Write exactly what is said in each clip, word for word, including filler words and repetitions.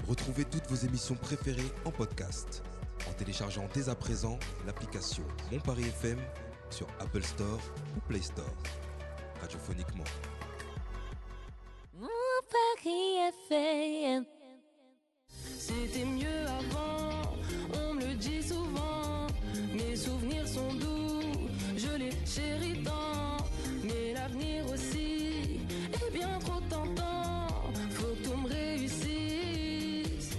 Retrouvez toutes vos émissions préférées en podcast en téléchargeant dès à présent l'application Mon Paris F M sur Apple Store ou Play Store. Radiophoniquement. Mon Paris F M. C'était mieux avant, on me le dit souvent. Mes souvenirs sont doux, je les chéris tant. Mais l'avenir aussi est bien trop tentant. Faut que tout me réussisse.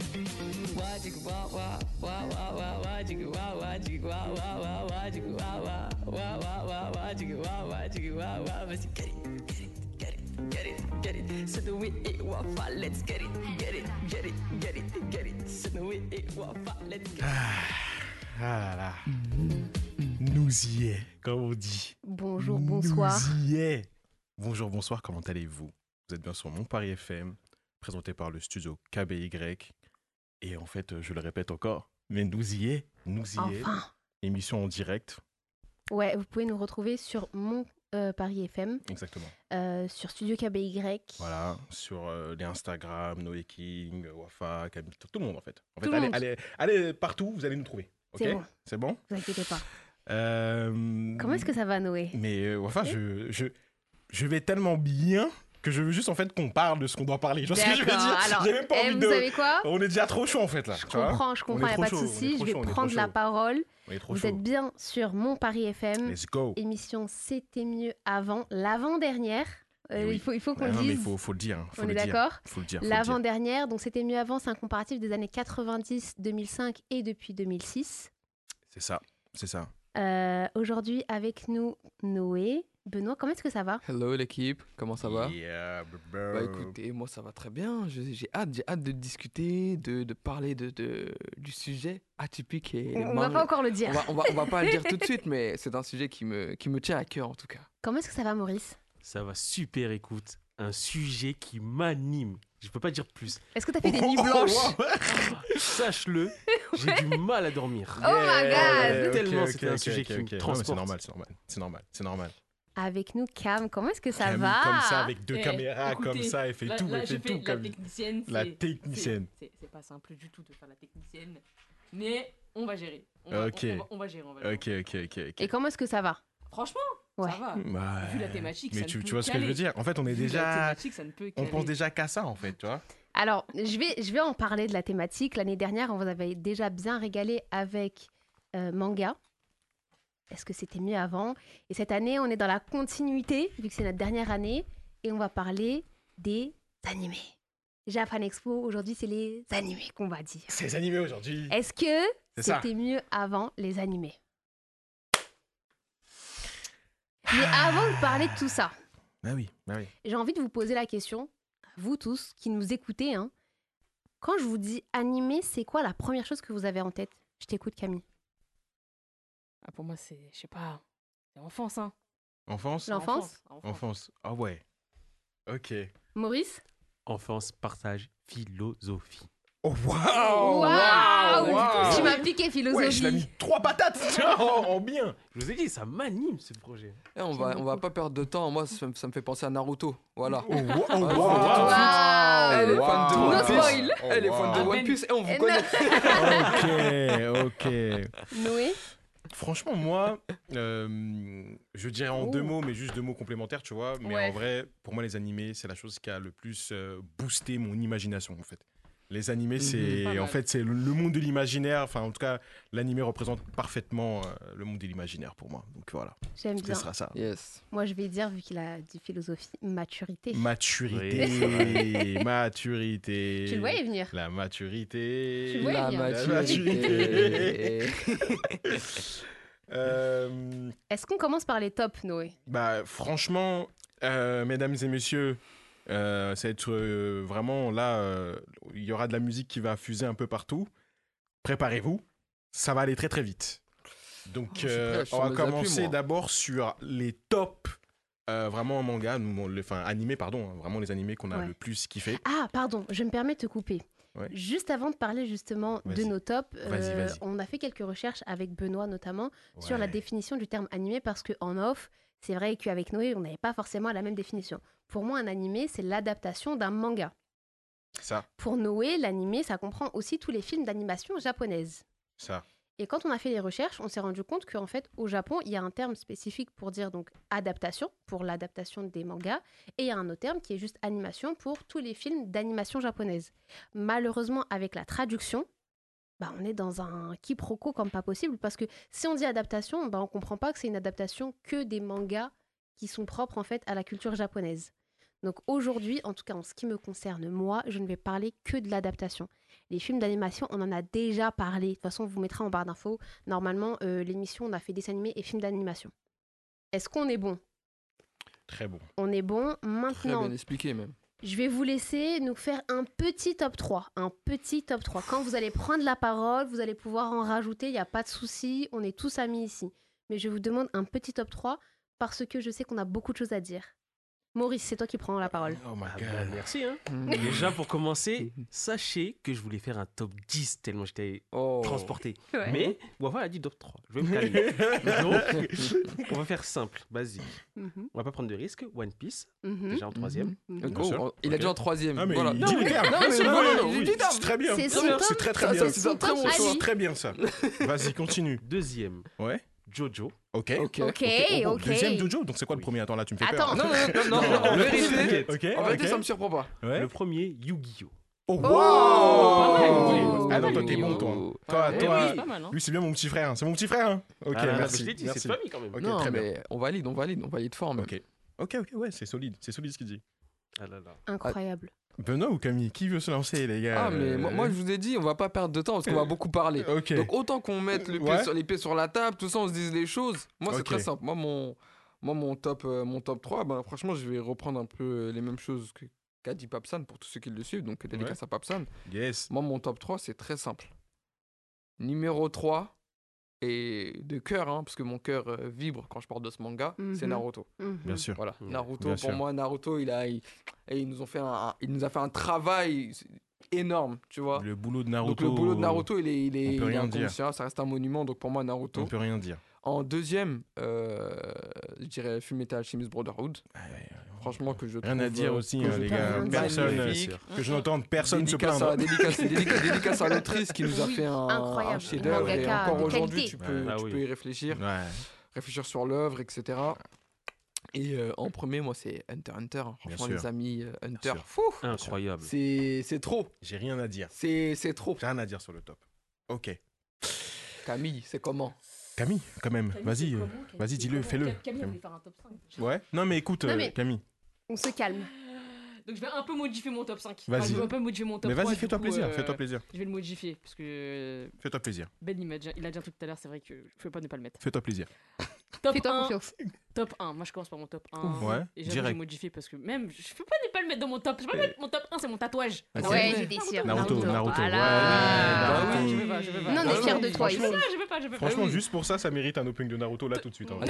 Wa jig wa wa wa wa wa wa jig wa wa jig wa wa wa wa jig wa wa wa wa wa wa jig wa wa jig wa wa. Vas-y, get it, get it, get it, get it, get it. C'est the way it wa fa. Let's get it, get it, get it, get it, get it. C'est the way it wa fa. Let's get it. Ah là là. Nous y est, comme on dit. Bonjour, bonsoir. Nous y est. Bonjour, bonsoir, comment allez-vous? Vous êtes bien sur Mon Paris F M, présenté par le studio K B Y. Et en fait, je le répète encore, mais nous y est, nous y est. Enfin. Émission en direct. Ouais, vous pouvez nous retrouver sur Mon euh, Paris F M, Exactement. euh, sur Studio K B Y. Voilà, sur euh, les Instagram, Noé King, Wafa, Camille, tout le monde en fait. En Tout fait, le allez, monde. allez, allez partout, vous allez nous trouver. Ok? C'est bon. C'est bon? Vous inquiétez pas. Euh, Comment est-ce que ça va, Noé? Mais euh, enfin, je, je, je vais tellement bien que je veux juste en fait qu'on parle de ce qu'on doit parler. Tu vois ce que je veux dire? Alors, J'ai même pas eh, envie vous de. savez quoi? On est déjà trop chaud en fait là. Je tu vois. comprends, je On est comprends, il n'y a trop pas de chaud, on est souci. trop Je chaud, on vais est prendre trop la chaud. parole. On est trop Vous chaud. êtes bien sur Mon Paris F M. Let's go. Émission C'était mieux avant, l'avant-dernière. Euh, Eh oui. il, faut, il faut qu'on Ah le non, mais dise. il faut, faut le dire. Faut On le est dire. d'accord? Faut le dire. faut le dire. L'avant-dernière, donc C'était mieux avant, c'est un comparatif des années quatre-vingt-dix, deux mille cinq et depuis deux mille six. C'est ça. C'est ça. Euh, Aujourd'hui, avec nous, Noé. Benoît, comment est-ce que ça va? Hello l'équipe, comment ça va? Yeah, bro. Bah écoutez, moi ça va très bien. Je- J'ai hâte, j'ai hâte de discuter, de, de parler de, de- du sujet atypique et On, on va marrant. pas encore le On dire. va, on va, on va pas le dire tout de suite, mais c'est un sujet qui me, qui me tient à cœur en tout cas. Comment est-ce que ça va, Maurice? Ça va super, écoute. Un sujet qui m'anime. Je peux pas dire plus. Est-ce que t'as fait des nuits blanches? Sache-le, j'ai du mal à dormir. Oh my God. Tellement ok, c'était un ok, sujet ok, qui ok. me Non, mais transporte. C'est normal, c'est normal. C'est normal. C'est normal. Avec nous, Cam, comment est-ce que ça Camille, va? comme ça, avec deux Eh, caméras, écoutez, comme ça, elle fait Là, tout, là, elle je fait fais tout, la Camille. technicienne. La c'est- technicienne. c'est- C'est c'est pas simple du tout de faire la technicienne. Mais on va gérer. On va, Ok. on, on va, on va gérer. On va gérer. Ok, ok, ok, ok. Et comment est-ce que ça va? Franchement, Ouais. ça va. Bah, Vu la thématique, mais ça tu, ne tu peut vois ce que je veux qu'aller. dire. En fait, on est Vu la déjà, thématique, ça ne peut on qu'aller. pense déjà qu'à ça, en fait, tu vois. Alors, je vais, je vais en parler de la thématique. L'année dernière, on vous avait déjà bien régalé avec euh, manga. Est-ce que c'était mieux avant? Et cette année, on est dans la continuité, vu que c'est notre dernière année, et on va parler des animés. Japan Expo, aujourd'hui, c'est les animés qu'on va dire. C'est les animés aujourd'hui. Est-ce que C'est ça. c'était mieux avant les animés? Mais avant de parler de tout ça, Bah oui, bah oui. j'ai envie de vous poser la question, vous tous qui nous écoutez, hein. Quand je vous dis animé, c'est quoi la première chose que vous avez en tête? Je t'écoute, Camille. Ah, pour moi, c'est, je sais pas, c'est enfance, hein. Enfance. L'enfance? Enfance. Ah ouais. Ok. Maurice? Enfance, partage, philosophie. Oh waouh. Waouh waouh. Tu m'as piqué Ouais, je l'ai philosophie. mis trois patates, tiens, en, en bien. Je vous ai dit, ça m'anime ce projet. Eh, on, J'aime va, on va beaucoup. pas perdre de temps. Moi ça, me- ça me fait penser à Naruto. Voilà. Oh, wow, oh, Ah, wow. Waouh. Elle est fan de Wow. One No Piece. spoil. Oh, Elle est fan de wow. One Piece et on vous Eh, connaît. Ok, ok. Noé? Franchement, moi, euh, je dirais en Oh. deux mots, mais juste deux mots complémentaires, tu vois. Mais Ouais. en vrai, pour moi, les animés, c'est la chose qui a le plus euh, boosté mon imagination, en fait. Les animés, c'est Pas mal. en fait c'est le, le monde de l'imaginaire. Enfin, en tout cas, l'animé représente parfaitement euh, le monde de l'imaginaire pour moi. Donc voilà, J'aime ce bien. sera ça. Yes. Moi, je vais dire, vu qu'il a dit philosophie, maturité. Maturité, maturité. Tu le voyais venir. La maturité. Tu le voyais La bien. La maturité. Euh, Est-ce qu'on commence par les tops, Noé? Bah, franchement, euh, mesdames et messieurs, euh, ça va être euh, vraiment là, euh, il y aura de la musique qui va fuser un peu partout. Préparez-vous, ça va aller très très vite. Donc, Oh, je suis euh, prêt, je suis on va sur mes appuis, commencer moi. d'abord sur les tops, euh, vraiment en manga, nous, on- les- enfin animés, pardon, hein, vraiment les animés qu'on a Ouais. le plus kiffé. Ah, pardon, je me permets de te couper. Ouais. Juste avant de parler justement de Vas-y. nos tops, Vas-y, euh, vas-y. on a fait quelques recherches avec Benoît notamment sur la Ouais. définition du terme animé parce qu'en off, c'est vrai qu'avec Noé, on n'avait pas forcément la même définition. Pour moi, un animé, c'est l'adaptation d'un manga. Ça, Pour Noé, l'animé, ça comprend aussi tous les films d'animation japonaise. ça. Et quand on a fait les recherches, on s'est rendu compte qu'en fait, au Japon, il y a un terme spécifique pour dire donc adaptation, pour l'adaptation des mangas, et il y a un autre terme qui est juste animation pour tous les films d'animation japonaise. Malheureusement, avec la traduction, bah, on est dans un quiproquo comme pas possible, parce que si on dit adaptation, bah, on comprend pas que c'est une adaptation que des mangas qui sont propres en fait à la culture japonaise. Donc aujourd'hui, en tout cas en ce qui me concerne moi, je ne vais parler que de l'adaptation. Les films d'animation, on en a déjà parlé. De toute façon, on vous mettra en barre d'infos. Normalement, euh, l'émission, on a fait dessins animés et films d'animation. Est-ce qu'on est bon? Très bon. On est bon. Très Maintenant, bien expliqué même. je vais vous laisser nous faire un petit top trois. Un petit top trois. Quand vous allez prendre la parole, vous allez pouvoir en rajouter. Il n'y a pas de souci. On est tous amis ici. Mais je vous demande un petit top trois parce que je sais qu'on a beaucoup de choses à dire. Maurice, c'est toi qui prends la parole. Oh my Ah god. bah, merci. Hein. Mm. Déjà, pour commencer, sachez que je voulais faire un top dix tellement j'étais Oh. transporté. Ouais. Mais Wafa a dit top trois. Je vais me calmer. Donc, on va faire simple, basique. Mhm, On va pas prendre de risques. One Piece, mhm, déjà en troisième. mhm. Donc, Bien oh, sûr. oh, il a Ok. dit en troisième. Ah, mais voilà. il dit les termes. non, Bien mais sûr, non, non, non, non, non, oui, il dit les termes. c'est très bien. C'est son C'est top- très très ça, bien. ça, c'est un très bon Ali. choix. C'est très bien ça. Vas-y, continue. Deuxième, Ouais. Jojo. Ok. Ok. Ok, Oh, ok. Deuxième Jojo. Donc c'est quoi le Oui. premier? Attends là, tu me fais Attends. peur. Non, non, non, non, non, en vérité, Ok. en vérité, ok. ça me surprend pas. Ouais. Le premier, Yu-Gi-Oh! Oh Oh, wow. pas Ah mal, non, toi t'es Yu-Gi-Oh. bon toi. Pas Toi, mal. Eh toi. oui, pas mal, hein. Lui c'est bien mon petit frère. C'est mon petit frère. hein Ok, Ah, merci. Je l'ai dit, c'est merci. de famille quand même. Ok, non, très bien. mais on valide, on valide, on valide fort même. Ok. Ok, ok, ouais, c'est solide. C'est solide ce qu'il dit. Ah là là. Incroyable. Benoît ou Camille, qui veut se lancer, les gars? Ah, mais moi, moi, je vous ai dit, on va pas perdre de temps parce qu'on va beaucoup parler. Ok. Donc autant qu'on mette le pied Ouais. sur, les pieds sur la table, tout ça, on se dise les choses. Moi, c'est Ok. très simple. Moi, mon, moi, mon, top, euh, mon top trois, ben, franchement, je vais reprendre un peu euh, les mêmes choses que, qu'a dit Papsan pour tous ceux qui le suivent. Donc, dédicace à Papsan. Yes. Moi, mon top trois, c'est très simple. Numéro trois, et de cœur, hein, parce que mon cœur euh, vibre quand je parle de ce manga, c'est Mhm. Naruto. Mhm. Bien sûr. Voilà, Ouais, Naruto, bien pour sûr. moi, Naruto, il, a, il, et ils nous ont fait un, un- il nous a fait un travail énorme, tu vois. Le boulot de Naruto. Donc le boulot de Naruto, il est, il est, on peut il est rien dire. inconditionnel, ça reste un monument, donc pour moi, Naruto. On peut rien dire. En deuxième, euh, je dirais Fullmetal Alchemist Brotherhood. Franchement, que je trouve... Rien à dire euh, aussi, que hein, je les trouve gars. magnifique. Personne, magnifique. que je n'entende personne se Dédicace plaindre. à, dédicace, dédicace, dédicace à l'autrice qui nous a Oui, fait un, incroyable. un chef-d'œuvre. Et Mangaka encore de aujourd'hui, qualité. tu peux, Ouais. Ah tu oui. peux y réfléchir. Ouais. Réfléchir sur l'œuvre, et cetera. Et euh, en premier, moi, c'est Hunter x Hunter. Franchement, sûr. les amis, euh, Hunter, sûr. fou, Incroyable. c'est c'est trop. J'ai rien à dire. C'est c'est trop. J'ai rien à dire sur le top. Ok. Camille, c'est comment? Camille, quand même. Camille, Vas-y. c'est euh, comment, Camille, vas-y, c'est dis-le, comment fais-le. Camille, on Camille. voulait faire un top cinq. Ouais. Non, mais écoute, Non, euh, mais- Camille. On se calme. Donc je vais un peu modifier mon top cinq. Vas-y. Enfin, je vais un peu modifier mon top Mais trois, vas-y, du fais-toi coup, plaisir. euh, Fais-toi plaisir. Je vais le modifier parce que euh, Fais-toi plaisir. Ben il, m'a déjà- il a dit un truc tout à l'heure, c'est vrai que je peux pas ne pas le mettre. Fais-toi plaisir. Top Fais-toi un, confiance. top un. Moi je commence par mon top un. Ouais, Et j'avoue, direct. j'ai modifié parce que même je peux pas ne pas le mettre dans mon top. Je peux pas mettre mon top un, c'est mon tatouage. Ah, c'est Ouais, vrai. j'étais sûre. Naruto, Naruto. Voilà. Bah Ouais, oui. Je veux pas, je veux pas. Non, on est Ah fiers oui, de toi Je ici. veux pas, je veux pas, je veux pas. Franchement, oui. juste pour ça, ça mérite un opening de Naruto là tout de suite. hein. Non,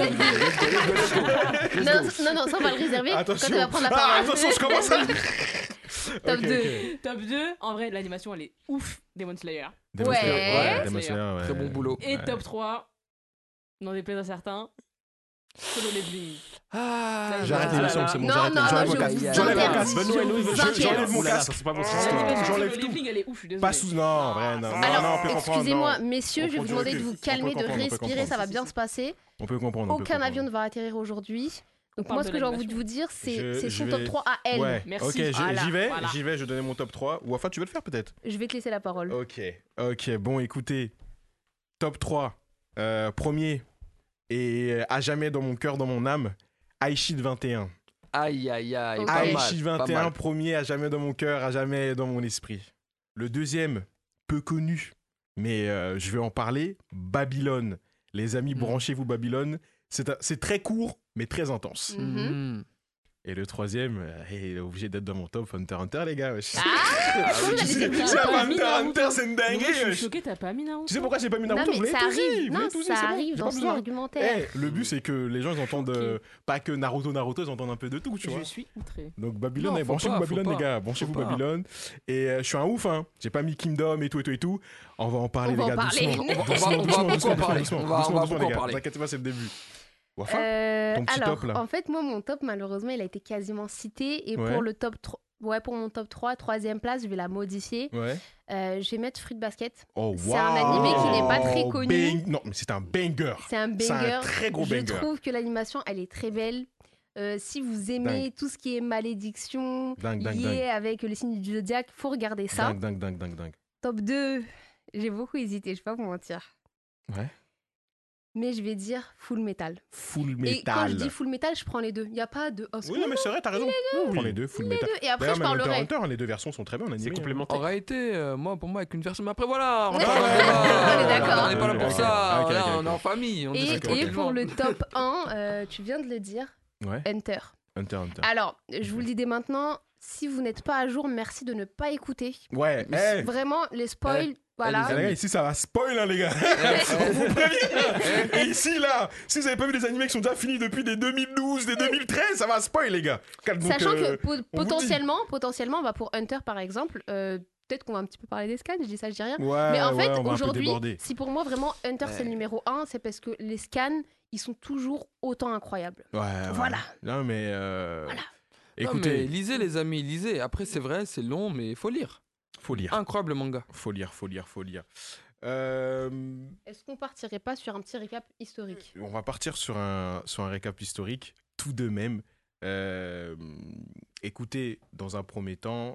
non, non, ça on va le réserver quand Attention. tu vas prendre la Ah, parole. attention, je commence à. Top Ok, deux. ok. Top deux, en vrai, l'animation elle est ouf. Demon Slayer. Demon Ouais. Slayer, Ouais. Demon Slayer, ouais. Très bon boulot. Et Ouais. top trois, n'en déplaise à certains, Solo Leveling. Ah, J'arrête Ah là l'émission, là. c'est bon. Non, j'arrête non, j'enlève non, mon je casque. vous J'enlève mon interdis. casque. Benoît, Je vous je- interdis. j'enlève mon Ouh là là, casque. ça, c'est pas bon, Ah, cette J'enlève histoire. Solo j'enlève tout. Leveling, elle est ouf, je suis désolée. Pas sous. Non, vrai, non. Non, Alors, non, on peut comprendre. excusez-moi, non. messieurs, On je vais prend vous du demander de recul. vous On peut calmer, de comprendre, on peut respirer, comprendre. ça va bien se passer. On peut comprendre. on peut Aucun comprendre. avion ne va atterrir aujourd'hui. Donc parle moi, de ce que j'ai envie de l'animation. vous dire, c'est Je- c'est je son vais- top trois à elle. Ouais, Merci. ok, j'y Voilà, j'y vais, voilà. j'y vais, je vais donner mon top trois. Ou enfin, tu veux le faire peut-être? Je vais te laisser la parole. Ok, ok, bon, écoutez, top trois, euh, premier, et euh, à jamais dans mon cœur, dans mon âme, Aishid vingt et un. Aïe, aïe, aïe. Ok. Pas mal, Aishid pas vingt et un, mal. premier, à jamais dans mon cœur, à jamais dans mon esprit. Le deuxième, peu connu, mais euh, je vais en parler, Babylone. Les amis, Mm. branchez-vous Babylone. C'est un- c'est très court, mais très intense. Mhm. Mhm. Et le troisième, euh, il est obligé d'être dans mon top, Hunter x Hunter, les gars. wesh. Ah, pourquoi vous avez Tu sais, dit T'as tu sais, pas Hunter mis x Naruto. Hunter, c'est une Mais moi, dinguerie. je suis wesh. choquée, t'as pas mis Naruto. Tu sais pourquoi j'ai pas mis Naruto? Non, Vous mais l'avez ça tous dit, arrive, vous non, l'avez tous dit, ça c'est bon, arrive j'ai dans pas son besoin. argumentaire. Eh, le but c'est que les gens ils entendent euh, pas que Naruto Naruto, ils entendent un peu de tout, tu vois. Je suis outré. Donc Babylone, Non, eh, faut branchez-vous pas, Babylone faut les pas. gars, branchez-vous Faut pas. Babylone. Et euh, je suis un ouf hein. J'ai pas mis Kingdom et tout et tout et tout. On va en parler On va les en gars parler. doucement. On va- on va- doucement, on va doucement, beaucoup doucement, en parler. doucement, On va- on va doucement, beaucoup doucement, en les gars. parler. Vous inquiétez pas, c'est le début. Wafa, Euh, ton petit alors, top, là. en fait, moi, mon top, malheureusement, il a été quasiment cité. Et Ouais. pour le top trois, ouais, pour mon top trois, troisième place, je vais la modifier. Ouais. Euh, je vais mettre Fruit Basket. Oh, C'est un animé qui n'est pas très connu. Bang- Non, mais c'est un banger. C'est un C'est banger. un très gros je banger. trouve que l'animation, elle est très belle. Euh, si vous aimez Dingue. tout ce qui est malédiction Dingue, dingue, lié dingue. avec le signe du zodiaque, faut regarder ça. Dingue, dingue, dingue, dingue, dingue. Top deux, j'ai beaucoup hésité, je vais pas vous mentir. Ouais. Mais je vais dire Full Metal. Full Et quand je metal. dis Full Metal, je prends les deux. Il n'y a pas de... Oh, Oui, non, mais c'est vrai, t'as raison. On prend les deux, full metal. Et après, D'ailleurs, je même Hunter parlerai. x Hunter, les deux versions sont très bien en animé. C'est hein. complémentaire. En réalité, euh, moi, pour moi, avec une version. Mais après, voilà, on On est est d'accord. On n'est pas là Ok, pour ok. ça. Ok, ok, Voilà, ok. on est en famille. On Et, discute et tranquillement. pour le top un, euh, tu viens de le dire, Ouais, Hunter. Hunter x Hunter. Alors, je vous le dis dès maintenant, si vous n'êtes pas à jour, merci de ne pas écouter. Ouais, eh, Vraiment, les spoils, voilà. les gars, ici ça va spoil, hein, les gars. On vous prévient. Et ici, là, si vous avez pas vu des animés qui sont déjà finis depuis des deux mille douze, des deux mille treize, ça va spoil, les gars. Donc, Sachant euh, que po- on vous potentiellement, potentiellement, bah pour Hunter par exemple, euh, peut-être qu'on va un petit peu parler des scans, je dis ça, je dis rien. Ouais, Mais en ouais, fait, on va un peu aujourd'hui, déborder. si pour moi vraiment Hunter c'est le numéro un, c'est parce que les scans, ils sont toujours autant incroyables. Ouais, ouais. Voilà. Non, mais. euh, Voilà. Non, mais Écoutez, lisez, les amis, lisez. Après, c'est vrai, c'est long, mais il faut lire. faut lire. Incroyable manga. Faut lire, faut lire, faut lire. Euh, Est-ce qu'on partirait pas sur un petit récap historique? on va partir sur un, sur un récap historique, tout de même. Euh, écoutez, dans un premier temps,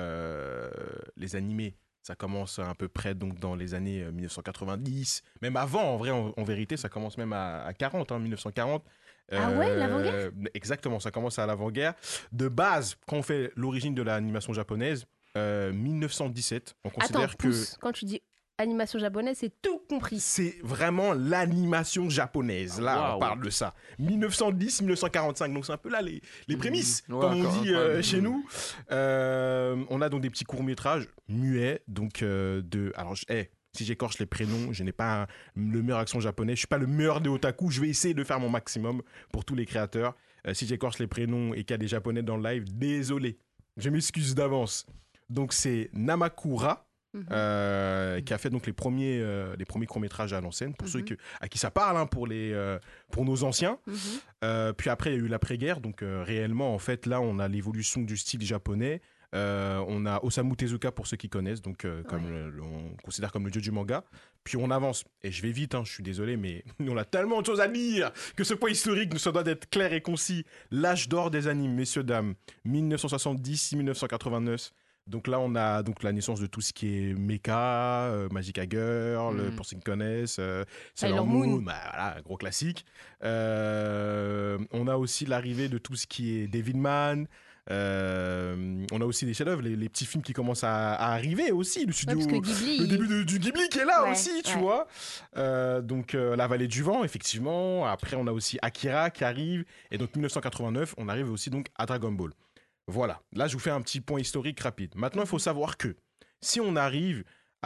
euh, les animés, ça commence à peu près donc, dans les années euh, mille neuf cent quatre-vingt-dix, même avant, en vrai, en, en vérité, ça commence même à, à quarante, hein, mille neuf cent quarante. Ah ouais, l'avant-guerre? Exactement, ça commence à l'avant-guerre. De base, quand on fait l'origine de l'animation japonaise, euh, mille neuf cent dix-sept, on considère Attends, que... pousse. Quand tu dis animation japonaise, c'est tout compris. C'est vraiment l'animation japonaise. Là, Waouh. on parle de ça. mille neuf cent dix, mille neuf cent quarante-cinq. Donc, c'est un peu là les, les prémices, Ouais, comme on encore, dit encore, euh, ouais. chez nous. Euh, on a donc des petits courts-métrages muets. Donc, euh, de. Alors, je- hey, si j'écorche les prénoms, je n'ai pas un- le meilleur accent japonais. Je suis pas le meilleur des otaku. Je vais essayer de faire mon maximum pour tous les créateurs. Euh, si j'écorche les prénoms et qu'il y a des japonais dans le live, désolé. Je m'excuse d'avance. Donc, c'est Namakura. Mhm. Euh, qui a fait donc les premiers, euh, les premiers courts-métrages à l'ancienne, pour ceux Mhm. que, à qui ça parle, hein, pour, les, euh, pour nos anciens. Mhm. Euh, puis après, il y a eu l'après-guerre, donc euh, réellement, en fait, là, on a l'évolution du style japonais. Euh, on a Osamu Tezuka, pour ceux qui connaissent, donc euh, comme Ouais. le- le- on considère comme le dieu du manga. Puis on avance, et je vais vite, hein, je suis désolé, mais on a tellement de choses à dire que ce point historique, ça doit être clair et concis. L'âge d'or des animes, messieurs, dames, mille neuf cent soixante-dix, mille neuf cent quatre-vingt-neuf. Donc là, on a donc la naissance de tout ce qui est mecha, euh, Magica Girl, Mhm. pour ceux qui connaissent, euh, Sailor Sailor Moon. Moon, bah, voilà, un gros classique. Euh, on a aussi l'arrivée de tout ce qui est Devilman. Euh, on a aussi des chefs-d'œuvre, les, les petits films qui commencent à, à arriver aussi, le Ouais, studio. parce que Ghibli, Le il- début de- du Ghibli qui est là Ouais, aussi, tu ouais. vois. Euh, donc, euh, La Vallée du Vent, effectivement. Après, on a aussi Akira qui arrive. Et donc, mille neuf cent quatre-vingt-neuf, on arrive aussi donc à Dragon Ball. Voilà. Là, je vous fais un petit point historique rapide. Maintenant, il faut savoir que si on arrive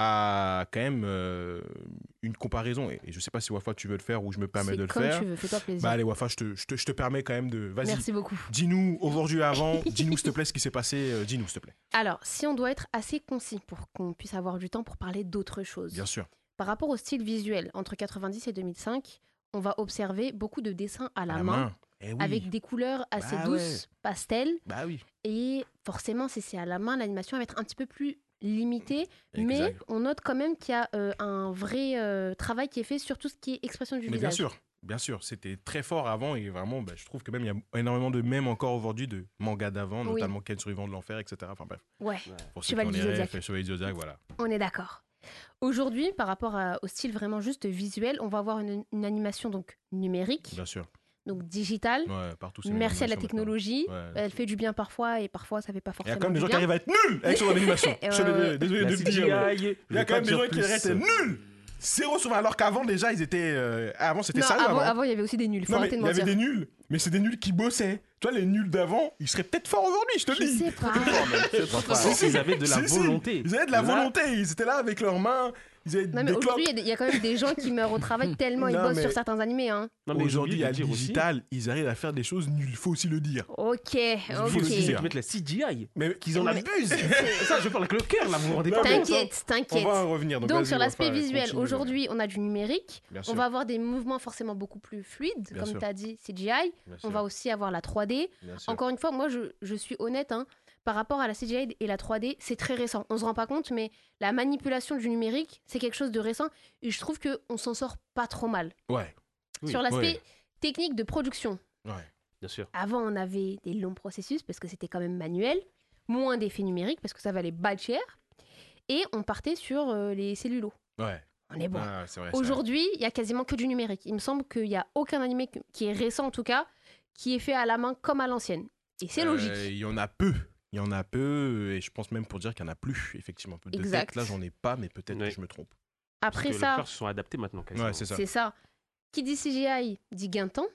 à quand même euh, une comparaison, et, et je sais pas si Wafa tu veux le faire ou je me permets c'est de le comme faire. tu veux, fais-toi plaisir. Bah allez Wafa, je te, je, te, je te permets quand même de... Vas-y, Merci beaucoup. dis-nous aujourd'hui et avant, dis-nous s'il te plaît ce qui s'est passé, euh, dis-nous s'il te plaît. Alors, si on doit être assez concis pour qu'on puisse avoir du temps pour parler d'autres choses. Bien sûr. Par rapport au style visuel, entre quatre-vingt-dix et deux mille cinq, on va observer beaucoup de dessins à la, À main, Eh oui. avec des couleurs assez Bah douces, ouais. pastel. Bah oui. Et forcément, si c'est à la main, l'animation va être un petit peu plus limitée. Mais Exact. on note quand même qu'il y a euh, un vrai euh, travail qui est fait sur tout ce qui est expression du Mais bien visage. sûr, bien sûr, c'était très fort avant et vraiment, bah, je trouve que même il y a énormément de mèmes encore aujourd'hui de mangas d'avant, Oui. notamment Ken Survivant de l'enfer, et cetera. Enfin bref, Ouais, pour ceux Chevalier qui du ont les Zodiac. refs, Chevalier du Zodiac, voilà. on est d'accord. Aujourd'hui, par rapport à- au style vraiment juste visuel, on va avoir une, une animation donc numérique, Bien sûr. donc digitale. Ouais, partout. c'est Merci à la l'animation technologie. maintenant. Ouais. Elle fait du bien parfois et parfois ça fait pas Il y forcément a quand même des du gens qui bien. arrivent à être nuls avec son animation. Et Je suis ouais, ouais. désolé La de le dire. mais C G I, Il y a je quand même vais des pas gens qui dire restent plus. nuls. Zéro souvent, alors qu'avant déjà ils étaient. euh, Avant c'était Non, sérieux avant, avant. avant, il y avait aussi des nuls. Faut Non, mais arrêter il de y avait mentir. des nuls, mais c'est des nuls qui bossaient. Tu vois, les nuls d'avant, ils seraient peut-être forts aujourd'hui, je te Je le dis. sais pas. Si, si, ils avaient de la Si, si. volonté. Ils avaient de la Là, volonté, ils étaient là avec leurs mains, ils avaient Non, mais des aujourd'hui, cloques. il y a des- il y, a quand même des gens qui meurent au travail tellement ils Non, bossent mais- sur certains animés. Hein. Non, mais Aujourd'hui, il y a le dire aussi, digital, ils arrivent à faire des choses nulles, il faut aussi le dire. Ok, Il faut aussi ok. qu'ils mettent la C G I. Mais Qu'ils en Mais- abusent. Ça, je parle avec le cœur, là, vous vous rendez pas compte. T'inquiète, On t'inquiète. va en revenir. Donc, Donc vas-y, sur l'aspect Wafa, visuel, continue. aujourd'hui on a du numérique, Bien on sûr, va avoir des mouvements forcément beaucoup plus fluides, Bien comme sûr. tu as dit, C G I, bien on sûr, va aussi avoir la trois D. bien sûr. Encore une fois, moi je, je suis honnête, hein, par rapport à la C G I et la trois D, c'est très récent. On se rend pas compte, mais la manipulation du numérique, c'est quelque chose de récent. Et je trouve qu'on s'en sort pas trop mal. Ouais. Oui, Sur l'aspect ouais. technique de production, Ouais. Bien sûr. avant, on avait des longs processus parce que c'était quand même manuel, moins d'effets numériques parce que ça valait bas cher. Et on partait sur euh, les cellulos. Ouais. On est bon. Ah, c'est vrai, c'est Aujourd'hui, il y a quasiment que du numérique. Il me semble qu'il n'y a aucun animé que- qui est récent en tout cas, qui est fait à la main comme à l'ancienne. Et c'est Euh, logique. Il y en a peu. Il y en a peu, et je pense même pour dire qu'il n'y en a plus, effectivement. De Exact. tête, là, j'en ai pas, mais peut-être Ouais. que je me trompe. Parce Après que ça, les plupart se sont adaptés maintenant. Quasiment. Ouais, c'est ça. c'est ça. Qui dit C G I dit gain de temps.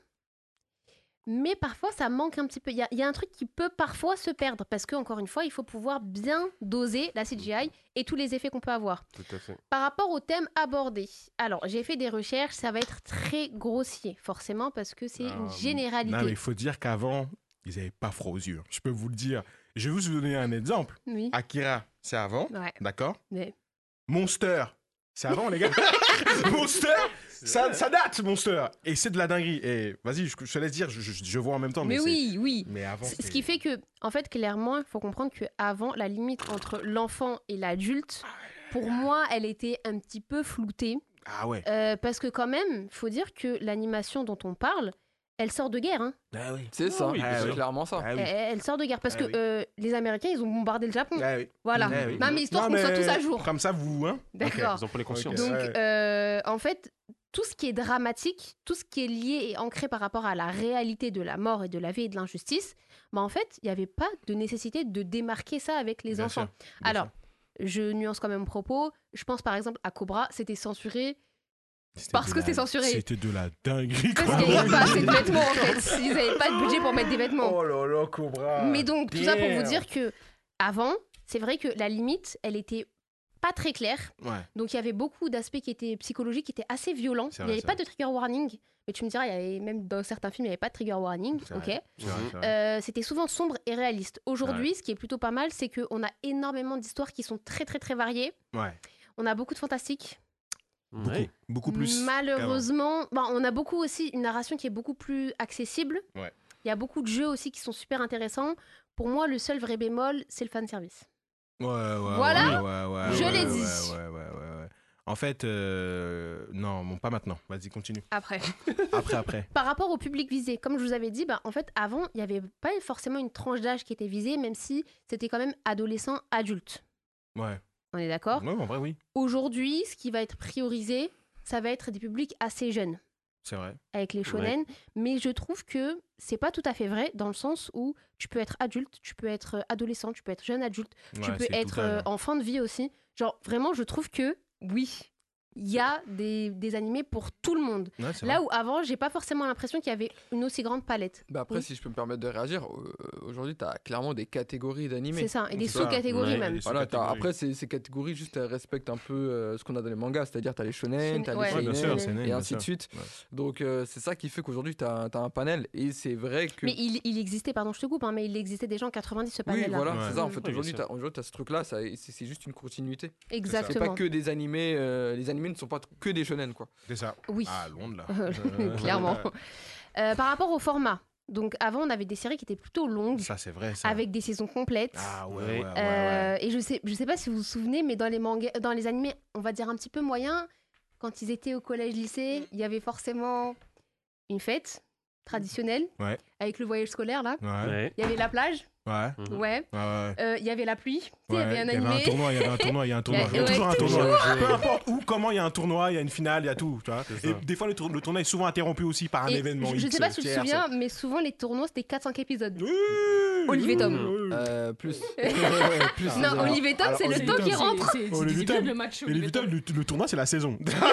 Mais parfois, ça manque un petit peu. Il y, a- il y a un truc qui peut parfois se perdre. Parce que, encore une fois, il faut pouvoir bien doser la C G I et tous les effets qu'on peut avoir. Tout à fait. Par rapport au thème abordé, alors j'ai fait des recherches, ça va être très grossier, forcément, parce que c'est une Euh, généralité. Non, mais il faut dire qu'avant, ils n'avaient pas froid aux yeux. Je peux vous le dire. Je vais vous donner un exemple. Oui. Akira, c'est avant, Ouais. d'accord. Mais- Monster, c'est avant, les gars. Monster, ça, ça date, Monster. Et c'est de la dinguerie. Et vas-y, je, je te laisse dire, je, je- je vois en même temps. Mais, Mais c'est- oui, oui. Mais avant, C- Ce c'est- qui fait que, en fait, clairement, il faut comprendre qu'avant, la limite entre l'enfant et l'adulte, pour moi, elle était un petit peu floutée. Ah ouais. Euh, parce que quand même, il faut dire que l'animation dont on parle, elle sort de guerre. Hein. Ah oui. C'est ça, oui, c'est oui. clairement ça. Ah oui. Elle, elle sort de guerre parce Ah que oui. euh, les Américains, ils ont bombardé le Japon. Ah oui. Voilà. Ah oui. Non, mais histoire Non, qu'on soit mais tous à jour. Comme ça, vous, hein. D'accord. Ils ont pris conscience. Ok. Donc, Ouais. euh, en fait, tout ce qui est dramatique, tout ce qui est lié et ancré par rapport à la réalité de la mort et de la vie et de l'injustice, bah, en fait, il n'y avait pas de nécessité de démarquer ça avec les Bien enfants. sûr, bien Alors, sûr. je nuance quand même mon propos. Je pense par exemple à Cobra, c'était censuré C'était parce de que la- c'est censuré. C'était de la dinguerie, parce quoi. qu'il n'y avait pas assez de vêtements en fait. Ils n'avaient pas de budget pour mettre des vêtements. Oh là là, Cobra. Mais donc, tout ça pour vous Damn. dire que avant, c'est vrai que la limite, elle était pas très claire. Ouais. Donc il y avait beaucoup d'aspects qui étaient psychologiques, qui étaient assez violents. C'est Il vrai, n'y avait c'est pas vrai. de trigger warning. Mais tu me diras, il y avait même dans certains films, il n'y avait pas de trigger warning. C'est Ok. vrai. C'est vrai, c'est vrai. Euh, C'était souvent sombre et réaliste. Aujourd'hui, ce qui est plutôt pas mal, c'est qu'on a énormément d'histoires qui sont très très très variées. Ouais. On a beaucoup de fantastique. Beaucoup, Ouais. beaucoup plus. Malheureusement, bon, on a beaucoup aussi une narration qui est beaucoup plus accessible. Ouais. Il y a beaucoup de jeux aussi qui sont super intéressants. Pour moi, le seul vrai bémol, c'est le fanservice. Ouais, ouais, Voilà. ouais, ouais, ouais, Je ouais, l'ai ouais, dit. Ouais, ouais, ouais, ouais. En fait, euh, non, bon, pas maintenant. Vas-y, continue. Après. Après, après. Par rapport au public visé, comme je vous avais dit, bah, en fait, avant, il n'y avait pas forcément une tranche d'âge qui était visée, même si c'était quand même adolescent, adulte. Ouais. On est d'accord? Ouais, en vrai, oui. Aujourd'hui, ce qui va être priorisé, ça va être des publics assez jeunes, C'est vrai. avec les shonen. Mais je trouve que c'est pas tout à fait vrai, dans le sens où tu peux être adulte, tu peux être adolescent, tu peux être jeune adulte, tu Ouais, peux c'est être tout âge, euh, hein. en fin de vie aussi. Genre, vraiment, je trouve que, oui, il y a des, des animés pour tout le monde. Ouais, c'est Là vrai. où avant, j'ai pas forcément l'impression qu'il y avait une aussi grande palette. Bah après, Oui. si je peux me permettre de réagir, euh, aujourd'hui, tu as clairement des catégories d'animés. C'est ça, et des C'est ça. sous-catégories Ouais, même. des Voilà, t'as- sous-catégories. après, ces, ces catégories, juste, elles respectent un peu euh, ce qu'on a dans les mangas, c'est-à-dire tu as les shonen, tu as les Ouais, Ouais, bien seinen, sûr, c'est né, et bien ainsi sûr. de suite. Ouais. Donc, euh, c'est ça qui fait qu'aujourd'hui, tu as, un panel. Et c'est vrai que. Mais il, il existait, pardon, je te coupe, hein, mais il existait déjà en quatre-vingt-dix ce Oui, panel-là. voilà, Ouais. c'est ça. En Mm. fait, Oui, bien aujourd'hui, sûr. tu as, aujourd'hui, t'as ce truc-là, ça- c'est c'est juste une continuité. C'est Exactement. pas que des animés, euh, les animés ne sont pas que des shonen, quoi. C'est ça. Oui. Ah, loin de là. Clairement. Euh, par rapport au format, donc avant on avait des séries qui étaient plutôt longues, Ça, c'est vrai, ça. avec des saisons complètes. Ah, ouais, Ouais. ouais, ouais, ouais. Euh, Et je sais, je sais pas si vous vous souvenez, mais dans les mangas, dans les animés, on va dire un petit peu moyens, quand ils étaient au collège-lycée, il y avait forcément une fête traditionnelle, Ouais. avec le voyage scolaire là. Ouais, Ouais. Il y avait la plage, ouais, Mhm. ouais. ouais, ouais. Euh, Il y avait la pluie, tu sais, il y Ouais, avait un il y avait animé. un tournoi, il y avait un tournoi, il y a un tournoi. Il Il y y a- a toujours ouais, un tournoi. toujours. Peu importe où, comment, il y a un tournoi, il y a une finale, il y a tout. Tu vois. C'est Et ça. des fois, le, tour- le tournoi est souvent interrompu aussi par un Et événement. je, je X, sais pas si tu te tierce. souviens, mais souvent les tournois c'était quatre cinq épisodes. Oui, Olivier oui, Tom. oui, oui. Euh, plus. plus Non, c'est ça. Olivier Tom, Alors, c'est le Olivier temps Tom, qui c'est- rentre. C'est Oh, c'est les des Vuitton. immeubles match. Et les Vuitton, le, le tournoi, c'est la saison.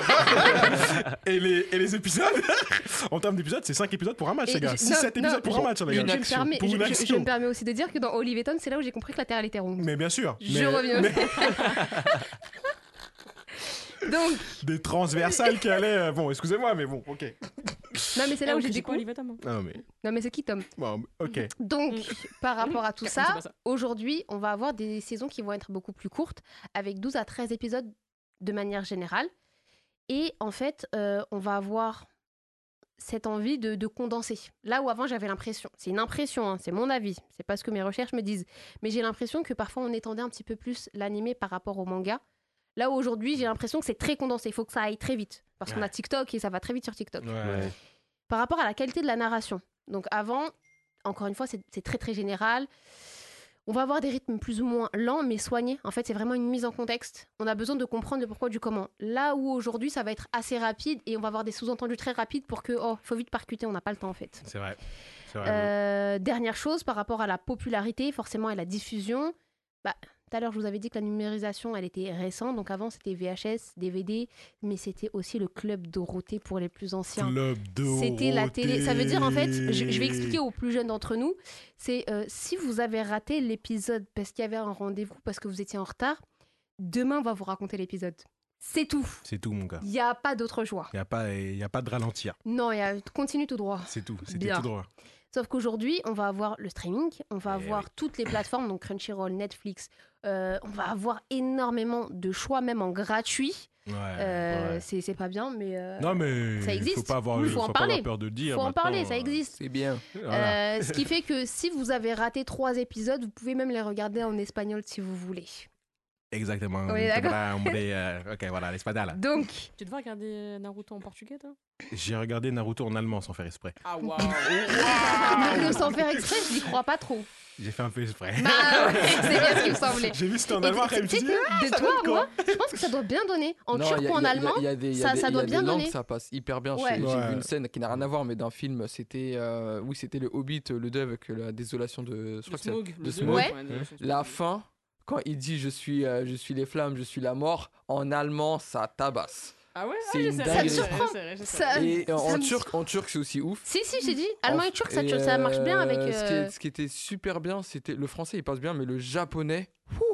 et, les, et les épisodes, en termes d'épisodes, c'est cinq épisodes pour un match, Et les gars. je- six non, sept non, épisodes pour je- un match, les je, gars. je me permets, Pour je, une je- je action. me permets aussi de dire que dans Olivier Tom, c'est là où j'ai compris que la Terre elle était ronde. Mais bien sûr. Je mais- reviens. mais Donc, des transversales qui allaient. euh, Bon, excusez-moi, mais bon, ok. non mais c'est là où j'ai dit quoi, découvert. Olivier Tom? Non, mais. Non mais c'est qui Tom? Bon, ok. Donc, par rapport à tout C'est ça, pas ça. aujourd'hui, on va avoir des saisons qui vont être beaucoup plus courtes, avec douze à treize épisodes de manière générale. Et en fait, euh, on va avoir cette envie de, de condenser. Là où avant, j'avais l'impression, c'est une impression, hein, c'est mon avis, c'est pas ce que mes recherches me disent, mais j'ai l'impression que parfois on étendait un petit peu plus l'animé par rapport au manga. Là où aujourd'hui, j'ai l'impression que c'est très condensé, il faut que ça aille très vite, parce qu'on a TikTok et ça va très vite sur TikTok. Ouais. Par rapport à la qualité de la narration, donc avant, encore une fois, c'est, c'est très très général. On va avoir des rythmes plus ou moins lents, mais soignés. En fait, c'est vraiment une mise en contexte. On a besoin de comprendre le pourquoi du comment. Là où aujourd'hui, ça va être assez rapide et on va avoir des sous-entendus très rapides pour que, oh, faut vite percuter, on n'a pas le temps en fait. C'est vrai. C'est vrai. Euh, dernière chose, par rapport à la popularité, forcément, et la diffusion, bah, tout à l'heure, je vous avais dit que la numérisation, elle était récente. Donc avant, c'était V H S, D V D, mais c'était aussi le Club Dorothée pour les plus anciens. Club Dorothée. C'était la télé. Ça veut dire, en fait, je, je vais expliquer aux plus jeunes d'entre nous, c'est euh, si vous avez raté l'épisode parce qu'il y avait un rendez-vous, parce que vous étiez en retard, demain, on va vous raconter l'épisode. C'est tout. C'est tout, mon gars. Il n'y a pas d'autre choix. Il n'y a, pas- y a pas de ralentir. Non, il y a... continue tout droit. C'est tout. C'était Bien. tout droit. Sauf qu'aujourd'hui, on va avoir le streaming, on va Eh avoir oui. toutes les plateformes, donc Crunchyroll, Netflix. euh, on va avoir énormément de choix, même en gratuit. Ouais. Euh, ouais. c'est, c'est pas bien, mais euh, Non, mais ça il existe. faut pas avoir, Oui, faut en faut pas avoir parler. peur de le dire. faut en maintenant, parler, ça euh, existe. C'est bien. Voilà. Euh, ce qui fait que si vous avez raté trois épisodes, vous pouvez même les regarder en espagnol si vous voulez. Exactement. On est d'accord. Voilà, hombre, euh, ok, voilà, l'espadale. Donc, Tu devais regarder Naruto en portugais, toi? J'ai regardé Naruto en allemand sans faire exprès. Ah, waouh! même sans faire exprès, je n'y crois pas trop. J'ai fait un peu exprès. Bah, ouais, c'est bien ce qui me semblait. J'ai vu c'était en Et allemand, tu- après je me tu suis sais dit, que ah, de ça toi, donne quoi moi, je pense que ça doit bien donner. En Non, turc il y a- ou en il y a- allemand, il y a des- il y a ça- des- ça il y doit a bien des langues, donner. ça passe hyper bien. Ouais. J'ai j'ai Ouais. vu une scène qui n'a rien à voir, mais d'un film, c'était euh, oui, c'était le Hobbit, le deux avec la désolation de. Je crois Le que c'est- Smaug. de le Smaug. deux, Ouais. de- La fin, quand il dit je suis, euh, je suis les flammes, je suis la mort, en allemand, ça tabasse. Ah ouais? C'est Ah, je une sais, dinguerie. je sais, Ça me surprend. je sais, je sais. Ça- Et euh, ça en me- turc, en turc, c'est aussi ouf. Si, si, j'ai dit. Allemand et turc, ça, Et, ça marche bien avec. euh, Ce, qui euh, est- ce qui était super bien, c'était le français, il passe bien, mais le japonais.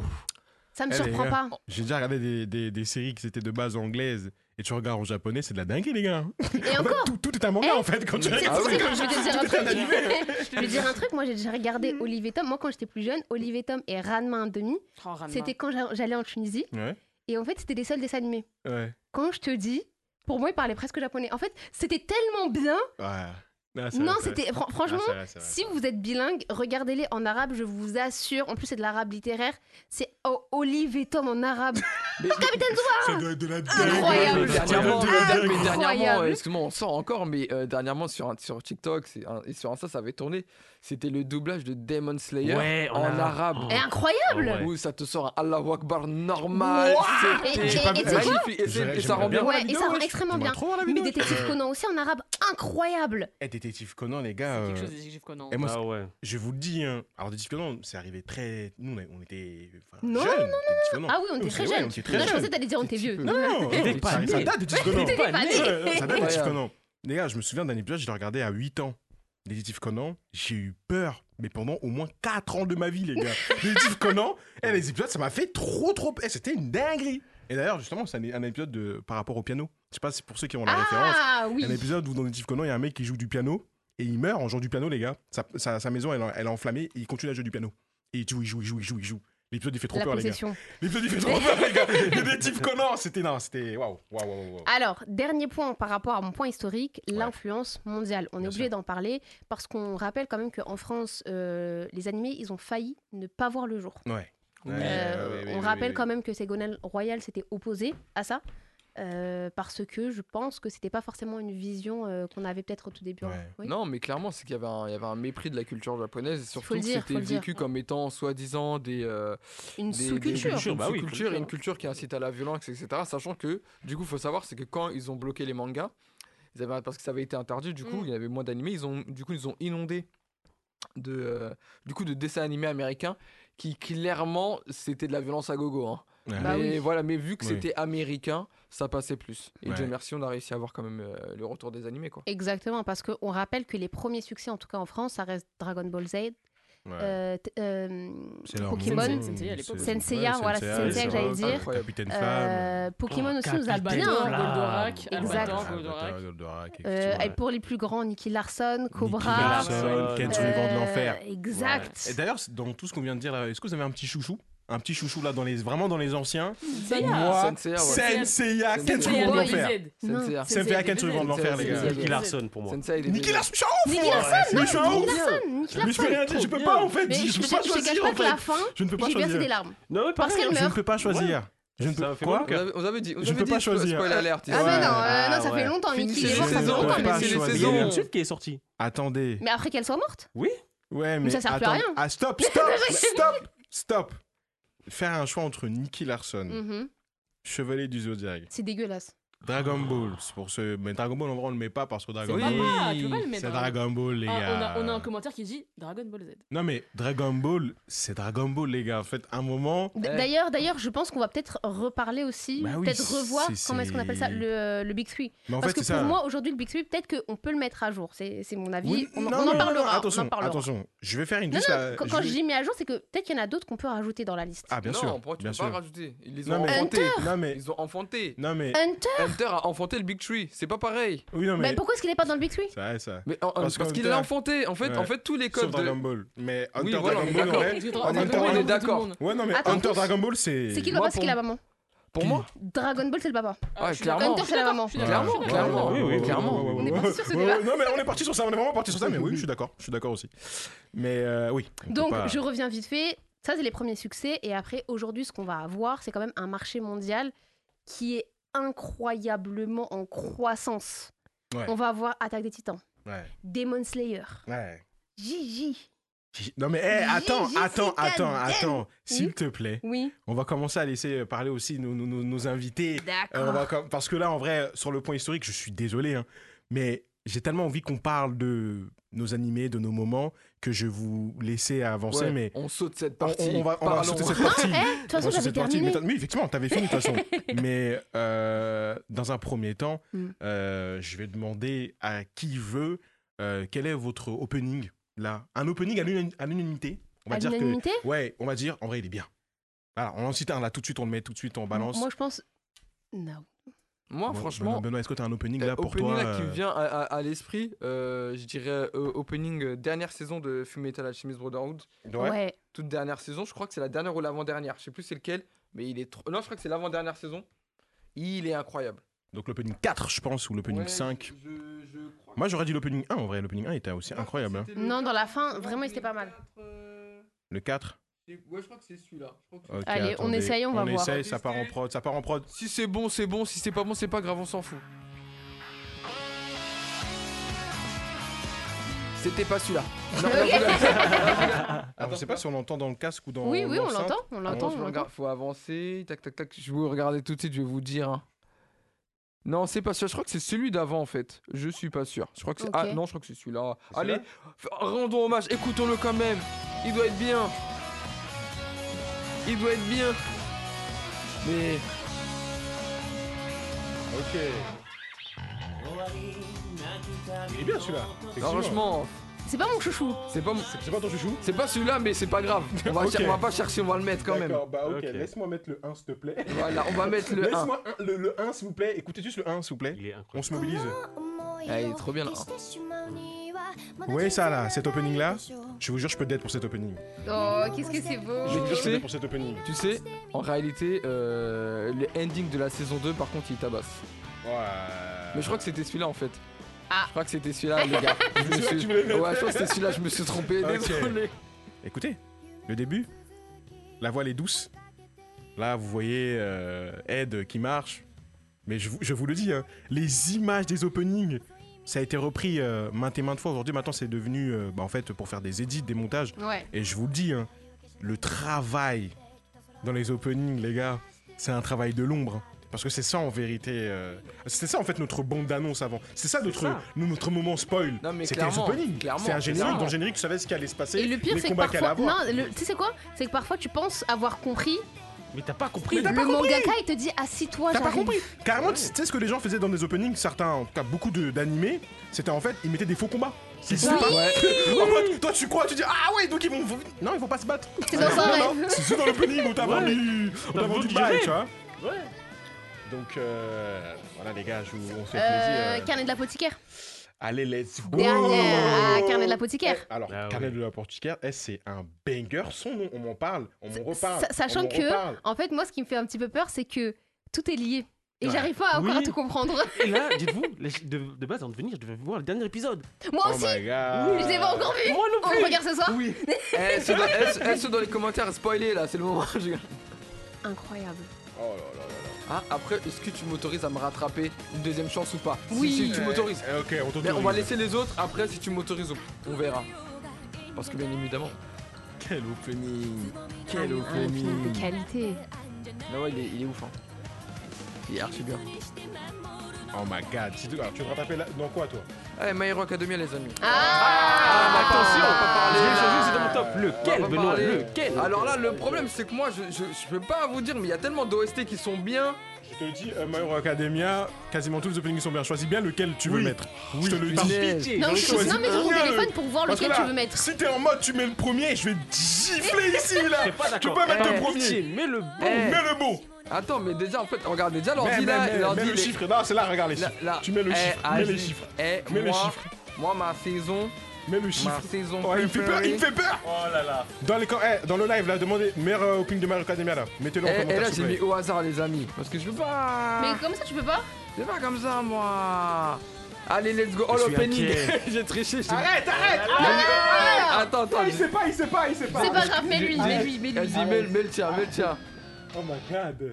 Ça me Eh, les surprend gars. pas. J'ai déjà regardé des, des, des séries qui étaient de base anglaises et tu regardes en japonais, c'est de la dinguerie, les gars. Et En fait, encore, tout, tout est un manga Eh, en fait quand tu tu sais- regardes. tu sais que je vais te dire un Tout est un truc. animé. Je vais te dire un truc. Moi, j'ai déjà regardé Olive et Tom. Moi, quand j'étais plus jeune, Olive et Tom et Ranma un demi, Oh, Ranma. c'était quand j'a- j'allais en Tunisie. Ouais, Et en fait, c'était les seuls dessins animés. ouais, Quand je te dis, pour moi, ils parlaient presque japonais. En fait, c'était tellement bien. ouais. Non, c'est Non, vrai, c'est vrai. c'était fran- Ah, franchement. c'est vrai, c'est vrai, Si c'est vrai. vous êtes bilingue, regardez-les en arabe, je vous assure. En plus, c'est de l'arabe littéraire. C'est oh, Olive et Tom en arabe. Mais, Ça doit être de la Incroyable. mais dingue. dernièrement, Ça doit être de la mais dingue. dernièrement, Incroyable. euh, excuse-moi, on sort encore, mais euh, dernièrement sur, un- sur TikTok c'est un- et sur Insta, ça avait tourné. C'était le doublage de Demon Slayer Ouais, en arabe. Et incroyable. Ouais. Où ça te sort un Allahu Akbar normal. Et- C'était et- J'ai pas vu- et tu sais quoi magnifique. Et, c'est- J'aimerais- et ça rend j'aimerais bien. bien. Ouais, la et vidéo, ça rend wesh. extrêmement J'aimerais bien. trop voir la Mais vidéo, Détective wesh. Conan aussi en arabe, incroyable. Eh, Détective Conan, les gars. C'est quelque euh, chose des Détectives Conan. Et moi, Ah ouais. je vous le dis, hein. Alors, Détective Conan, c'est arrivé très. Nous, on est- on était enfin, Non, jeunes. Détective Conan. Ah oui, on Nous, était c'est- très ouais, jeunes. on était très Non, je jeunes. pensais que t'allais dire on était vieux. Non, non, T'étais non, pas ça, né. ça date Détective Conan. T'étais pas né. Ouais, ça date Détective Ouais. Conan. Les gars, je me souviens d'un épisode, je l'ai regardé à huit ans. Détective Conan, j'ai eu peur, mais pendant au moins quatre ans de ma vie, les gars. Détective Conan, eh, les épisodes, ça m'a fait trop, trop. Eh, c'était une dinguerie. Et d'ailleurs, justement, c'est un, un épisode de, par rapport au piano. Je sais pas si pour ceux qui ont la référence. Ah oui. Il y a un épisode où dans Détective Conan, il y a un mec qui joue du piano et il meurt en jouant du piano, les gars. Sa, sa, sa maison, elle, elle est enflammée et il continue à jouer du piano. Et il joue, il joue, il joue, il joue, il joue. L'épisode, il fait trop La peur, les gars. possession. L'épisode, il fait trop peur, les gars. Détective Conan, c'était. Non, c'était. Waouh, waouh, waouh, waouh. Alors, dernier point par rapport à mon point historique, Ouais. l'influence mondiale. On est Bien obligé sûr. d'en parler parce qu'on rappelle quand même qu'en France, euh, les animés, ils ont failli ne pas voir le jour. Ouais. Ouais, Euh, ouais, ouais, on ouais, rappelle ouais, quand même que Ségolène Royal s'était opposé à ça. euh, parce que je pense que c'était pas forcément une vision euh, qu'on avait peut-être au tout début. Ouais. hein. Oui. Non, mais clairement, c'est qu'il y avait un, il y avait un mépris de la culture japonaise et surtout le que dire, c'était faut le dire. vécu comme étant soi-disant des, euh, Une des- des- sous-culture. des- une Bah oui, sous-culture et culture. une culture qui incite à la violence, et cetera. Sachant que, du coup, il faut savoir, c'est que quand ils ont bloqué les mangas, ils avaient, parce que ça avait été interdit, du coup, Mm. il y avait moins d'animés, ils ont, du coup, ils ont inondé de, euh, du coup, de dessins animés américains qui, clairement, c'était de la violence à gogo. Hein. Ouais. Bah mais oui. voilà, mais vu que Oui. c'était américain, ça passait plus. Et Ouais. Dieu merci, on a réussi à avoir quand même euh, le retour des animés, quoi. Exactement, parce qu'on rappelle que les premiers succès, en tout cas en France, ça reste Dragon Ball Z, Ouais. euh, t- euh, C'est leur Pokémon, monde. Sensei à l'époque. C'est- Senseiya, ouais, voilà, c'est Senseiya, Senseiya que j'allais Sora, dire. Capitaine euh, Flamme. Pokémon Oh, aussi nous a Capitaine bien. Flamme. Goldorak, Exact. Albator, Ah, Goldorak. Goldorak, Euh, effectivement. et pour les plus grands, Nicky Larson, Nicky Cobra. Larson, Ken sur les vents de euh, l'enfer. Exact. Et d'ailleurs, dans tout ce qu'on vient de dire là, est-ce que vous avez un petit chouchou un petit chouchou là, dans les, vraiment dans les anciens. Seiya. Moi, Senseiya, ouais. Senseiya, Senseiya. Ken sur le Seiya vent de de l'enfer. Z. Non. Senseiya. Senseiya Ken sur le vent de l'enfer, les gars. Senseiya. Nicky Larson pour moi. Sensei, il est Nicky bien. Larson, je suis un Nicky ouf, Larson, mais je suis un Nicky ouf. Larson, Nicky Mais je Larson. peux rien dire, je peux pas en fait, Mais je je peux je- pas je te cache choisir pas en que la fait. fin, Je ne peux pas j'ai versé des choisir. larmes. Non, mais Parce pareil, qu'elle hein. Je ne meurt. peux pas choisir. Je ne Ça peux me fait quoi mal au On cœur. avait, on avait dit, on Je avait peux dit pas spo- choisir. spoiler alert. ici. Ah mais non, Ah, euh, non, ça ouais. fait longtemps, Nicky, il est Finissez mort, les ça fait saisons, longtemps. ouais, mais- finissez les choisir. Mais il y a saisons. une suite qui est sortie. Attendez. Mais après qu'elle soit morte. Oui. Ouais, mais ça sert plus à attends. rien. Ah, stop, stop, stop, stop. Faire un choix entre Nicky Larson, Mhm. Chevalier du Zodiac, C'est dégueulasse. Dragon Ball, c'est pour ce... mais Dragon Ball en vrai on le met pas parce que Dragon Oui. Ball, Ah, tu peux pas le mettre. c'est hein. Dragon Ball les Ah, gars. on, a, on a un commentaire qui dit Dragon Ball Z. Non mais Dragon Ball, c'est Dragon Ball les gars. En fait, un moment, D- Eh. D'ailleurs, d'ailleurs, je pense qu'on va peut-être reparler aussi, Bah oui, peut-être revoir, c'est- comment est-ce qu'on appelle ça, c'est- le, euh, le Big Three. mais en Parce fait que c'est pour ça. moi, aujourd'hui, le Big Three, peut-être qu'on peut le mettre à jour. C'est c'est mon avis. Oui, on, non, on non, en non, parlera. non, attention, on en parlera. attention. Je vais faire une Non, liste. non, là, quand, je quand vais- je dis mis à jour, c'est que peut-être qu'il y en a d'autres qu'on peut rajouter dans la liste. Ah bien non, sûr, pourquoi tu bien peux sûr. pas le rajouter? Ils les Non, ont mais- enfantés. Non mais, Ils ont enfanté. non mais, Hunter Hunter a enfanté le Big Tree. C'est pas pareil. oui non Mais mais, pourquoi est-ce qu'il est pas dans le Big Three? c'est vrai ça. Mais en- en- Parce parce, que qu'il Hunter- l'a enfanté. En fait, Ouais. en fait, tous les Sauf codes de. Dragon Ball. Mais Hunter Oui, voilà, Dragon on est Ball, en d'accord. vrai. Parce que Hunter, Dragon on Ball, est tout le d'accord. monde. Ouais non mais Attends, Hunter Dragon Ball c'est. C'est qui le Moi, papa, c'est qui pour- la maman? Pour moi, Dragon Ball, c'est le papa. Ah, Ouais, je suis clairement. d'accord, Hunter, je suis c'est la d'accord, maman. je suis d'accord, Clairement, je suis d'accord. clairement. Oui, oui, clairement. On est parti sur ce Ouais, débat. ouais, non mais on est parti sur ça, on est vraiment parti sur ça, mais oui, je suis d'accord, je suis d'accord aussi. Mais euh, oui. on peut Donc, pas- je reviens vite fait. Ça, c'est les premiers succès. Et après, aujourd'hui, ce qu'on va avoir, c'est quand même un marché mondial qui est incroyablement en croissance. Ouais. On va avoir Attaque des Titans, Ouais, Demon Slayer, ouais. Gigi. Non mais hey, attends, Gigi attends, Cicadelle. attends, attends, s'il te plaît. Oui, On va commencer à laisser parler aussi nos, nos, nos- nos invités. Euh, on va d'accord. com- parce que là, en vrai, sur le point historique, je suis désolé, hein, mais j'ai tellement envie qu'on parle de nos animés, de nos moments, que je vais vous laisser avancer, Ouais, mais on saute cette on, partie. on va, on va Parlons. sauter cette partie. Eh, de toute On va façon, sauter j'avais cette partie, terminé. mais, mais effectivement, t'avais fini de toute façon. mais euh, dans un premier temps, Mm. euh, je vais demander à qui veut euh, quel est votre opening là, un opening à l'uni- à l'unanimité. On va À dire que l'unanimité? ouais, on va dire en vrai il est bien. Voilà, on en cite un là tout de suite, on le met tout de suite, on balance. Moi, je pense. Non. Moi, Bon, franchement, Benoît, Benoît, est-ce que tu as un opening là euh, pour opening toi là qui euh, me vient à, à- à l'esprit, euh, je dirais euh, opening euh, dernière saison de Fullmetal Alchemist Brotherhood. Ouais. Ouais. Toute dernière saison, je crois que c'est la dernière ou l'avant-dernière. Je sais plus c'est lequel, mais il est trop. Non, je crois que c'est l'avant-dernière saison. Il est incroyable. Donc l'opening quatre, je pense, ou l'opening Ouais, cinq. je- je- je crois Moi j'aurais dit l'opening un en vrai, l'opening un était aussi incroyable. hein. Non, dans la fin, vraiment, il était pas mal. Le quatre. Ouais, je crois que c'est celui-là. Je crois que c'est- Ok, Allez, on attendez. essaye, on va voir. essaye, ça part en prod, ça part en prod. Si c'est bon, c'est bon. Si c'est pas bon, c'est pas grave, on s'en fout. C'était pas celui-là. Non, non, celui-là. Alors, je sais pas si on l'entend dans le casque ou dans Oui, oui, on l'enceinte. l'entend. On Attends, l'entend. je on l'entend. regarde, faut avancer. Tac, tac, tac. Je vais vous regarder tout de suite, je vais vous dire. hein. Non, c'est pas sûr. Je crois que c'est celui d'avant en fait. Je suis pas sûr. Je crois que c'est. Ok. Ah non, je crois que c'est celui-là. C'est Allez, celui-là f- rendons hommage. Écoutons-le quand même. Il doit être bien. Il doit être bien. Mais Ok. Il est bien celui-là. effectivement. franchement, C'est pas mon chouchou. c'est pas, mon- C'est pas ton chouchou c'est pas celui-là, mais c'est pas grave. On va, Ok. cher- on va pas chercher, on va le mettre quand même. D'accord, bah ok, Ok. laisse-moi mettre le un s'il te plaît. Voilà, on va mettre le un. Laisse-moi un- le, le un s'il vous plaît, écoutez juste le un s'il vous plaît. Il est On incroyable. se mobilise. Ah, il est trop bien là. Vous voyez ça là, cet opening là Je vous jure, je peux dead pour cet opening. Oh, qu'est-ce que c'est beau. Je vous jure, tu je peux sais- dead pour cet opening. Tu sais, en réalité, euh, le ending de la saison deux, par contre, il tabasse. Ouais. Mais je crois que c'était celui-là en fait. Ah. Je crois que c'était celui-là, les gars. Je me celui-là que suis... tu voulais mettre. Ouais, je crois que c'était celui-là, je me suis trompé. Ok. Désolé. Écoutez, le début, la voix elle est douce. Là, vous voyez euh, Ed qui marche. Mais je, vous- je vous le dis, hein, les images des openings, ça a été repris euh, maintes et maintes fois. Aujourd'hui, maintenant, c'est devenu, euh, bah, en fait, pour faire des edits, des montages. Ouais. Et je vous le dis, hein, le travail dans les openings, les gars, c'est un travail de l'ombre. hein. Parce que c'est ça en vérité. euh, C'était ça en fait notre bande d'annonces avant. C'est ça notre, ça. nous, notre moment spoil. Non, mais C'était les clairement, openings. clairement, C'est un générique. clairement. Dans le générique, tu savais ce qui allait se passer. Et le pire, les c'est que combats qu'il allait parfois. avoir. Non, le- tu sais quoi? C'est que parfois, tu penses avoir compris. Mais t'as pas compris. Mais t'as Le pas compris. mangaka, il te dit assis-toi, T'as pas j'arrive. compris. Carrément, tu sais ce que les gens faisaient dans des openings, certains, en tout cas beaucoup de- d'animés, c'était en fait, ils mettaient des faux combats. C'est ça. Ouais. En mode, toi tu crois, tu dis ah ouais, donc ils vont. Non, ils vont pas se battre. C'est dans non, son non, rêve. non, c'est dans l'opening où t'as Ouais. vendu, on T'as t'a vendu vendu du du bail, rêve. tu vois. Ouais. Donc euh, voilà les gars, je vous, on se fait Euh, plaisir. euh. Carnet de l'apothicaire. Allez, let's go. Dernière, à Carnet de l'apothicaire. Eh, Alors, Ah Carnet ouais. de l'apothicaire, eh, c'est un banger. Son nom, on m'en parle, on m'en reparle. Sa- Sachant on m'en que, reparle. en fait, moi, ce qui me fait un petit peu peur, c'est que tout est lié. Et Ouais. j'arrive pas encore à Oui. tout comprendre. Et là, dites-vous, là, de, de base, avant de venir, je devais voir le dernier épisode. Moi Oh aussi, my god. je l'ai pas encore vu. Moi non On plus. le regarde ce soir. Oui. Eh, ceux dans, eh, ceux- eh, ceux dans les commentaires, spoiler là, c'est le moment. Je- Incroyable. Oh là là là là. Ah, après, est-ce que tu m'autorises à me rattraper une deuxième chance ou pas? Oui. Si, si tu Eh, m'autorises. eh, ok, on Mais t'autorise. on va laisser les autres après si tu m'autorises, on verra. Parce que bien évidemment. Quel opening. Quel Un film de opening. qualité. Là ouais, il est, il est ouf. Hein. Il est archi bien. Oh my god. Si tu, alors, tu veux te rattraper là, dans quoi, toi? Allez, My Hero Academia, les amis. Ah, mais attention, on va pas parler Je vais là. changer, c'est dans mon top. On Lequel, va Benoît parler. Lequel Alors là, le problème, c'est que moi, je, je, je peux pas vous dire, mais il y a tellement d'O S T qui sont bien. Je te dis, euh, My Hero Academia, quasiment tous les openings sont bien. Choisis bien lequel tu veux Oui. mettre. je te le dis. punaise. Pitié, Non, j'en ai je- choisi non, mais sur un. ton un. téléphone pour voir Parce que lequel tu là, veux mettre. Si t'es en mode, tu mets le premier, je vais te gifler ici, là. Je suis pas Tu d'accord. peux mettre Eh, le premier. Pitié, mets le bon. Eh. Mets le bon. Attends, mais déjà, en fait, regarde, déjà, Mets, l'ordi mets, là, mets, l'ordi, mets le il est- chiffre. Non, c'est là, regarde les Là, chiffres. là. Tu mets le Eh, chiffre. ah, Mets je- les chiffres. Eh, Mets les moi, chiffres. moi, ma saison, Mets le ma chiffre. saison Oh, il me fait peur, il me fait peur. Oh là là. Dans, les, com- eh, dans le live, là, demandez meilleur euh, opening de My Hero Academia, là. Mettez-le en Et, et commentaire, là, s'il j'ai vous mis plaît. au hasard, les amis. Parce que je veux pas. Mais comme ça, tu peux pas. C'est pas comme ça, moi. Allez, let's go. Oh, Je suis l'opening. inquiet. J'ai triché. j'ai- Arrête, arrête. Ah, Attends, attends. Ah, il sait pas, il sait pas, il sait pas. c'est pas grave, mets-lui, J'ai- mets-lui, mets-lui. Vas-y, mets, mets le tien, mets le tien. Oh my god.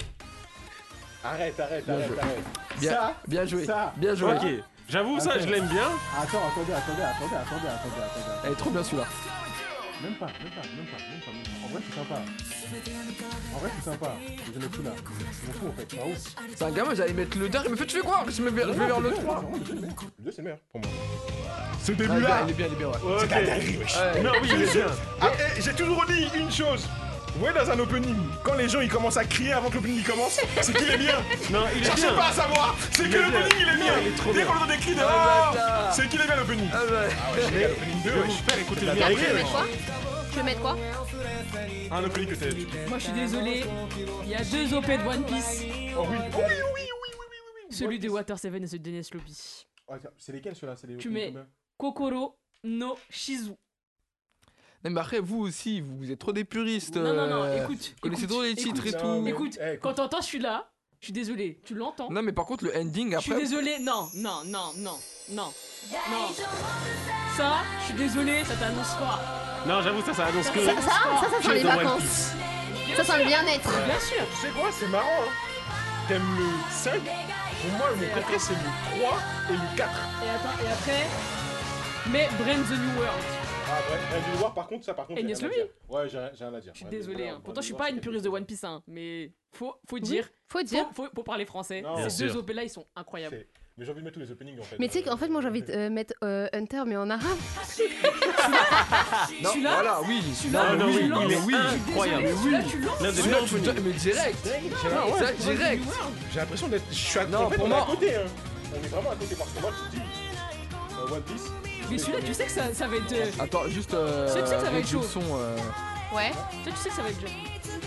Arrête, arrête, Bien arrête, joué. arrête. Bien, Ça, bien joué. ça. Bien joué. Ok, j'avoue, ça, je l'aime bien. Attends, attendez, attendez, attendez, attendez, attendez, attendez. Elle est trop bien celui-là. Même pas, même pas, même pas, même pas, même pas. En vrai, c'est sympa. En vrai, c'est sympa. Je mets tout là. Je m'en fous en fait, c'est pas ouf. C'est un gamin, j'allais mettre le dernier. Mais tu fais quoi? Je me vais, je vais vers le trois. Le deux, le deux, c'est le meilleur pour moi. Ce Ah, il est bien, début-là, il est bien, il est bien, ouais. c'est de la dinguerie, wesh. Ouais. Non, oui, il est bien. Ah, eh, j'ai toujours dit une chose. Vous voyez dans un opening, quand les gens ils commencent à crier avant que l'opening il commence, c'est qu'il est bien. Non, il est Cherchez bien. pas à savoir, c'est Il que est bien. l'opening il est bien. Non, il est trop Dès bien. qu'on entend des cris de Ah, oh, bâtard. c'est qu'il est bien l'opening. Ah ouais. Ah ouais, j'ai l'opening deux, Je vais wesh. vous faire écouter le Et Et après, je vais mien. mettre quoi Je vais mettre quoi Un opening que t'es. Moi je suis désolé, il y a deux O P de One Piece. Oh oui, oh oui, oui, oui, oui, oui, oui. Celui de Water seven et celui de Dennis Lobby. Oh, attends, c'est lesquels ceux-là? C'est les Tu openings mets- combien Kokoro no Shizu. Non, mais après, vous aussi, vous êtes trop des puristes. Non, non, non, euh, écoute. Vous connaissez écoute, trop les titres et écoute, tout. Non, mais- Écoute, Eh, écoute. quand t'entends celui-là, je suis désolé, tu l'entends. Non, mais par contre, le ending Je suis après. désolé, non, non, non, non, non, non. Ça, je suis désolé, ça t'annonce quoi? Non, j'avoue, ça, ça annonce que. Ça, ça, ça, ça sent les J'ai dans One vacances. Piece. Ça sent le bien-être. Bien sûr. Tu sais quoi, c'est marrant, hein. T'aimes le cinq? Pour moi, mon préféré, c'est le trois et le quatre. Et attends, et après, mais Brand the New World. Ah, bref, Red War, par contre, ça, par contre. Et j'ai Nies rien à Lobby. dire. Ouais, j'ai j'ai rien à dire. Je suis Ouais, désolé, voilà, hein. Red Pourtant je suis War, pas une c'est puriste de One Piece, hein. Mais faut, faut Oui, dire, faut dire. faut, faut, faut parler français. Non, Bien Ces deux sûr. O P là ils sont incroyables. C'est- Mais j'ai envie de mettre tous les openings en fait. Mais tu sais qu'en fait, moi, j'ai envie de euh, mettre euh, Hunter, mais en arabe. Non, Celui-là voilà, oui. Celui-là, Ah, non, oui, oui, tu lances. il est oui. Je suis incroyable. désolé, celui-là, tu lances. L'un des Celui-là, meilleurs tu openings. mais direct. Ah ouais, Ça, direct. J'ai l'impression d'être. Je suis à Non, en fait, pour on est à moi- côté, hein. On est vraiment à côté parce que moi, je te dis. euh, One Piece. Mais celui-là, tu sais que ça, ça va être. euh, Attends, juste. Euh, Tu sais que ça va être chaud. réduction, euh, Ouais. Tu sais, tu sais que ça va être dur.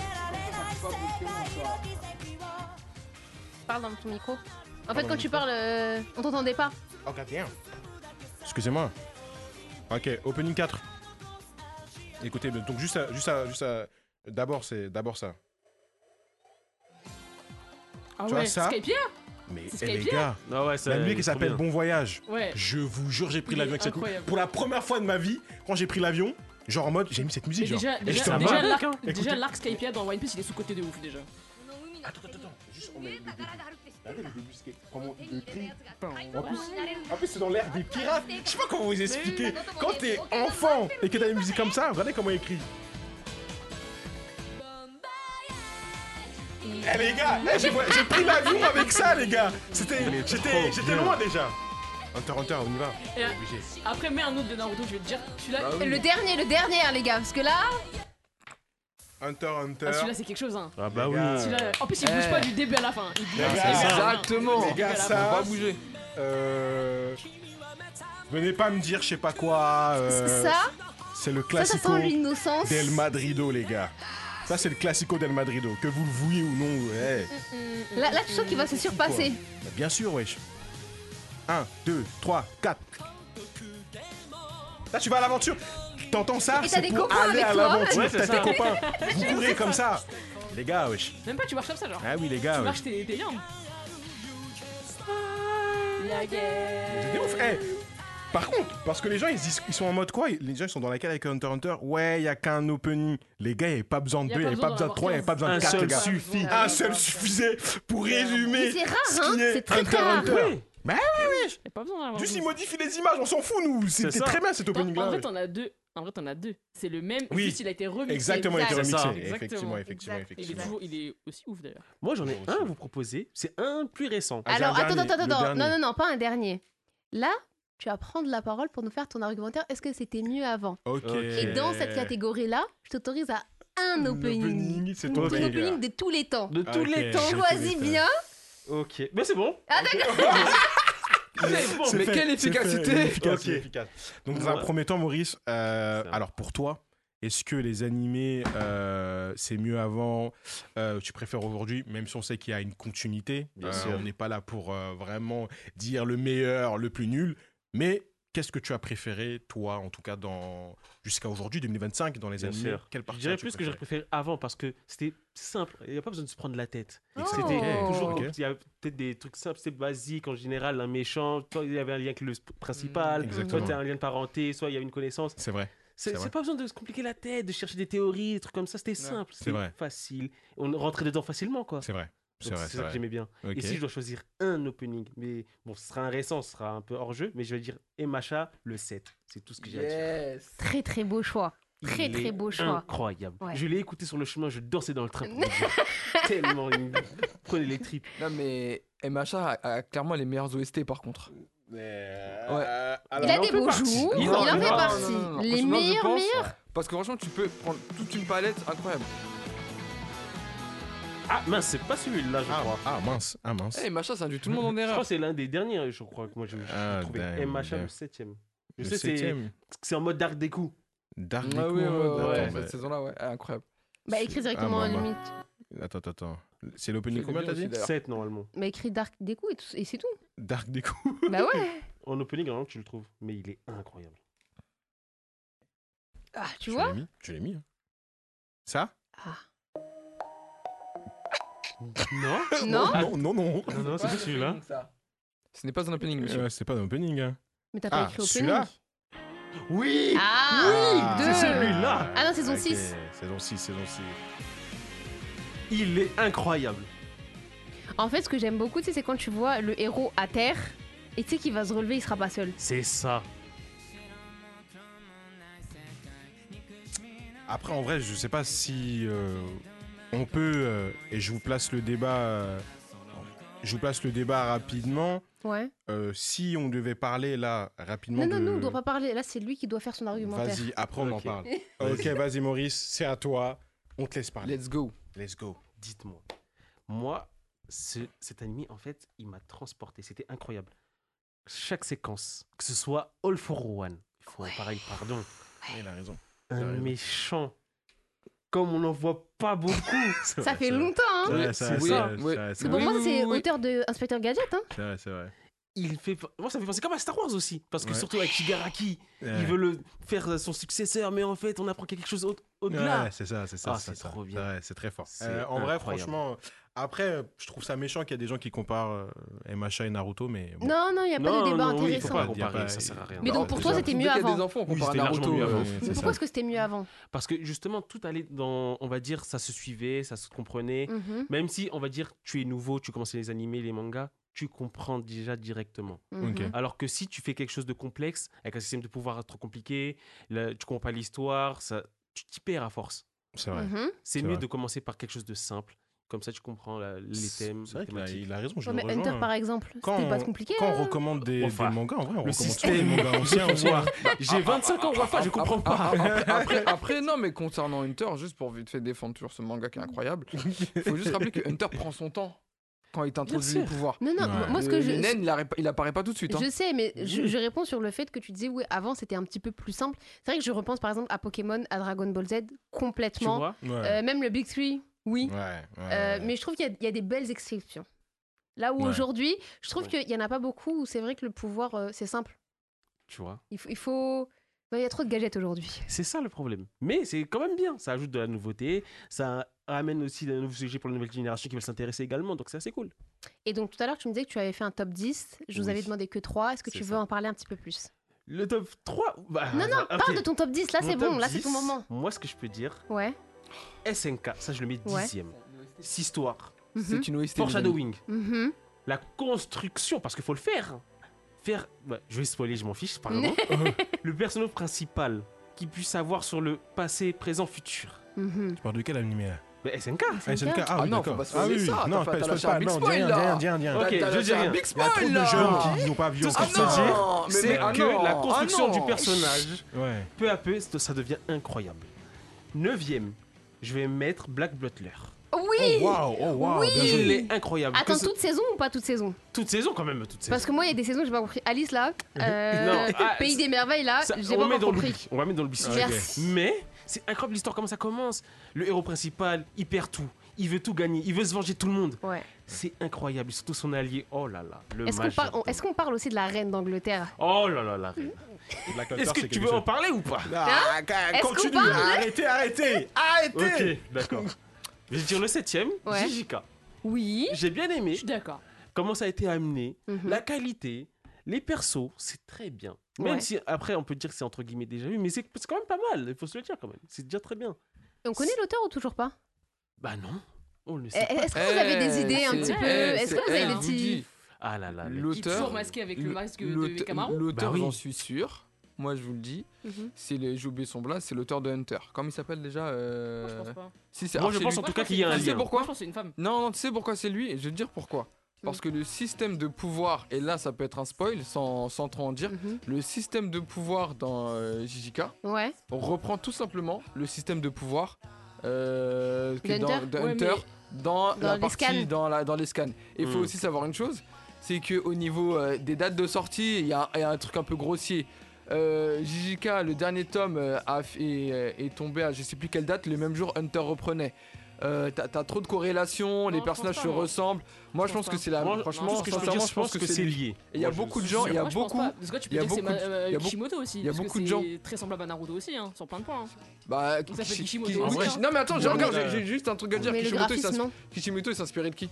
Parle dans ton micro. En fait, quand tu parles, euh, on t'entendait pas. Oh, vingt et un. Excusez-moi. Ok, opening quatre. Écoutez, donc juste à, juste à, juste à- d'abord c'est d'abord ça. Ah Tu vois ouais, ça Skypiea. Mais C'est eh, les Skypiea. gars, Ah ouais, ça. la musique il est qui trop s'appelle bien. Bon Voyage. Ouais. Je vous jure, j'ai pris Il l'avion est avec cette incroyable. Pour la première fois de ma vie, quand j'ai pris l'avion, genre en mode, j'ai mis cette Mais musique. Genre. déjà, Et déjà, je te déjà, remets- l'arc, hein. déjà Écoutez. l'arc Skypiea dans One Piece il est sous-côté de ouf déjà. Attends, attends, attends. Juste, on met le début. Regardez le début, ce qui est- comment le cri. En plus, en plus, c'est dans l'air des pirates. Je sais pas comment vous expliquer. Quand t'es enfant et que t'as une musique comme ça, regardez comment il écrit. Eh les gars, eh, j'ai j'ai pris l'avion avec ça les gars. C'était, Il est j'étais, trop j'étais bien. loin déjà. Hunter, Hunter, on y va. Et, euh, Obligé. Après, mets un autre de Naruto, je vais te dire. Celui-là, Bah oui. Le dernier, le dernier, hein, les gars, parce que là, Hunter, Hunter. ah, celui-là c'est quelque chose. Hein. Ah bah Les oui. gars. Celui-là, en plus, il Eh. bouge pas du début à la fin. Il bouge Les du gars. début à la fin. Exactement. Les gars, Il bouge à la ça- fin. Faut pas bouger. Euh... Venez pas me dire je sais pas quoi. euh, ça, C'est le ça, ça classico sent l'innocence. del Madrido les gars. Ça c'est le classico del Madrido. Que vous le vouliez ou non. ouais. Là, là, tu sens qu'il va se surpasser. Bah, bien sûr wesh. un, deux, trois, quatre. Là, tu vas à l'aventure. T'entends ça? Et t'as C'est des pour copains aller avec à toi. l'aventure. Ouais, c'est T'as ça. tes copains. Vous courez comme ça. Les gars, wesh. Même pas, tu marches comme ça, genre. Ah oui, les Tu gars, wesh. marches tes, tes jambes. La guerre. C'est ouf. Eh, par contre, parce que les gens, ils, disent- ils sont en mode quoi? Les gens, ils sont dans la cale avec Hunter x Hunter. Ouais, il y a qu'un opening. Les gars, il n'y avait pas besoin de Y a deux, il pas n'y avait pas besoin besoin de d'en trois, il n'y avait pas besoin de Un quatre, les seul gars. suffit. Un seul suffisait pour résumer Mais c'est rare, ce hein. qui est C'est très, Hunter très x rare. Hunter. Bah ouais, wesh. Y'a pas besoin d'en avoir Juste, douze. ils modifient les images, on s'en fout, nous. C'était ça. très bien cet En, opening en là. vrai, t'en as deux. En vrai, t'en as deux. C'est le même. Oui. Juste, il a été remixé. Exactement, il a été Exact. C'est ça. remixé. Effectivement, Exactement. effectivement, Exact. Il est, effectivement. toujours, il est aussi ouf d'ailleurs. Moi, j'en ai Toujours un aussi. à vous proposer. C'est un plus récent. Ah, j'ai Alors, un attends, dernier, attends, le attends. dernier. Non, non, non, pas un dernier. Là, tu vas prendre la parole pour nous faire ton argumentaire. Est-ce que c'était mieux avant? Ok. Ok. Et dans cette catégorie-là, je t'autorise à un opening. opening, c'est Ton ton opening, opening. de tous les temps. De tous Ok. les temps. Je Choisis connais bien. Ok. Mais c'est bon. Ah, d'accord. C'est bon. C'est Mais fait, quelle c'est fait, efficacité. efficace, Ok. efficace. Donc, dans un Ouais. premier temps, Maurice, euh, Ça. alors pour toi, est-ce que les animés, euh, c'est mieux avant euh, Tu préfères aujourd'hui, même si on sait qu'il y a une continuité. Bien euh, sûr. On n'est pas là pour euh, vraiment dire le meilleur, le plus nul. Mais qu'est-ce que tu as préféré, toi, en tout cas, dans jusqu'à aujourd'hui, deux mille vingt-cinq, dans les Bien animés sûr. Quelle Je partie dirais as-tu plus que j'aurais préféré préféré avant parce que c'était simple. Il n'y a pas besoin de se prendre la tête. Oh. C'était toujours. Ok. Il y a peut-être des trucs simples, c'était basique en général. Un méchant, soit il y avait un lien avec le sp- principal, Exactement. soit il y a un lien de parenté, soit il y a une connaissance. C'est vrai. C'est C'est vrai. c'est pas besoin de se compliquer la tête, de chercher des théories, des trucs comme ça. C'était simple, C'est c'était vrai. facile. On rentrait dedans facilement, quoi. C'est vrai. C'est Donc, vrai. C'est C'est ça que vrai. j'aimais bien. Ok. Et si je dois choisir un opening, mais bon, ce sera un récent, ce sera un peu hors jeu, mais je vais dire Emacha, le sept. C'est tout ce que j'ai à dire. Yes. Très, très beau choix. Très, Il très est beau choix. Incroyable. Ouais. Je l'ai écouté sur le chemin, je dansais dans le train. Pour vous dire. Tellement il me prenait les tripes. Non, mais M H A a, a clairement les meilleures O S T par contre. Euh, Il a en des fait beaux partie. jours, Il il en en fait fait partie. partie. Non, non, non. Les Parce que moi, je meilleurs, pense- meilleurs. Parce que franchement, tu peux prendre toute une palette incroyable. Ah mince, c'est pas celui-là, je Ah, crois. ah, mince. Ah mince. Eh, M H A, ça induit tout le monde en Je crois erreur. que c'est l'un des derniers, je crois que moi j'ai j'ai Ah, trouvé. damn, M H A, damn. le septième. Je Le sais, c'est septième. c'est en mode dark découp. Dark Ah Deco, oui, ouais, en ouais, mode- ouais, Attends, cette bah, saison-là, ouais, ah, incroyable. Bah, écrit directement Ah, en bah, bah. limite. Attends, attends, attends. C'est l'opening C'est combien bien t'as aussi, dit d'ailleurs. sept normalement. Bah, écrit Dark Deku et, tout- et c'est tout. Dark Deco. Bah ouais. En opening, normalement, tu le trouves. Mais il est incroyable. Ah, tu Je vois l'ai mis. Je l'ai mis. hein. Ça Ah. Non Non Non, non, non. Non, non, c'est pas celui-là. Ce n'est pas un opening, monsieur. Euh, c'est pas un opening. Hein. Mais t'as pas Ah, écrit celui-là opening. Oui Ah Oui, deux. C'est celui-là Ah non, saison Ok, six. Saison six, saison six. Il est incroyable. En fait, ce que j'aime beaucoup, tu sais, c'est quand tu vois le héros à terre et tu sais qu'il va se relever, il sera pas seul. C'est ça. Après, en vrai, je sais pas si euh, on peut, euh, et je vous place le débat, euh, je vous place le débat rapidement. Ouais. Euh, si on devait parler là rapidement Non, non, de... non, on doit pas parler. Là, c'est lui qui doit faire son argumentaire. Vas-y, après on en Ok. parle. Ok, vas-y Maurice, c'est à toi. On te laisse parler. Let's go. Let's go. Dites-moi. Moi, ce, cet animé, en fait, il m'a transporté. C'était incroyable. Chaque séquence, que ce soit All for One, il faut en parler, pardon. Il a raison. Un raison. méchant, comme on n'en voit pas beaucoup. Ça fait longtemps, hein. C'est vrai, Oui, c'est c'est vrai, ça. c'est Oui. vrai, Parce c'est que pour vrai, moi, Oui, c'est oui, oui. auteur de Inspecteur Gadget, hein. c'est vrai, c'est vrai. Il fait... Moi, ça me fait penser comme à Star Wars aussi. Parce que Ouais. surtout avec Shigaraki, Ouais. il veut le faire son successeur, mais en fait, on apprend quelque chose au- au-delà. Ouais, c'est ça, c'est ça. Ah, c'est c'est ça. trop bien. Ouais, c'est très fort. C'est Euh, en vrai, incroyable. franchement, après, euh, je trouve ça méchant qu'il y a des gens qui comparent euh, M H A et Naruto, mais bon. Non, non, il n'y a pas de débat non, oui, il faut intéressant. pas Il y a comparer, pas- ça sert à rien. Mais Non, donc, pour c'est toi, ça. c'était Dès mieux qu'il y a avant. des enfants, on Oui, compare à c'était largement Naruto. mieux avant. euh, C'est Mais ça. pourquoi est-ce que c'était mieux avant Parce que justement, tout allait dans, on va dire, ça se suivait, ça se comprenait. Mhm, Même si, on va dire, tu es nouveau, tu commences les animés, les mangas, tu comprends déjà directement. mhm. Ok. Alors que si tu fais quelque chose de complexe, avec un système de pouvoir trop compliqué, là, tu comprends pas l'histoire, ça, tu t'y perds à force. C'est vrai. Mhm. C'est C'est mieux vrai. de commencer par quelque chose de simple. Comme ça, tu comprends la- les thèmes, C'est vrai les qu'il a, thématiques. il a raison, je Ouais, le mais rejoins. Hunter, par exemple, Quand c'était pas on- compliqué. Quand hein. on recommande des, Enfin, des mangas, en vrai, on le recommande système. toujours des mangas anciens aussi. hein. J'ai vingt-cinq ans, Wafa, je comprends pas. Après, après, après- après, non, mais concernant Hunter, juste pour vite fait défendre toujours ce manga qui est incroyable, il faut juste rappeler que Hunter prend son temps quand il t'introduit Bien les sûr. pouvoirs. Non, non, Ouais. moi, ce Le- que le je. naine, il, arri- il apparaît pas tout de suite. hein. Je sais, mais je, je réponds sur le fait que tu disais, oui, avant c'était un petit peu plus simple. C'est vrai que je repense par exemple à Pokémon, à Dragon Ball Z, Tu complètement. vois Ouais. Euh, même le Big Three, oui. Ouais, ouais, Euh, ouais. mais je trouve qu'il y, a- il y a des belles exceptions. Là où Ouais. aujourd'hui, je trouve Ouais. qu'il n'y en a pas beaucoup où c'est vrai que le pouvoir, euh, c'est simple. Tu vois Il faut, il faut... Il y a trop de gadgets aujourd'hui. C'est ça le problème. Mais c'est quand même bien. Ça ajoute de la nouveauté. Ça amène aussi de nouveaux sujets pour la nouvelle génération qui veulent s'intéresser également. Donc c'est assez cool. Et donc tout à l'heure, tu me disais que tu avais fait un top dix. Je vous Oui. avais demandé que trois. Est-ce que C'est tu veux ça. en parler un petit peu plus? Le top trois. Bah, Non, non, ok. parle de ton top dix. Là, Mon c'est bon. top Là, c'est dix, ton moment. Moi, ce que je peux dire, Ouais. S N K, ça je le mets Ouais. dixième. Histoire. Mhm. C'est une O S T. les amis. Foreshadowing. Mhm. La construction, parce qu'il faut le faire. Faire. Bah, je vais spoiler, je m'en fiche, pardon. Le personnage principal qui puisse savoir sur le passé, présent, futur. Mhm. Tu parles de quel animé là? Bah, S N K. Ah, S N K. Ah, Ah oui, non, d'accord. faut pas Ah spoiler oui, oui. ça, t'as Non, pas- pas- t'as spoil lâché pas. un big Non, dis spoil, rien, là. dis rien, dis rien, dis rien. Ok, T'as- t'as je lâché dis un rien. big Il y a trop spoil, de là. jeunes qui n'ont pas vu Tout ce que encore. je peux Ah dire, non, mais- c'est mais- ah que non, la ah construction non. du personnage, Ouais. peu à peu, ça devient incroyable. Neuvième, je vais mettre Black Butler. Oui. Oh waouh, oh waouh, Oui. bien joué. Il est incroyable. Attends, Que ce- toute saison ou pas toute saison? toute saison quand même, toute saison. Parce que moi, il y a des saisons que j'ai pas compris. Alice, là, euh, Non, ah, Pays des merveilles, là, Ça, j'ai on pas met encore dans compris. l'oubli. On va mettre dans l'oubli. si tu veux. Merci. Mais c'est incroyable l'histoire, comment ça commence. Le héros principal, il perd tout. Il veut tout gagner. Il veut se venger de tout le monde. Ouais. C'est incroyable. Et surtout son allié. Oh là là. Le Est-ce qu'on majeur. parle, on- est-ce qu'on parle aussi de la reine d'Angleterre? Oh là là, la reine. Black Panther, Est-ce que c'est tu quelque veux en chose. parler ou pas Ah, Est-ce qu'on continue, parle arrêtez, arrêtez, arrêtez. Ok, d'accord. Je vais dire le septième, Ouais. J J K. Oui. J'ai bien Je aimé suis d'accord. comment ça a été amené, Mhm. la qualité, les persos, c'est très bien. Même Ouais. si après on peut dire que c'est entre guillemets déjà vu, mais c'est c'est quand même pas mal, il faut se le dire quand même. C'est déjà très bien. Et on connaît l'auteur ou toujours pas? Bah non, on le Eh, sait pas. Est-ce que vous avez des idées un c'est- petit peu? eh, Est-ce que c'est- vous avez eh, des je vous petits... dis, Ah là là, le- Il est L'auteur. toujours masqué avec le masque de l'auteur- Camaro. L'auteur, Bah oui. j'en suis sûr. Moi, je vous le dis. Mhm. C'est le, j'ai oublié son blast, c'est l'auteur de Hunter. Comment il s'appelle déjà euh, Moi, je pense pas. Si, c'est Moi, ah, je c'est pense lui. en tout Moi, cas je qu'il y a pense un que Tu sais lien. pourquoi Moi, je pense que c'est une femme. Non, non, tu sais pourquoi c'est lui et je vais te dire pourquoi. Parce que le système de pouvoir, et là ça peut être un spoil sans, sans trop en dire, Mhm. le système de pouvoir dans euh, J J K Ouais. reprend tout simplement le système de pouvoir euh, qui est dans, D'Hunter de Ouais, Hunter dans, Dans la les partie scans. dans, la, dans les scans. Et il faut Mm. aussi savoir une chose, c'est qu'au niveau euh, des dates de sortie, il y, a il y a un truc un peu grossier. Euh, J J K, le dernier tome, euh, a fait- est, est tombé à je sais plus quelle date, le même jour Hunter reprenait. Euh, t'as, t'as trop de corrélations, les je personnages pense se pas, moi. ressemblent. Moi, je Je pense pense que pas. c'est la. Moi, franchement, moi, ce que je peux sincèrement, dire, je pense que c'est lié. Et il y a Moi, je beaucoup de suis gens, sûr. il y a Moi, je pense beaucoup. pas. Parce que tu il y peux a dire que c'est beaucoup- ma- euh, il y a beaucoup- Kishimoto aussi. il y a parce que beaucoup de c'est gens. très semblable à Naruto aussi, hein, sur plein de points. hein. Bah, Il s'appelle Kishi- Kishimoto Kishi- aussi, oui, hein. non mais attends, j'ai Ouais, regarde, mais- j'ai j'ai juste un truc à dire. Mais le Kishimoto, il graphisme, s'ins- non? Kishimoto, il s'est inspiré de qui?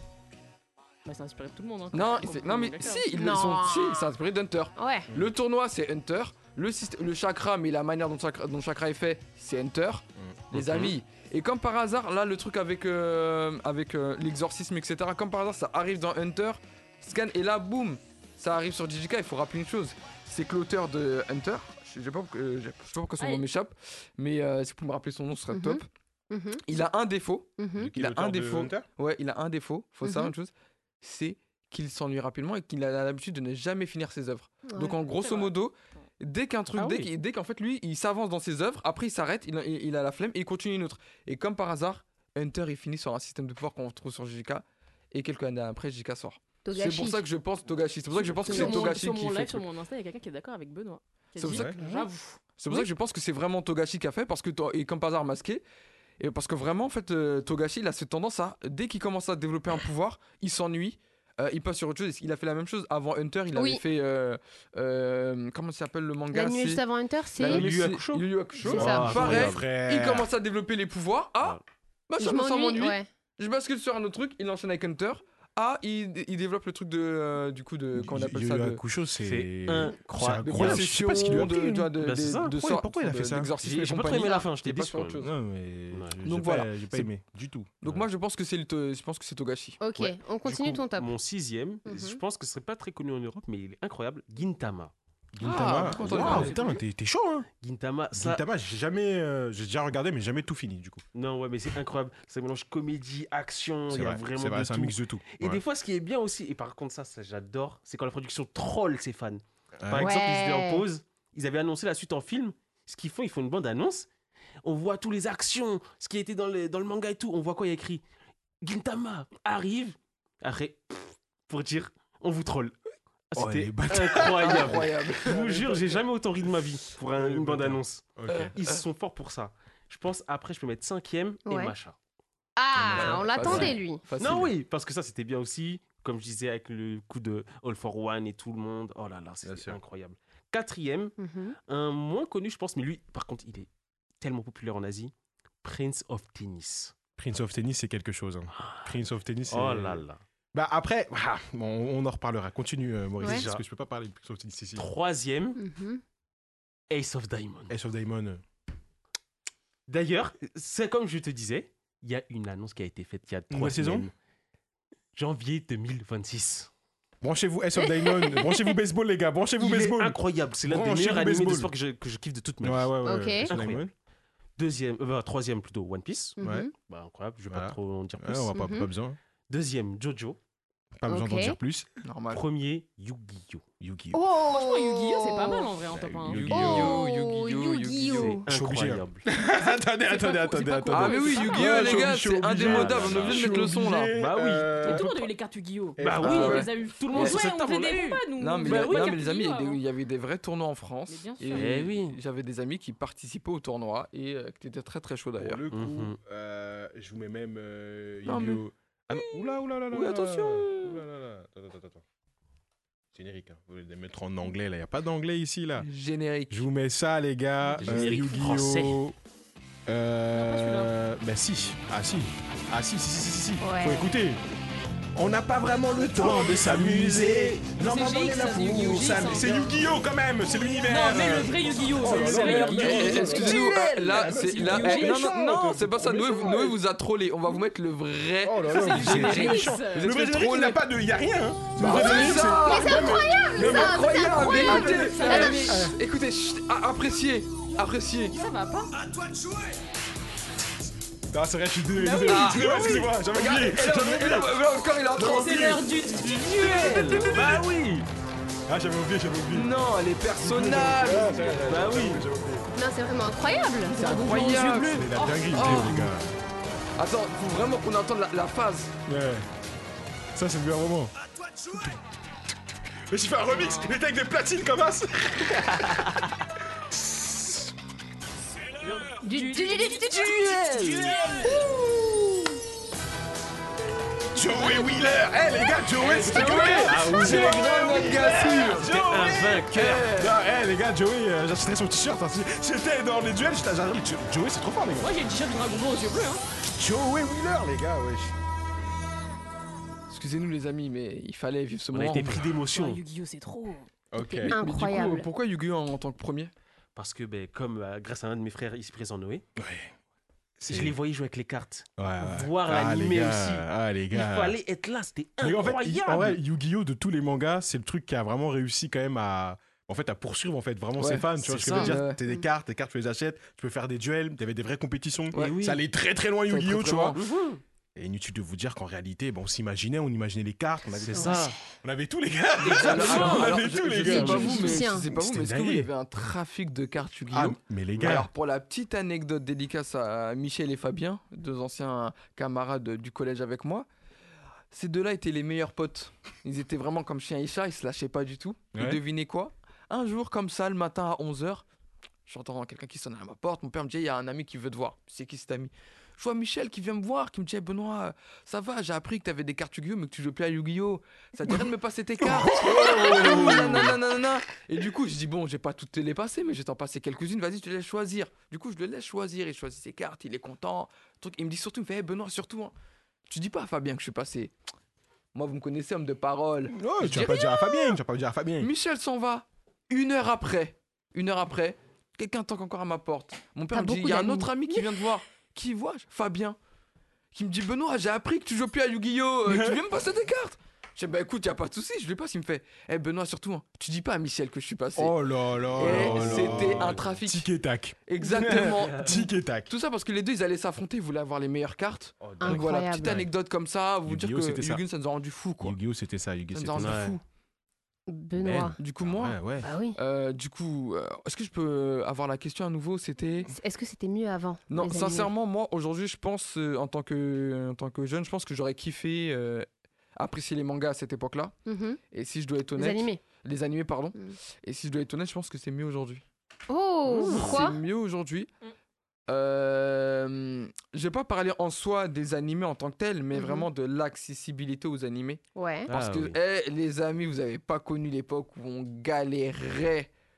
Bah, c'est inspiré de tout le monde. hein, Non, comme- il s'est- comme non mais mangaka. si, ils Non. sont, si, il s'est inspiré d'Hunter. Ouais. Le tournoi, c'est Hunter. Le, syst- le chakra, mais la manière dont le chakra, dont le chakra est fait, c'est Hunter. Les Mhm. amis. Et comme par hasard, là, le truc avec, euh, avec euh, l'exorcisme, et cetera. Comme par hasard, ça arrive dans Hunter, Scan, et là, boum, ça arrive sur J J K. Il faut rappeler une chose, c'est que l'auteur de Hunter, je sais pas, pourquoi- euh, je sais pas pourquoi son Ah, nom il- m'échappe, mais euh, si vous pouvez me rappeler son nom, ce serait Mhm. top. Mhm. Il a un défaut. Mhm. Il a un défaut. Hunter Ouais, il a un défaut. Faut Mhm. savoir une chose, c'est qu'il s'ennuie rapidement et qu'il a l'habitude de ne jamais finir ses œuvres. Donc Ouais. en grosso C'est vrai. modo, dès qu'un truc, Ah dès oui. qu'il- dès qu'en fait lui, il s'avance dans ses œuvres, après il s'arrête, il, il- il a la flemme et il continue une autre. Et comme par hasard, Hunter il finit sur un système de pouvoir qu'on retrouve sur J J K et quelques années après J J K sort. C'est Togashi. pour ça que je pense Togashi. C'est pour ça que je pense que Sur c'est mon- Togashi Sur qui mon fait. live, le sur truc. mon Insta, il y a quelqu'un qui est d'accord avec Benoît. Qui a C'est pour dit, ça que- J'avoue. C'est pour ça que je pense que c'est vraiment Togashi qui a fait parce que to- et comme par hasard masqué. Et parce que vraiment en fait euh, Togashi il a cette tendance à dès qu'il commence à développer un pouvoir, il s'ennuie. euh, il passe sur autre chose. Il a fait la même chose avant Hunter. Il Oui. avait fait euh, euh, comment ça s'appelle le manga La nuit c'est- juste avant Hunter, La c'est. nuit, Yu Yu c'est- Hakusho. Yu Yu Hakusho. C'est ça. Ah, Pareil, incroyable. frère. il commence à développer les pouvoirs. Ah, bah Je ça me m'ennuie, s'ennuie. ouais. Je bascule sur un autre truc. Il enchaîne avec Hunter. Ah, il, il développe le truc de euh, du coup de comment on appelle Yu ça Yu de, Hakusho, c'est C'est de incroyable. incroyable. Je sais possession, pas ce qu'il lui a de, pris, tu vois, lui. de, Bah, c'est de- ça. de Pourquoi- sort- pourquoi il a de- fait ça d'exorcisme J'ai et j'ai pas trop compagnie. aimé la fin, j'étais T'es pas déçu. sur quand autre même. chose. Non, mais Ouais. j'ai Donc pas- voilà, j'ai pas c'est- aimé du tout. Donc moi je pense que c'est le to- je pense que c'est Togashi. Ok, Ouais. on continue Du coup, ton top. Mon sixième, Mhm. je pense que ce serait pas très connu en Europe, mais il est incroyable. Gintama. Gintama, pourquoi t'en as waouh, parlé, putain, t'es t'es chaud, hein. Gintama, ça. Gintama, j'ai jamais, euh, j'ai déjà regardé, mais jamais tout fini, du coup. Non, ouais, mais c'est incroyable. Ça mélange comédie, action, C'est il y a vrai, vraiment c'est vrai, de c'est un tout. mix de tout. Et Ouais. des fois, ce qui est bien aussi, et par contre, ça, ça j'adore, c'est quand la production troll ses fans. Par Ouais. exemple, ils étaient en Ouais. pause, ils avaient annoncé la suite en film. Ce qu'ils font, ils font une bande-annonce. On voit tous les actions, ce qui a été dans le, dans le manga et tout. On voit quoi il y a écrit. Gintama arrive. Après, pff, pour dire, on vous troll. Ah, Oh, C'était les bâtards. incroyable. Incroyable. Je vous jure, j'ai jamais autant ri de ma vie pour un- Les une bâtards. bande-annonce. Ok. Ils sont forts pour ça. Je pense, après, je peux mettre cinquième Ouais. et Macha. Ah, on l'attendait Facile. lui. Facile. Non, oui, parce que ça, c'était bien aussi. Comme je disais, avec le coup de All for One et tout le monde. Oh là là, Bien c'était sûr. incroyable. Quatrième, Mhm. un moins connu, je pense, mais lui, par contre, il est tellement populaire en Asie. Prince of Tennis. Prince of Tennis, c'est quelque chose. hein. Prince of Tennis, c'est... Oh là là. Bah après, ah, bon, on en reparlera. Continue, euh, Maurice, Ouais. parce que je peux pas parler de Prince of Tennis ici. Troisième, Mhm. Ace of Diamond. Ace of Diamond. euh, D'ailleurs, c'est comme je te disais, il y a une annonce qui a été faite il y a trois Nouvelle saison semaines. Janvier deux mille vingt-six. Branchez-vous Ace of Diamond. Branchez-vous baseball, les gars. Branchez-vous Il est baseball. incroyable. C'est l'un des Branchez-vous meilleurs animés de baseball. sport que je, que je kiffe de toute ma Ouais, vie. ouais, ouais. Ok. Ace of Diamond. Incroyable. Deuxième, euh, bah, troisième plutôt, One Piece. Mhm. Ouais. Bah, incroyable, je vais Voilà. pas trop en dire Ouais, plus. on va pas, Mhm. pas besoin. Deuxième, Jojo. Pas besoin d'en Ok. dire plus. Normal. Premier, Yu-Gi-Oh! Yugi. Oh Franchement, Yu-Gi-Oh, c'est pas mal en vrai en top un. Yu-Gi-Oh. Oh, Yu-Gi-Oh, Yu-Gi-Oh. Yu-Gi-Oh. Je suis obligé, hein. Incroyable. attendez, pas attendez, faux, attendez, c'est pas attendez. faux. Ah, mais oui, c'est pas Yu-Gi-Oh, mal. les Je gars, suis c'est obligé. indémodable. On est Je obligé suis de mettre le son là. obligé, Bah oui. euh, Tout le monde a eu les cartes Yu-Gi-Oh. Eh, Bah Tout oui. le monde ouais. les a eu. Tout le monde Ouais, sur cette on table, faisait on l'a des eu. combats, nous. Non, mais, On il y a- faisait non, des mais cartes les amis, il y a Yu-Gi-Oh des- avant. il y avait des vrais tournois en France. Mais bien Et sûr. Eh oui. j'avais des amis qui participaient au tournoi et euh, qui étaient très très chauds Pour d'ailleurs. le coup, Mhm. euh, je vous mets même euh, Non, mais- Yu-Gi-Oh! Ah non, oula, oula, oula, Oui, oula, attention. oula, oula, oula. Attends, attends, attends. Générique, hein. Vous voulez les mettre en anglais là, il n'y a pas d'anglais ici là. Générique. Je vous mets ça les gars. Générique Yu-Gi-Oh! français. Euh... Bah si. Ah si. Ah si, si, si, si, si. si. Ouais. Faut écouter. On n'a pas vraiment le temps de s'amuser. Normalement, on G est X, là ça, c'est Yu-Gi-Oh! pour s'amuser. C'est Yu-Gi-Oh! quand même, c'est l'univers. Non, mais le vrai Yu-Gi-Oh! Oh là C'est là, le mais- vrai mais- Eh, Yu-Gi-Oh! eh, Excusez-nous, euh, là, mais c'est c'est là. Yu-Gi-Oh! eh, non, non, méchant, non, t'es- c'est pas ça. t'es Noé, méchant, Noé ouais. vous a trollé. On va vous mettre le vrai. Oh là là, C'est vous êtes générique. méchant. Vous Le êtes vrai trop générique, il laid. n'a pas de. Il n'y a rien. Hein. Bah, Le vrai c'est générique, ça. Mais c'est incroyable, Mais ça, mais c'est incroyable. Mais incroyable. écoutez, Ça, eh, mais- chut, écoutez, chut, ah, appréciez, appréciez. Ça va pas? Non, c'est vrai, je suis désolé. Bah oui. désolé. Ah. Excusez-moi, excusez-moi, j'avais Regarde, oublié. et là, J'avais et oublié. là, là, encore il est en train C'est de l'heure du du duel! Bah oui. Ah, j'avais oublié, j'avais oublié. Non, les personnages. Ah, c'est vrai, Bah j'avais oui. oublié, j'avais oublié. Non, c'est vraiment incroyable. C'est incroyable. C'est la dinguerie, Oh. les gars. Attends, faut vraiment qu'on entende la, la phase. Ouais. Ça, c'est le meilleur moment. Mais j'ai fait un remix, il était avec des platines comme ça. Du du- du- du- du- Joey Wheeler. Eh les gars, Joey, c'était Joey. Ah oui. C'est le grand mec gars sûr. T'es un vainqueur. Non, eh les gars, Joey, euh, j'achèterais son t-shirt. Hein. Si j'étais dans les duels, j'étais genre, Jo- Joey, c'est trop fort, les gars. Moi j'ai le t-shirt de Dragon Ball aux yeux bleus, hein. Joey Wheeler, les gars, wesh. Excusez-nous les amis, mais il fallait vivre ce On a moment. été pris Oh, d'émotion. Yu-Gi-Oh! C'est trop. Ok. C'était Mais du coup, incroyable. pourquoi Yu-Gi-Oh en, en tant que premier? Parce que, ben, comme euh, grâce à un de mes frères ici présent, Noé, C'est- je les voyais jouer avec les cartes. Ouais, ouais. Voir Ah, l'animé les gars, aussi. Ah, les Il gars. fallait être là, c'était Mais en fait, incroyable. il- en vrai, Yu-Gi-Oh! De tous les mangas, c'est le truc qui a vraiment réussi quand même à. En fait, à poursuivre en fait vraiment Ouais, ses fans, tu vois c'est ce que je veux ça. dire. Ouais. T'as des cartes, tes cartes, tu les achètes, tu peux faire des duels, t'avais des vraies compétitions. Ouais. Et oui. Ça allait très très loin Ça allait Yu-Gi-Oh! très, tu très vois. loin. Mhm. Et inutile de vous dire qu'en réalité, bon, on s'imaginait, on imaginait les cartes, on avait, C'est ça. on avait tous les gars. Alors, alors, on alors, avait je, tous je les sais gars. pas vous, mais Magicien. je sais pas vous, C'était mais est-ce que vous, il y dingue. avait un trafic de cartes Yu-Gi-Oh! Ah, mais les gars. Alors pour la petite anecdote dédicace à Michel et Fabien, deux anciens camarades du collège avec moi, ces deux-là étaient les meilleurs potes. Ils étaient vraiment comme chien et chat, ils se lâchaient pas du tout. Et Ouais. devinez quoi? Un jour comme ça, le matin à onze heures, j'entends quelqu'un qui sonne à ma porte, mon père me dit il y a un ami qui veut te voir. C'est qui cet ami? Je vois Michel qui vient me voir, qui me dit hey, Benoît, euh, ça va, j'ai appris que tu avais des cartes Yu-Gi-Oh! Mais que tu joues plus à Yu-Gi-Oh! Ça te dirait de me passer tes cartes? Oh, nanana, nanana. Et du coup, je dis bon, j'ai pas toutes les passer, mais je vais t'en passer quelques-unes, vas-y, je te laisse choisir. Du coup, je le laisse choisir, il choisit ses cartes, il est content. Truc, il me dit surtout, il me fait hey, Benoît, surtout, hein, tu dis pas à Fabien que je suis passé. Moi, vous me connaissez, homme de parole. Oh, Je tu dis vas pas dire à Fabien, tu vas pas dire à Fabien. Michel s'en va. Une heure après, une heure après, quelqu'un toque encore à ma porte. Mon père T'as me dit, beaucoup il y a un d'amis. autre ami qui vient te voir. Qui voit? Fabien. Qui me dit, Benoît, j'ai appris que tu joues plus à Yu-Gi-Oh! euh, tu viens me passer tes cartes? Je dis, bah écoute, y a pas de souci, je lui passe. Il me fait, eh Benoît, surtout, hein, tu dis pas à Michel que je suis passé. Oh là là Et là là. c'était un trafic. Tic et tac. Exactement. Tic et tac. Tout ça parce que les deux, ils allaient s'affronter, ils voulaient avoir les meilleures cartes. Donc voilà, Incroyable. petite anecdote comme ça, vous dire Yu-Gi-Oh, que c'était ça. Yu-Gi-Oh, ça nous a rendu fous, quoi. Yu-Gi-Oh! C'était ça, Ça Yu-Gi-Oh! nous C'était a rendu ça. fous. Benoît. Du coup, moi, Ouais, ouais. Bah oui. euh, du coup, euh, est-ce que je peux avoir la question à nouveau? C'était. Est-ce que c'était mieux avant? Non, les animés sincèrement, moi, aujourd'hui, je pense, euh, en, tant que, en tant que jeune, je pense que j'aurais kiffé euh, apprécier les mangas à cette époque-là. Mhm. Et si je dois être Les honnête. animés. Les animés, pardon. Mm. Et si je dois être honnête, je pense que c'est mieux aujourd'hui. Oh, pourquoi? C'est mieux aujourd'hui. Mm. Euh, je vais pas parler en soi des animés en tant que tels, mais Mhm. vraiment de l'accessibilité aux animés. Ouais. Parce Ah que, oui. eh, les amis, vous avez pas connu l'époque où on galérait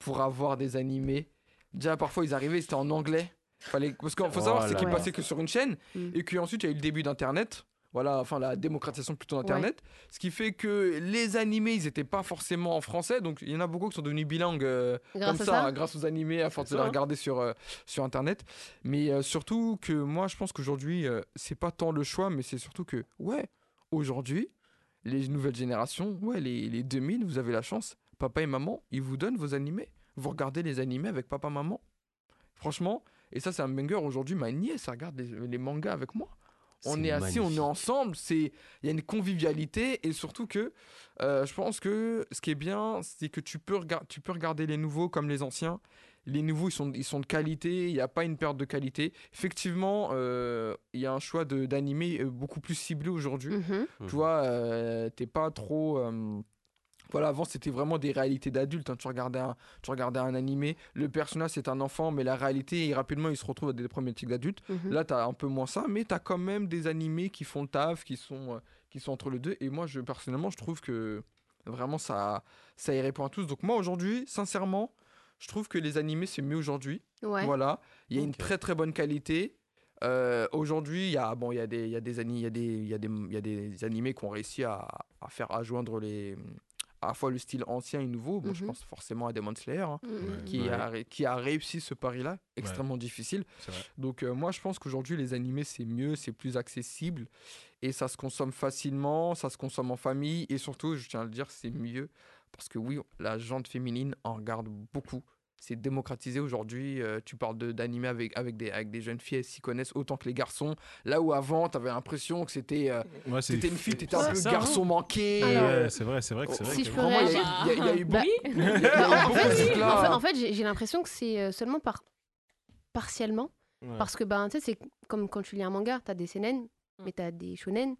pour avoir des animés. Déjà, parfois, ils arrivaient, c'était en anglais. Fallait... Parce qu'il faut savoir, Oh c'est là qu'ils là. passaient que sur une chaîne, Mm. et qu'ensuite, il y a eu le début d'Internet. Voilà, enfin, la démocratisation plutôt d'Internet. Ce qui fait que les animés, ils n'étaient pas forcément en français. Donc, il y en a beaucoup qui sont devenus bilingues euh, Grâce comme à ça, ça. grâce aux animés, à force C'est de ça, les hein. regarder sur, euh, sur Internet. Mais euh, surtout que moi, je pense qu'aujourd'hui, euh, c'est pas tant le choix, mais c'est surtout que, ouais, aujourd'hui, les nouvelles générations, ouais, les, les deux mille, vous avez la chance. Papa et maman, ils vous donnent vos animés. Vous regardez les animés avec papa, maman. Franchement, et ça, c'est un banger. Aujourd'hui, ma nièce, elle regarde les, les mangas avec moi. On C'est est assis, on est magnifique. ensemble. C'est, il y a une convivialité et surtout que euh, je pense que ce qui est bien, c'est que tu peux, rega- tu peux regarder les nouveaux comme les anciens. Les nouveaux, ils sont, ils sont de qualité. Il n'y a pas une perte de qualité. Effectivement, euh, il y a un choix de, d'animé euh, beaucoup plus ciblé aujourd'hui. Mhm. Tu vois, euh, t'es pas trop. euh, Voilà, avant c'était vraiment des réalités d'adultes. hein. Tu regardais un, tu regardais un animé, le personnage c'est un enfant, mais la réalité, il- rapidement, il se retrouve à des problématiques d'adultes. Mhm. Là, t'as un peu moins ça, mais t'as quand même des animés qui font le taf, qui sont, euh, qui sont entre les deux. Et moi, je, personnellement, je trouve que vraiment ça, ça y répond à tous. Donc moi, aujourd'hui, sincèrement, je trouve que les animés, c'est mieux aujourd'hui. Ouais. Voilà, il y a une Ok. très très bonne qualité. Euh, aujourd'hui, il y a bon, il y a des, il y a des ani- il y a des, il y a des, il y a des animés qui ont réussi à, à faire à joindre les, à la fois le style ancien et nouveau. Bon, je Mhm. pense forcément à Demon Slayer, hein, Mhm. qui Ouais. a, ré- qui a réussi ce pari-là, extrêmement difficile. C'est vrai. Donc euh, moi, je pense qu'aujourd'hui, les animés, c'est mieux, c'est plus accessible et ça se consomme facilement, ça se consomme en famille et surtout, je tiens à le dire, c'est mieux parce que oui, la gente féminine en regarde beaucoup. C'est démocratisé aujourd'hui. euh, tu parles de- d'animés avec, avec, des, avec des jeunes filles, elles s'y connaissent autant que les garçons. Là où avant, tu avais l'impression que c'était euh, Ouais, c'est- c'était une fille, t'étais c'est un peu ça, garçon hein. manqué. Alors, euh, Ouais, c'est vrai, c'est vrai que c'est vrai. si que- je peux Vraiment, il y a- réagir. il y a- il y a eu Bah, beaucoup- Oui. il y a- il y a eu en, beaucoup fait, de trucs là. en fait, en fait, j'ai j'ai l'impression que c'est euh, seulement par partiellement. Ouais. Parce que ben, tu sais, c'est comme quand tu lis un manga, t'as des seinen, mais t'as des shonen.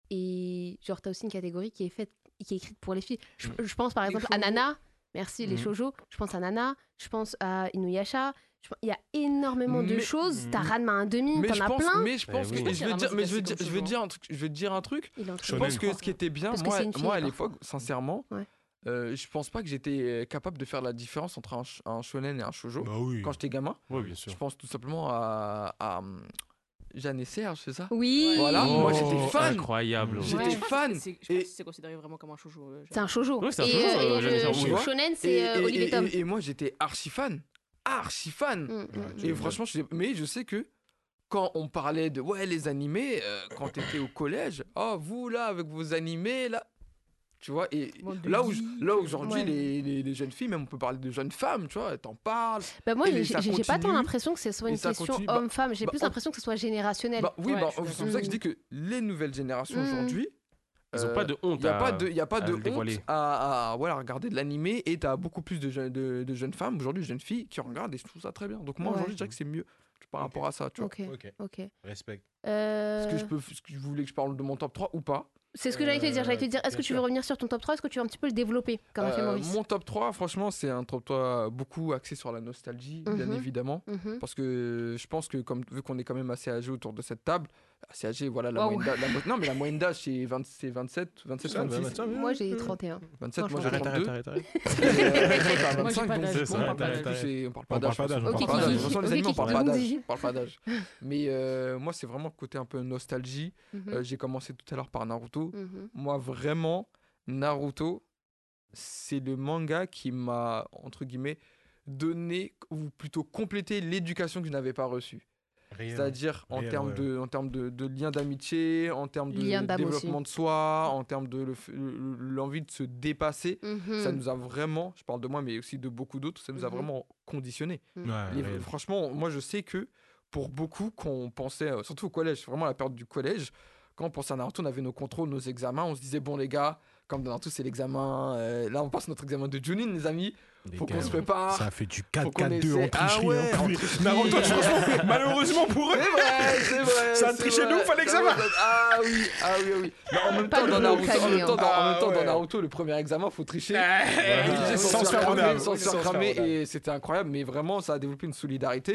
Et genre, t'as aussi une catégorie qui est faite, qui est écrite pour les filles. Je, je pense par Les exemple à shoujo. Nana. Merci, les Mhm. shoujo. Je pense à Nana. Je pense à Inuyasha. Je pense- Il y a énormément de Mais- choses. T'as Mhm. Ranma un demi, Mais t'en je as pense, plein. mais je pense Eh que oui. et je vais C'est dire, mais je vais vraiment dire, je vais classique dire un truc, je vais te dire un truc. Il est en train Je de- Shonen. pense que ce qui était bien, Parce que moi, c'est une fille, moi à parfois. l'époque, sincèrement, Ouais. euh, je pense pas que j'étais euh, capable de faire la différence entre un, sh- un shonen et un shoujo Bah oui. quand j'étais gamin. Ouais, bien sûr. Je pense tout simplement à, à hum, Jeanne et Serge, c'est ça? Oui. Voilà, moi Oh, j'étais fan. Incroyable. J'étais Ouais. Je pense fan. que c'est- Je pense Et- que c'est considéré vraiment comme un shoujo. euh, C'est un shoujo. Oui, c'est un et, shoujo, euh, euh, et Jeanne et le Serge, oui. sh- shonen, Et, c'est euh, et- Olivier et- Tom. et moi j'étais archi fan. Archi fan. Mm, mm, tu Et m'étonnes. franchement, je, mais je sais que quand on parlait de ouais les animés, euh, quand t'étais au collège, oh vous là avec vos animés là, tu vois, et Bande de là où geeks. là aujourd'hui Ouais. les, les, les jeunes filles, même on peut parler de jeunes femmes, tu vois, t'en parles. Bah moi, Et j'ai ça j'ai- j'ai pas tant continue. l'impression que ce soit Et une ça question continue. Bah, homme-femme. J'ai bah, plus on- l'impression que ce soit générationnel. Bah oui, Ouais, bah, je suis c'est pour d'accord. ça que je dis que les nouvelles générations Mm. aujourd'hui, Ils ont euh, pas de honte Il n'y a à- pas de, y a pas à de le honte dévoiler. à, à, voilà, regarder de l'animé et tu as beaucoup plus de, jeunes- de, de jeunes femmes, aujourd'hui de jeunes filles qui en regardent et je trouve ça très bien. Donc moi Ouais. aujourd'hui je dirais que c'est mieux par Ok. rapport à ça. Tu vois. Ok, Ok, ok. respect. Euh, Est-ce que je peux, est-ce que je voulais que je parle de mon top trois ou pas? C'est ce que j'allais te dire. J'allais te dire, est-ce bien que tu veux sûr. revenir sur ton top trois? Est-ce que tu veux un petit peu le développer comme a fait Euh, Maurice? Mon top trois, franchement, c'est un top trois beaucoup axé sur la nostalgie, bien Mhm. évidemment. Mhm. Parce que je pense que, comme, vu qu'on est quand même assez âgé autour de cette table, assez âgé, voilà, la Wow. moyenne d'âge. la mo- Non, mais la moyenne d'âge, c'est vingt c'est vingt-sept, vingt-sept, Ça, bah, vingt-six. bah, Moi, j'ai trente et un. vingt-sept, moi Franchement. j'ai Arrête, arrête, trente-deux. arrête, arrête. Et, euh, toi, t'as Moi, j'ai vingt-cinq, pas donc d'âge. c'est Moi, bon, on on parle parle pas d'âge. d'âge. On parle On pas d'âge. parle pas d'âge, de on toute façon. parle On parle pas pas d'âge. De d'âge. toute façon, les Ok, amis, on ok, parle pas d'âge. vas-y. On parle pas d'âge. Mais euh, moi, c'est vraiment le côté un peu nostalgie. Mhm. Euh, J'ai commencé tout à l'heure par Naruto. Mhm. Moi, vraiment, Naruto, c'est le manga qui m'a, entre guillemets, donné, ou plutôt complété l'éducation que je n'avais pas reçue. Réel. C'est-à-dire en Réel, termes ouais. de, en termes de, de lien d'amitié, en termes de Lien d'âme développement aussi. de soi, en termes de le f- le- l'envie de se dépasser. Mhm. Ça nous a vraiment, je parle de moi, mais aussi de beaucoup d'autres, ça nous a Mhm. vraiment conditionné. Ouais, Les- réel. franchement, moi je sais que pour beaucoup, qu'on pensait, euh, surtout au collège, vraiment à la période du collège, quand on pensait à Naruto, on avait nos contrôles, nos examens, on se disait, bon les gars, comme dans Naruto c'est l'examen, euh, là on passe notre examen de Junin les amis, Les faut gars, qu'on se prépare. Ça fait du Faut quatre qu'on quatre deux en essaie- Ah tricherie. ouais, hein. en tricherie. Naruto, franchement, malheureusement pour eux. C'est vrai, c'est vrai. Ça a c'est triché de vrai. ouf à l'examen. Ah oui, ah oui, ah oui. Mais en même Pas temps, de dans gros Naruto, en cahier, même temps, hein. dans, en même temps, Ah dans ouais. Naruto, le premier examen, faut tricher. Ouais, Sans sans se se faire faire cramer, bonheur. sans se Sans faire se faire cramer, bonheur. et c'était incroyable, mais vraiment ça a développé une solidarité.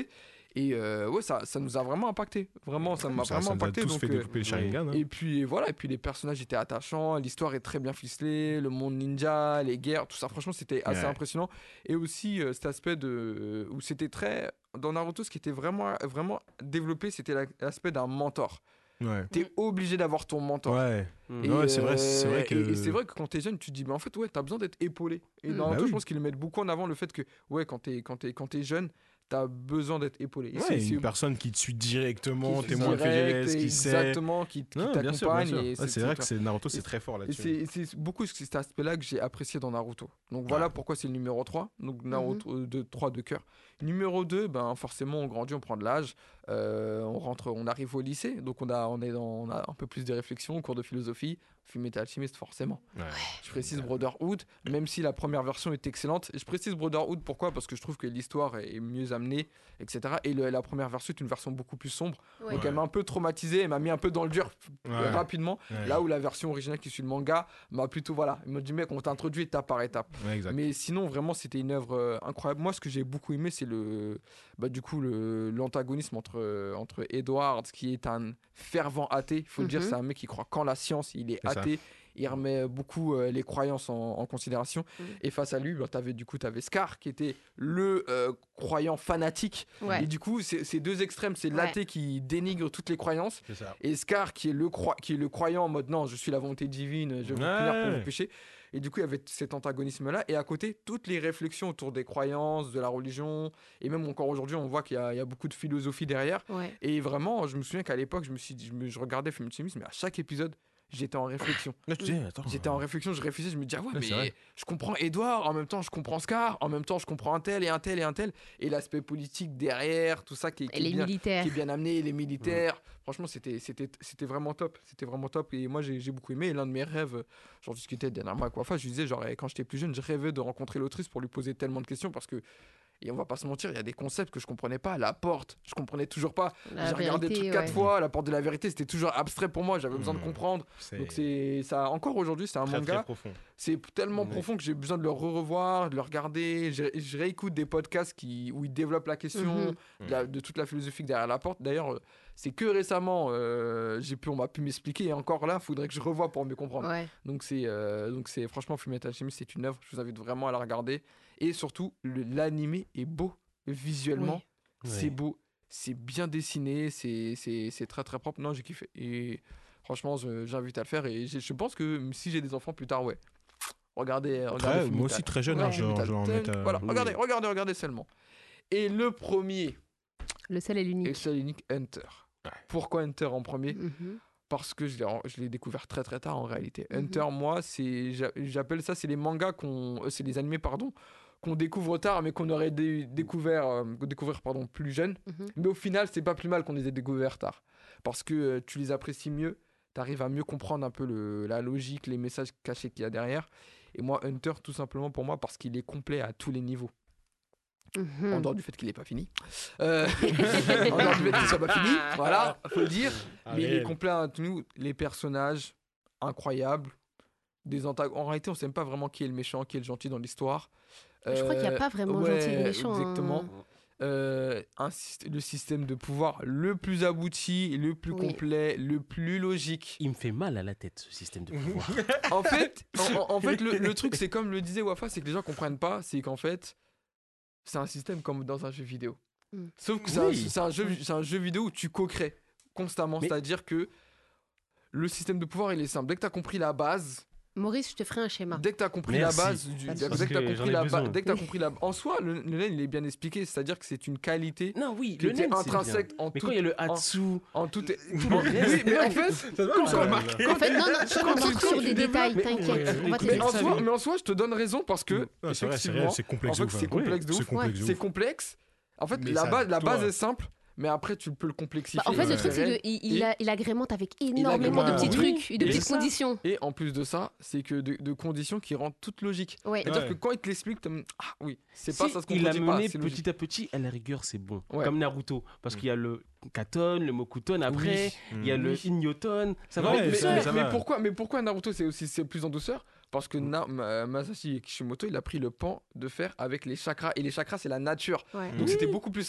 Et euh, ouais, ça, ça nous a vraiment impacté. Vraiment, ça m'a Ça, vraiment ça nous a impacté. tous donc, fait euh, développer les Sharingan. hein. et puis voilà, et puis les personnages étaient attachants, l'histoire est très bien ficelée, le monde ninja, les guerres, tout ça, franchement, c'était assez Ouais. impressionnant. Et aussi euh, cet aspect de où c'était très dans Naruto, ce qui était vraiment vraiment développé, c'était la- l'aspect d'un mentor. Ouais. T'es obligé d'avoir ton mentor. Ouais. Mm. Et, Ouais, c'est vrai, c'est euh, vrai que- et- et c'est vrai que quand t'es jeune, tu te dis, mais en fait, ouais, t'as besoin d'être épaulé. Et Mm. dans Bah Naruto, oui. je pense qu'ils le mettent beaucoup en avant le fait que, ouais, quand t'es, quand t'es, quand t'es jeune, t'as besoin d'être épaulé. Et Ouais, c'est- une c'est- personne qui te suit directement, qui- témoin de direct, faiblesse, qui sait. exactement, qui, qui Non, bien sûr, bien t'accompagne. sûr. et Ouais, c'est vrai que c'est Naruto, c'est et très fort Et là-dessus. c'est c'est beaucoup cet aspect-là que j'ai apprécié dans Naruto. Donc voilà Ouais. pourquoi c'est le numéro trois. Donc Naruto euh, de trois de cœur. Numéro deux, ben forcément on grandit, on prend de l'âge, euh, on rentre, on arrive au lycée, donc on a on est dans, on a un peu plus de réflexion, cours de philosophie, Fullmetal Alchemist forcément. Ouais. Je précise Brotherhood, même si la première version est excellente. Et je précise Brotherhood pourquoi? Parce que je trouve que l'histoire est mieux amenée, et cetera. Et le- la première version est une version beaucoup plus sombre. Ouais. Donc elle m'a un peu traumatisé, elle m'a mis un peu dans le dur Ouais. euh, rapidement. Ouais. Là où la version originale qui suit le manga m'a plutôt, voilà, il m'a dit mec, on t'introduit étape par étape. Ouais, exact. Mais sinon, vraiment, c'était une œuvre euh, incroyable. Moi, ce que j'ai beaucoup aimé, c'est le, bah, du coup, le, l'antagonisme entre, euh, entre Edward, qui est un fervent athée. Il faut le dire, Mhm. c'est un mec qui croit qu'en la science, il est C'est ça. athée. Il remet beaucoup euh, les croyances en, en considération. Mhm. Et face à lui, bah, t'avais, du coup, tu avais Scar, qui était le euh, croyant fanatique. Ouais. Et du coup, c'est, c'est deux extrêmes. C'est Ouais. l'athée qui dénigre toutes les croyances. C'est ça. Et Scar qui est le, croi- qui est le croyant en mode non, je suis la volonté divine, je vais vous punir pour Ouais. vos péchés. Et du coup, il y avait cet antagonisme-là. Et à côté, toutes les réflexions autour des croyances, de la religion. Et même encore aujourd'hui, on voit qu'il y a, il y a beaucoup de philosophie derrière. Ouais. Et vraiment, je me souviens qu'à l'époque, je, me suis, dit- je, me- je regardais Fullmetal Alchemist, mais à chaque épisode, j'étais en réflexion. Là, je te dis, attends. J'étais en réflexion, je réfléchissais, je me disais, ah ouais, Ouais, c'est mais vrai. je comprends Edouard, en même temps, je comprends Scar, en même temps, je comprends un tel et un tel et un tel. Et l'aspect politique derrière, tout ça qui, est- qui Et les est bien militaires. qui est bien amené, les militaires. Franchement, c'était, c'était, c'était vraiment top. C'était vraiment top. Et moi, j'ai, j'ai beaucoup aimé. Et l'un de mes rêves, j'en discutais dernièrement avec Wafa, je lui disais, genre, eh, quand j'étais plus jeune, je rêvais de rencontrer l'autrice pour lui poser tellement de questions parce que, et on va pas se mentir, il y a des concepts que je comprenais pas. La porte, je comprenais toujours pas. La j'ai regardé le vérité, truc quatre ouais. fois. La porte de la vérité, c'était toujours abstrait pour moi. J'avais besoin de Mmh. comprendre. C'est Donc, c'est ça. Encore aujourd'hui, c'est un très, manga. très profond. C'est tellement Ouais. profond que j'ai besoin de le re-revoir, de le regarder. Je, je réécoute des podcasts qui, où ils développent la question Mhm. de, la- de toute la philosophie derrière la porte. D'ailleurs, euh, c'est que récemment, euh, j'ai pu, on m'a pu m'expliquer. Et encore là, il faudrait que je revoie pour mieux comprendre. Ouais. Donc, c'est, euh, donc c'est franchement, Fullmetal Alchemist, c'est une œuvre. Je vous invite vraiment à la regarder. Et surtout, le- l'animé est beau visuellement. Oui. C'est beau, c'est bien dessiné, c'est, c'est, c'est très très propre. Non, j'ai kiffé. Et franchement, je- j'invite à le faire. Et j'ai- je pense que si j'ai des enfants plus tard, ouais. Regardez, regardez Très- Fullmetal. moi aussi, très jeune, hein, Ouais, je- Fullmetal. je vais en mettre, euh, Voilà, oui. regardez, regardez, regardez seulement. Et le premier, Le seul et et l'unique. le seul unique, Hunter. Pourquoi Hunter en premier? Mhm. Parce que je l'ai, je l'ai découvert très très tard en réalité. Mhm. Hunter, moi, c'est, j'a- j'appelle ça, c'est les mangas qu'on, euh, c'est les animés, pardon, qu'on découvre tard, mais qu'on aurait dé- découvert, euh, découvert pardon, plus jeune. Mhm. Mais au final, c'est pas plus mal qu'on les ait découverts tard. Parce que euh, tu les apprécies mieux, tu arrives à mieux comprendre un peu le, la logique, les messages cachés qu'il y a derrière. Et moi, Hunter, tout simplement pour moi, parce qu'il est complet à tous les niveaux. Mhm. En dehors du fait qu'il n'est pas fini. Euh, en dehors du fait qu'il soit pas fini, voilà, faut le dire. Mais il est Ariel. complet à tous nous. Les personnages, incroyables. Des antag- En réalité, on ne sait même pas vraiment qui est le méchant, qui est le gentil dans l'histoire. Je crois qu'il n'y a Euh, pas vraiment ouais, gentil et méchant. hein. Exactement. Euh, un syst- le système de pouvoir le plus abouti, le plus Oui. complet, le plus logique. Il me fait mal à la tête, ce système de pouvoir. En fait, en, en- en fait le, le truc, c'est comme le disait Wafa, c'est que les gens comprennent pas, c'est qu'en fait, c'est un système comme dans un jeu vidéo. Mm. Sauf que c'est un- Oui. c'est un, jeu, c'est un jeu vidéo où tu co-crées constamment. Mais- C'est-à-dire que le système de pouvoir, il est simple. Dès que tu as compris la base, Maurice, je te ferai un schéma. dès que tu as compris Merci. la base, du, Pas de dès que souci. t'as Parce que compris j'en ai la besoin. base, dès que t'as compris la, en soi, le, le nen, il est bien expliqué. C'est-à-dire que c'est une qualité Non, oui, qui le était nen, c'est intrinsèque bien. en Mais tout, quand il y a le Hatsu, en tout. est- tout le Oui, reste, mais en fait, Ça doit, Quand- ça quand- doit. En fait, non, non, tu Quand concentres tu- sur quand des tu détails, développes- t'inquiète. mais- On va mais mais t'aider. en, ça, soi, oui. mais en soi, je te donne raison parce que Non, c'est vrai, c'est effectivement, réel, c'est complexe. en de fait, ouf, c'est hein. complexe de C'est ouf. complexe de c'est ouf. complexe. En fait, Mais la ça, base, la toi- base est simple, mais après, tu peux le complexifier. Bah, en fait, et le truc, c'est réel. qu'il il, Et- a- il agrémente avec énormément de agrémente, petits oui. trucs, de Et petites ça. conditions. Et en plus de ça, c'est que de, de conditions qui rendent toute logique. Ouais. C'est-à-dire Ouais. que quand il te l'explique, t'es, ah oui, c'est pas si ça se il a contredit pas. mené c'est logique. petit à petit, à la rigueur, c'est bon. Ouais. Comme Naruto. Parce qu'il y a le Katon, le Mokuton après, Oui. il y a le Oui. Inyoton. Ça va Ouais, être mais, ça- mais- ça mais va. pourquoi, mais pourquoi Naruto c'est aussi c'est plus en douceur? Parce que Na- Ma- Masashi Kishimoto il a pris le pan de fer avec les chakras et les chakras c'est la nature Ouais. donc c'était beaucoup plus simple.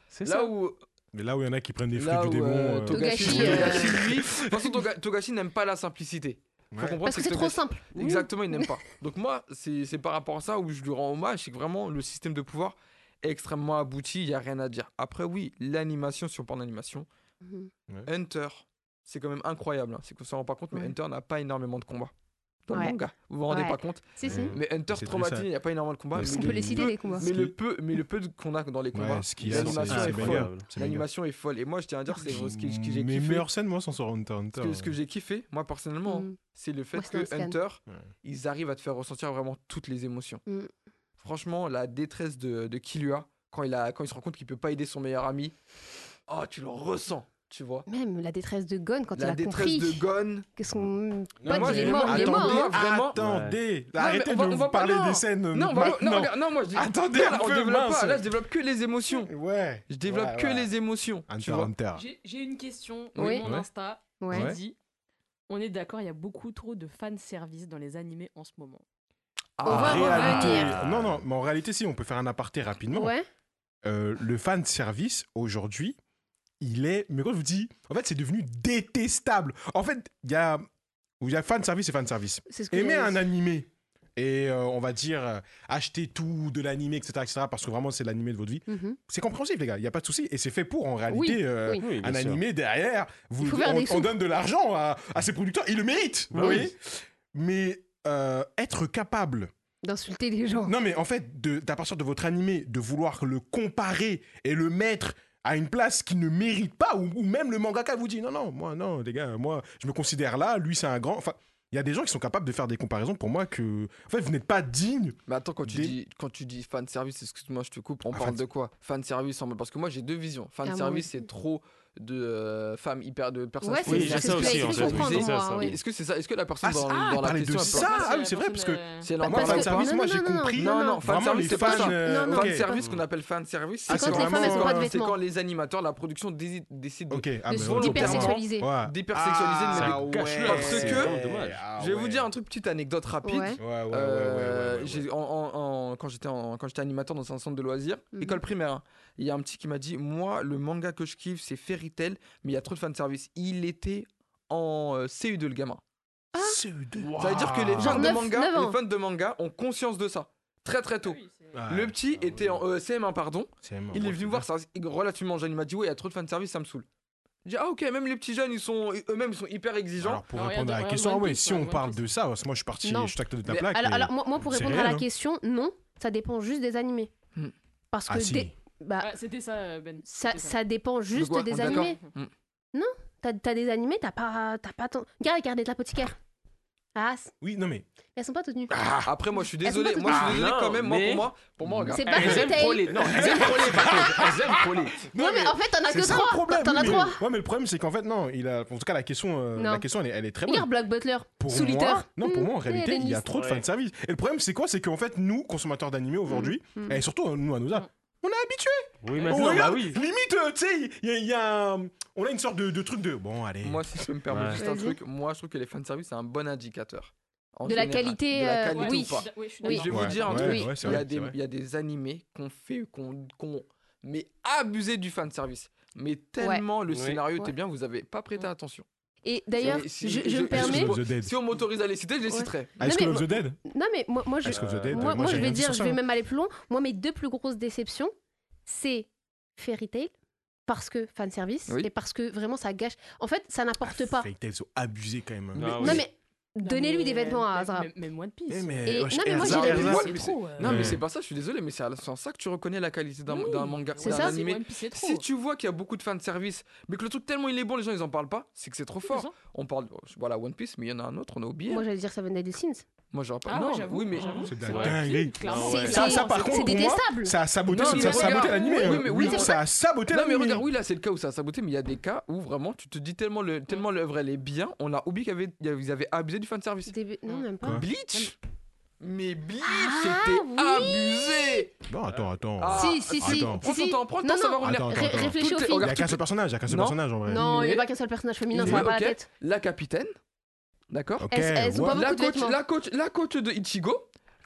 C'est Là ça. où Mais là où il y en a qui prennent des fruits Là du où démon. euh, euh, Togashi, Togashi, euh, Togashi, lui, de toute façon, Toga- Togashi n'aime pas la simplicité. Faut Ouais. comprendre Parce que c'est que trop Togashi- simple. Exactement, il n'aime pas. Donc moi, c'est c'est par rapport à ça où je lui rends hommage, c'est que vraiment le système de pouvoir est extrêmement abouti, il y a rien à dire. Après oui, l'animation, si on parle d'animation, Mhm. Hunter, c'est quand même incroyable. hein. C'est qu'on s'en rend pas compte, mais Ouais. Hunter n'a pas énormément de combats dans le Ouais. manga. Vous vous rendez Ouais. pas compte? Si, si. Ouais. Mais Hunter C'est traumatisé, très il n'y a pas énormément de combats. Ouais, mais c'est On le peut les citer, peu- les combats. Mais le peu, mais le peu qu'on a dans les combats, Ouais, ce qui est l'animation c'est- est c'est folle. méga. C'est méga. L'animation est folle. Et moi, je tiens à dire, c'est ce que, ce que j'ai Mes kiffé. meilleures scènes, moi, sont sur Hunter x Hunter. Ce que, ce que j'ai kiffé, moi personnellement, Mhm. c'est le fait Moi, c'était un que scan. Hunter, Ouais. ils arrivent à te faire ressentir vraiment toutes les émotions. Mm. Franchement, la détresse de, de Killua, quand il, a, quand il se rend compte qu'il peut pas aider son meilleur ami, oh, tu le ressens, tu vois. Même la détresse de Gon quand il La a détresse compris de Gon. que son moi, pote il est j'ai- mort, il est attendez, mort. hein. vraiment. Attendez, mais arrêtez on va- de on vous va pas- parler non. des scènes Non, on va- maintenant. non, regarde, non, moi je dis. Attendez là, un on peu, développe mince. pas. Là, je développe que les émotions. Ouais. Je développe Ouais, que ouais. les émotions. tu Hunter vois. Hunter. J'ai j'ai une question Oui. sur mon Ouais. Insta. Ouais. J'ai dit, on est d'accord, il y a beaucoup trop de fan service dans les animés en ce moment. On va En réalité, revenir. non, non, mais en réalité, si, on peut faire un aparté rapidement. Ouais. Euh, le fan service, aujourd'hui, il est. Mais quand je vous dis, en fait, c'est devenu détestable. En fait, il y a. Il y a fan service et fan service. C'est ce que Aimer j'allais un dire. animé et euh, on va dire euh, acheter tout de l'animé, et cetera, et cetera, parce que vraiment c'est l'animé de votre vie, Mhm. c'est compréhensible, les gars. Il n'y a pas de souci. Et c'est fait pour, en réalité, Oui, euh, oui. Oui, bien un sûr. animé derrière. Vous, Il faut faire on, des sous. on donne de l'argent à, à ses producteurs. Ils le méritent, vous Bah oui. voyez. Mais euh, être capable. D'insulter les gens. Non, mais en fait, de- d'à partir de votre animé, de vouloir le comparer et le mettre à une place qui ne mérite pas, ou, ou même le mangaka vous dit non, non, moi, non, les gars, moi, je me considère là, lui, c'est un grand. Enfin, il y a des gens qui sont capables de faire des comparaisons pour moi que. En fait, vous n'êtes pas digne. Mais attends, quand tu, Des- dis, quand tu dis fan service, excuse-moi, je te coupe, on Ah, parle fan- de quoi? Fan service en mode. Parce que moi j'ai deux visions. Fan Ah, moi service, aussi. c'est trop de euh, femmes hyper. de personnes. Ouais, c'est Oui, c'est j'ai ce ça que aussi, j'ai en cru fait. comprendre, Oui, c'est ça, moi, ça. oui. Est-ce que c'est ça? Est-ce que la personne Ah, dans, ah, dans la parler de question. ça. elle peut- Ah oui, c'est vrai, parce que- Si elle Bah, en Moi, parce fan que- service, non, moi, non, j'ai non, non, compris. Non, non, non. fan Vraiment, service, les c'est pas fans, ça. euh, Non, non. Fan ok. service, ce qu'on appelle fan service, C'est Ah, quand c'est les femmes elles vraiment, ont pas de euh, c'est vêtements. quand les animateurs, la production dési- décide de- Ok, ah, De mais se volontairement. hypersexualiser. Ouais. d'hypersexualiser, Ah, mais ça de- cache ouais. parce c'est que- vraiment dommage. Ah, Je vais vous ouais. dire un truc, petite anecdote rapide. Ouais. Ouais, ouais, ouais, Euh, ouais, ouais, j'ai- ouais. en- en- en- quand j'étais en- quand j'étais animateur dans un centre de loisirs, Mhm. école primaire, hein, il y a un petit qui m'a dit moi le manga que je kiffe c'est Fairy Tail, mais il y a trop de fan service. Il était en euh, C U deux le gamin. C E deux. Ça veut dire que les Genre fans de neuf- manga, neuf ans. les fans de manga ont conscience de ça très très tôt. Ouais. Le petit Ah, était ouais. en euh, C M un pardon. C'est mort. Il est Ouais, venu c'est me voir ça relativement jeune. Il m'a dit ouais il y a trop de fan service ça me saoule. J'ai dit ah ok même les petits jeunes ils sont eux-mêmes ils sont hyper exigeants. Alors, pour Alors, répondre à regarde- la regarde question, One ah ouais, Piece, si on One parle Piece. de ça, parce que moi je suis parti, Non. je suis acteur de ta Mais plaque. alors, mais- alors, moi, moi, pour c'est répondre à réel, la hein. question, non, ça dépend juste des animés. Hmm. Parce que Ah, si. des- bah, Ah, c'était ça, euh, Ben. ça, c'était ça dépend juste quoi, des on est d'accord animés. Hmm. T'as t'as des animés, t'as pas, t'as pas ton. Regarde, regardez de l'apothicaire. Ah, c- Oui, non mais. elles sont pas toutes nues. Après moi je suis Elles sont désolé pas moi je suis toutes- désolé Ah, quand même moi mais- pour moi pour moi regarde. C'est pas Elles Fairy aiment Tail. troller. Non, elles aiment troller par contre. Elles aiment troller. Ouais, mais en fait, t'en as c'est que ça le trois. problème, T'en as oui, mais- trois. Ouais, mais le problème, c'est qu'en fait, non, il a. En tout cas, la question, euh, Non. la question elle, est, elle est très bonne. Regarde Black Butler. Pour Solitaire. moi, non, pour moi, en Hmm, réalité, il y a Dennis. trop de Ouais. fan service. Et le problème, c'est quoi? C'est qu'en fait, nous, consommateurs d'animés aujourd'hui, Hmm. et surtout euh, nous, à nos âges, on est habitués. Oui, On maintenant, bah regarde, oui. limite, euh, tu sais, il y, a- il y a. un- On a une sorte de, de truc de. Bon, allez. Moi si je peux me permettre Ouais. juste un Vas-y. truc, moi je trouve que les fan service c'est un bon indicateur. En De la général. qualité, De la euh, qualité oui. ou pas. Oui, je suis Oui. Et je vais d'accord. vous dire un Ouais, truc, ouais, c'est il, y a vrai, des, c'est vrai. il y a des animés qu'on fait, qu'on, qu'on, mais abusé du fan service. Mais tellement le Oui. scénario était Ouais. bien, vous avez pas prêté attention. Et d'ailleurs, Si- si- je, je je- me je- permets. School of the Dead. Si on m'autorise à les citer, je les Ouais. citerai. High Non, School mais of the Dead. Non, mais moi, moi je, High School of the Dead. moi, moi, j'ai je vais rien dit dire, sur je ça, vais hein. même aller plus loin. Moi, mes deux plus grosses déceptions, c'est Fairy Tail, parce que fan service, Oui. et parce que vraiment ça gâche. En fait, ça n'apporte pas. Fairy Tail, ils sont abusés quand même. hein. Ah, Non, oui. mais donnez-lui des vêtements à Même- Azra. même- Même One Piece. Eh, mais, Et- wesh, non, mais moi, Erza, j'ai Erza, des- C'est mais trop. euh. Non, Ouais. mais c'est pas ça, je suis désolé, mais c'est à- c'est en ça que tu reconnais la qualité d'un, Oui. d'un manga, C'est d'un ça. animé. One Piece, c'est trop. Si tu vois qu'il y a beaucoup de fan service, mais que le truc tellement il est bon, les gens ils en parlent pas, c'est que c'est trop C'est fort. ça. On parle, voilà, One Piece, mais il y en a un autre, on a oublié. Moi, j'allais dire Seven Deadly Sins. Moi j'aurais pas. Ah non, ouais, j'avoue, oui, mais j'avoue. C'est de C'est la vrai. dinguerie. Clairement. C'est- Ouais. Ça, c'est- ça, par c'est contre, pour moi, détestable. ça a saboté, Non, ça mais a saboté regarde, l'animé. oui, hein. oui, mais oui, Oui, c'est ça a saboté Non mais l'animé. regarde, oui là c'est le cas où ça a saboté, mais il y a des cas où vraiment tu te dis tellement le tellement l'œuvre elle est bien, on a oublié qu'il y avait il y avait- ils avaient abusé du fan service. Des- Non, même pas. Quoi Bleach, mais Bleach Ah, c'était oui. abusé. Non, attends, attends. Ah, Si, si, si. attends. Prends si, ton si. temps, prends ton Non, temps, ça va non. revenir. Attends, Ré- attends. Réfléchis Tout aux est- filles. Il y a regarde, qu'un tout- seul personnage, il y a qu'un seul Non. personnage en vrai. Non, il n'y Mais- a pas qu'un seul personnage féminin, Mais ça va pas la ok. tête. La capitaine, d'accord. Ok, Elles- elles ont ouais. pas La beaucoup de coach, vêtements. la coach, la coach de Ichigo,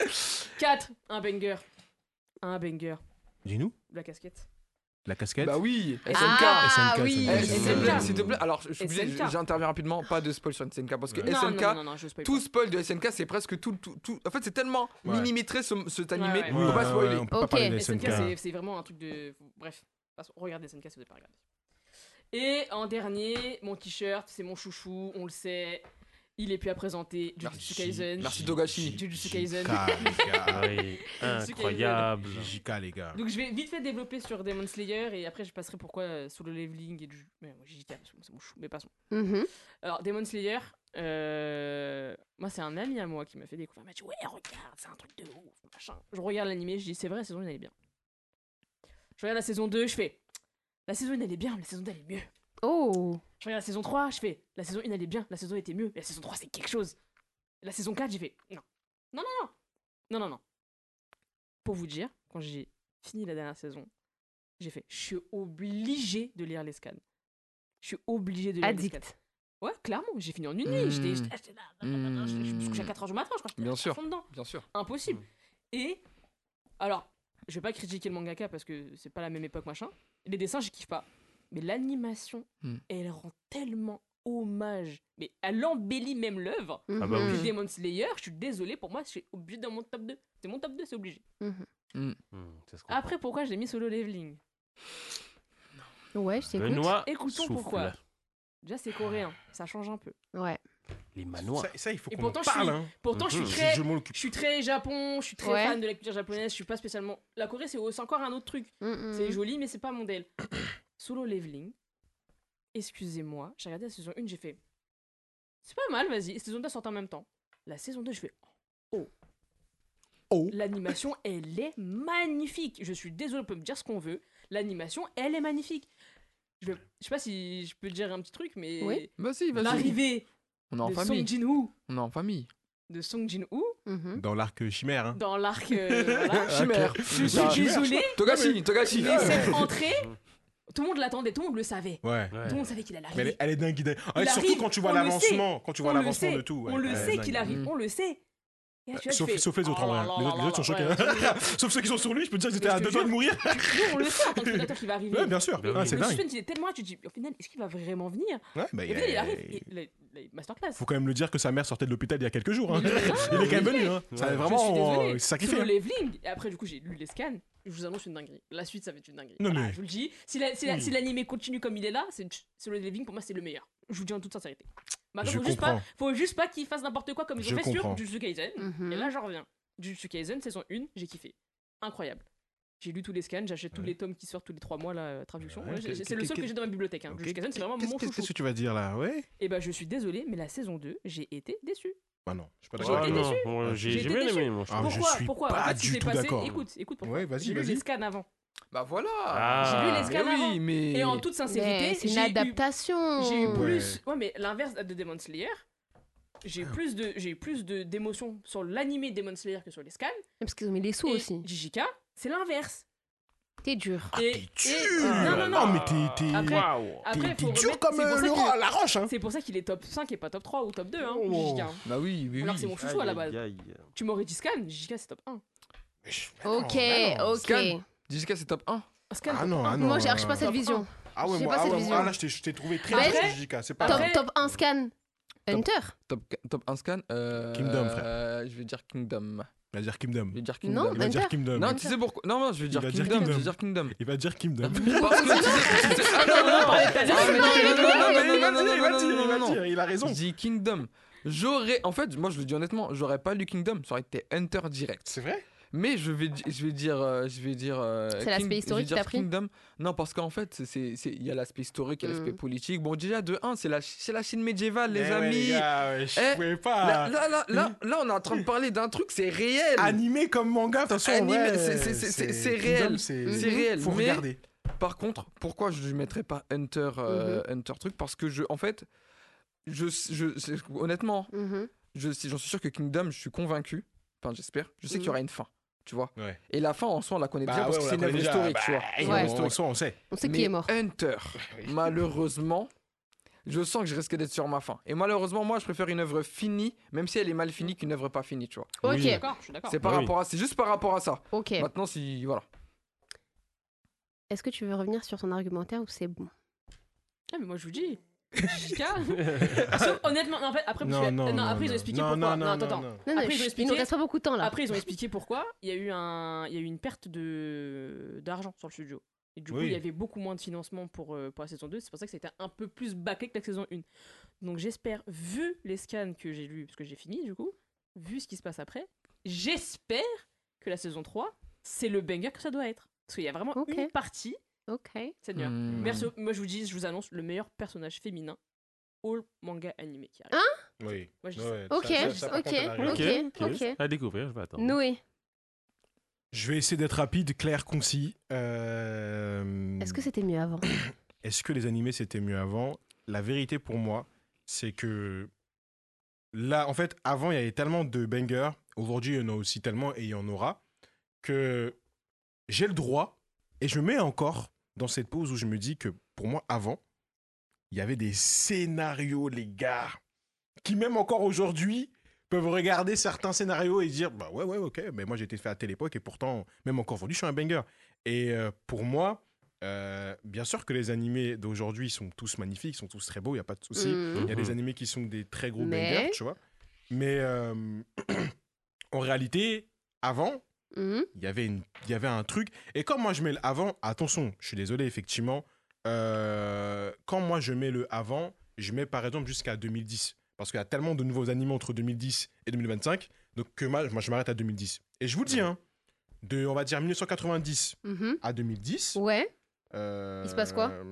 quatre. Un banger. Un banger. Dis-nous. La casquette. La casquette. Bah oui, S N K. Ah S N K, oui. Eh, s'il te plaît, S N K. s'il te plaît. Alors, je suis obligé, S N K. j'interviens rapidement, pas de spoil sur S N K parce que Ouais. Non, S N K, non, non, non, je spoil tout pas. spoil de S N K, c'est presque tout, tout, tout. En fait, c'est tellement Ouais. millimétré ce, cet animé, Ouais, ouais. on peut pas spoiler. on peut Ok. pas parler de S N K, S N K. c'est- c'est vraiment un truc de. Bref, passons. Regardez S N K si vous n'avez pas regardé. Et en dernier, mon t-shirt, c'est mon chouchou, on le sait. Il est plus à présenter. Jujutsu Kaisen. Merci Togashi. Jujutsu Kaisen. J K, les gars. Oui, incroyable. J K, les gars. Donc je vais vite fait développer sur Demon Slayer et après je passerai pourquoi euh, Solo Leveling et du. Mais moi J K, parce que c'est mon chou, mais passons. Mhm. Alors Demon Slayer, euh, moi c'est un ami à moi qui m'a fait découvrir. Il m'a dit ouais regarde, c'est un truc de ouf, machin. Je regarde l'animé, je dis c'est vrai, la saison un elle est bien. Je regarde la saison deux, je fais la saison un elle est bien, mais la saison deux elle est mieux. Oh. Je regarde la saison trois, je fais la saison un elle est bien, la saison deux était mieux, mais la saison trois c'est quelque chose. La saison quatre j'ai fait non. Non, non, non. Non, non, non. Pour vous dire, quand j'ai fini la dernière saison, j'ai fait je suis obligé de lire les scans. Je suis obligé de lire les scans. Addict. Ouais, clairement, j'ai fini en une Mmh. nuit. J'étais j'étais- j'étais là, Mmh. je je me suis couché à quatre heures du matin, je crois. j'étais Bien à sûr. fond dedans. Bien sûr. Impossible. Et alors, je vais pas critiquer le mangaka parce que c'est pas la même époque, machin. Les dessins, je kiffe pas. Mais l'animation, Hmm. elle rend tellement hommage. Mais elle embellit même l'œuvre. Ah bah Mhm. oui. Que Demon Slayer, je suis désolé, pour moi, c'est obligé dans mon top deux. C'est mon top deux, c'est obligé. Mhm. Hmm, ça se comprend. Après, pourquoi je l'ai mis solo leveling? Ouais, je t'écoute. Benoît Écoutons souffle. pourquoi. Déjà, c'est coréen, ça change un peu. Ouais. Les manoirs. Ça, ça, il faut Et qu'on en pourtant, je parle. suis- Hein. Pourtant, je Mhm. suis Je, très. je m'en occupe. Je suis très Japon, je suis très Ouais. fan de la culture japonaise, je suis pas spécialement. La Corée, c'est c'est encore un autre truc. Mhm. C'est joli, mais c'est pas mon deal. Solo leveling, excusez-moi, j'ai regardé la saison un, j'ai fait. C'est pas mal, vas-y. La saison deux sort en même temps. La saison deux, je fais. Oh. Oh. L'animation, elle est magnifique. Je suis désolé, on peut me dire ce qu'on veut. L'animation, elle est magnifique. Je, vais... je sais pas si je peux dire un petit truc, mais. Oui. Vas-y, vas-y. L'arrivée On est en de famille. Song Jin-woo. On est en famille. De Song Jin-woo Mhm. Dans l'arc chimère. Hein. dans l'arc. euh, voilà. Chimère. Je suis Ah, désolée, Togashi, Togashi. mais cette entrée, tout le monde l'attendait, tout le monde le savait. Ouais. Ouais. Tout le monde savait qu'il allait Mais elle, est- arriver. elle est dingue. dingue. Il surtout arrive, quand tu vois on le l'avancement. Quand tu vois On le l'avancement sait, de tout. ouais. on le Elle est sait dingue. qu'il arrive, Mm. on le sait. Et là, tu vois, tu Sauf, fais, sauf les autres en oh vrai. là Les là autres, les là autres sont là, choqués. ouais, Sauf ceux qui sont sur lui, je peux te dire qu'ils étaient Mais à je deux te doigts de jure. mourir. Nous, on le sait en tant que spectateur qu'il va arriver. Ouais, bien sûr. Bah Ah, oui. c'est Le dingue. suspense, il est tellement là, tu te dis, au final, est-ce qu'il va vraiment venir? Ouais, bah, Et il au final, il est- arrive, et la, la masterclass. Faut quand même le dire que sa mère sortait de l'hôpital il y a quelques jours. Hein. Mais le- Il est quand même venu. Hein. Ça a Ouais. Je vraiment suis désolée. euh, sacrifié. Sur le hein. leveling, et après, du coup, j'ai lu les scans. Je vous annonce une dinguerie. La suite, ça va être une dinguerie. Non, Voilà, mais- je vous le dis. Si la- si la- Oui. si l'animé continue comme il est là, c'est sur le leveling, pour moi, c'est le meilleur. Je vous le dis en toute sincérité. Maintenant, Je faut juste pas, comprends. faut juste pas qu'ils fassent n'importe quoi comme ils Je ont fait comprends. sur Jujutsu Kaisen. Mhm. Et là, j'en reviens. Jujutsu Kaisen, saison un, j'ai kiffé. Incroyable. J'ai lu tous les scans, j'achète tous Ouais. les tomes qui sortent tous les trois mois, la euh, traduction. Ouais, Ouais, j'ai- qu'est- c'est le seul qu'est- que j'ai dans ma bibliothèque. Hein. Ok. Jujutsu Kaisen, c'est vraiment Qu'est-ce mon qu'est-ce chouchou. que tu vas dire là? Ouais. Et bah, je suis désolé, mais la saison deux, j'ai été déçu. Bah non, je suis pas J'ai d'accord. Ah été non, déçu. moi, j'ai J'ai j'ai été bien déçu. aimé, moi, je Ah, trouve. je Pourquoi suis Pourquoi pas En fait, ce qui du s'est tout passé- d'accord. Écoute, écoute pourquoi. Ouais, vas-y, J'ai lu vas-y. les scans avant. Bah voilà. Ah. J'ai lu les Mais scans avant. oui, mais. Et en toute Mais sincérité, c'est une j'ai eu- adaptation. J'ai eu Ouais. plus. Ouais, mais l'inverse de Demon Slayer. J'ai eu plus de, j'ai eu plus de d'émotions sur l'animé Demon Slayer que sur les scans. Parce qu'ils ont mis les sous Et aussi. J J K, c'est l'inverse. T'es dur. Ah, Et- t'es et- dur. non, non, non. mais t'es- t'es- Après- Waouh. Après, t'es- faut t'es dur remettre- comme c'est pour euh, ça le qu'il- ro- la roche. Hein. C'est pour ça qu'il est top cinq et pas top trois ou top deux. Hein, Oh. J J K. Bah oui, oui, Alors oui. c'est mon chouchou à la base. Aïe, aïe, aïe. Tu m'aurais dit scan, J J K c'est top un. Mais je- mais non, Ok, mais non. ok. Scan. J K c'est top un. Scan, Ah top non, un. ah non. Moi, j'ai archi pas euh, cette top vision. Ah ouais, j'ai moi, pas ah cette ouais, vision. moi, là, je t'ai- je t'ai trouvé très Après- bien sur J K. C'est pas Top, Après- top un scan. Hunter. Top, top un scan. Euh, Kingdom, frère. euh, je vais dire Kingdom. Il va dire Kingdom. Je vais dire Non, Kingdom. Il va dire Hunter. Kingdom. Non, tu sais pourquoi? Non, non, je vais dire Il va dire Kingdom. Je Kingdom. vais dire Kingdom. Il va dire Kingdom. Parce que tu sais- tu sais- Ah non, non, non, non, non, non, non, non, non, non, non, Il va non, dire, il non, va non, non. dire, il a raison. Je dis Kingdom. J'aurais, en fait, moi je le dis honnêtement, j'aurais pas lu Kingdom, ça aurait été Hunter direct. C'est vrai? Mais je vais, di- je vais dire, euh, je vais dire. euh, C'est l'aspect King- je vais historique qui dire t'a pris Kingdom. Non, parce qu'en fait, c'est, c'est, c'est- il y a l'aspect historique, il y a l'aspect Mm. politique. Bon, déjà de un, c'est la, c'est la Chine médiévale, les Eh ouais, amis. gars, ouais, je Eh, pouvais Là, pas. là, là, là, là, on est en train de parler d'un truc, c'est réel. Animé comme manga, de toute façon. Animé, ouais, c'est- c'est- c'est- c'est- c'est Kingdom, réel. C'est C'est réel. Faut mais regarder. par contre, pourquoi je ne mettrais pas Hunter, euh, Hunter truc? Parce que je, en fait, je, je, c'est- honnêtement, Mhm. je, j'en suis sûr que Kingdom, je suis convaincu. Enfin, j'espère. Je sais qu'il y aura une fin. Tu vois. Ouais. Et la fin en soi, on la connaît Bah déjà parce ouais, que on c'est la une œuvre connaît déjà. historique, tu vois. Bah, C'est une ouais. œuvre on, historique. on, on sait. On sait Mais qui est mort. Hunter, malheureusement, je sens que je risque d'être sur ma fin. Et malheureusement, moi, je préfère une œuvre finie, même si elle est mal finie, qu'une œuvre pas finie, tu vois. Ok, Je suis d'accord, je suis d'accord. C'est par Bah oui. rapport à, c'est juste par rapport à ça. ok. Maintenant, si voilà. est-ce que tu veux revenir sur ton argumentaire ou c'est bon? Ah, mais moi, je vous dis. J K. Sauf, honnêtement, non, en fait, après, Non, parce que- non, non, après ils ont non. expliqué Non, pourquoi. non, non, attends, non, attends. non. Non, non, Après, ils ont chut, il expliqué. nous reste pas beaucoup de temps là. Après, ils ont expliqué pourquoi. Il y a eu, un... il y a eu une perte de... d'argent sur le studio. Et du coup, Oui. il y avait beaucoup moins de financement pour, euh, pour la saison deux. C'est pour ça que c'était un peu plus bâclé que la saison un. Donc j'espère, vu les scans que j'ai lus, parce que j'ai fini du coup, vu ce qui se passe après, j'espère que la saison trois, c'est le banger que ça doit être. Parce qu'il y a vraiment Ok. une partie, Ok. c'est dur. Hmm. Merci, moi je vous dis, je vous annonce le meilleur personnage féminin all manga animé qui arrive. Hein Oui. Moi, je dis Ouais, Ok, ça- ça- ça, par ok, contre, elle arrive. ok, Ok, ok. À découvrir, je vais attendre. Noé, Je vais essayer d'être rapide, clair, concis. Euh, est-ce que c'était mieux avant? Est-ce que les animés c'était mieux avant? La vérité pour moi, c'est que là, en fait, avant il y avait tellement de bangers, aujourd'hui il y en a aussi tellement et il y en aura, que j'ai le droit et je me mets encore dans cette pause où je me dis que pour moi, avant, il y avait des scénarios, les gars, qui même encore aujourd'hui peuvent regarder certains scénarios et dire bah ouais ouais ok mais moi j'ai été fait à telle époque et pourtant même encore aujourd'hui je suis un banger et euh, pour moi euh, bien sûr que les animés d'aujourd'hui sont tous magnifiques, sont tous très beaux, il y a pas de souci. Mhm. Il y a des animés qui sont des très gros Mais- bangers, tu vois, mais euh, en réalité avant Mhm. il y avait une il y avait un truc et quand moi je mets le avant, attention je suis désolé effectivement, euh, quand moi je mets le avant je mets par exemple jusqu'à deux mille dix parce qu'il y a tellement de nouveaux animés entre deux mille dix et deux mille vingt-cinq, donc que moi, moi je m'arrête à deux mille dix. Et je vous dis, hein, de, on va dire, mille neuf cent quatre-vingt-dix Mhm. à deux mille dix... Ouais. euh, Il se passe quoi?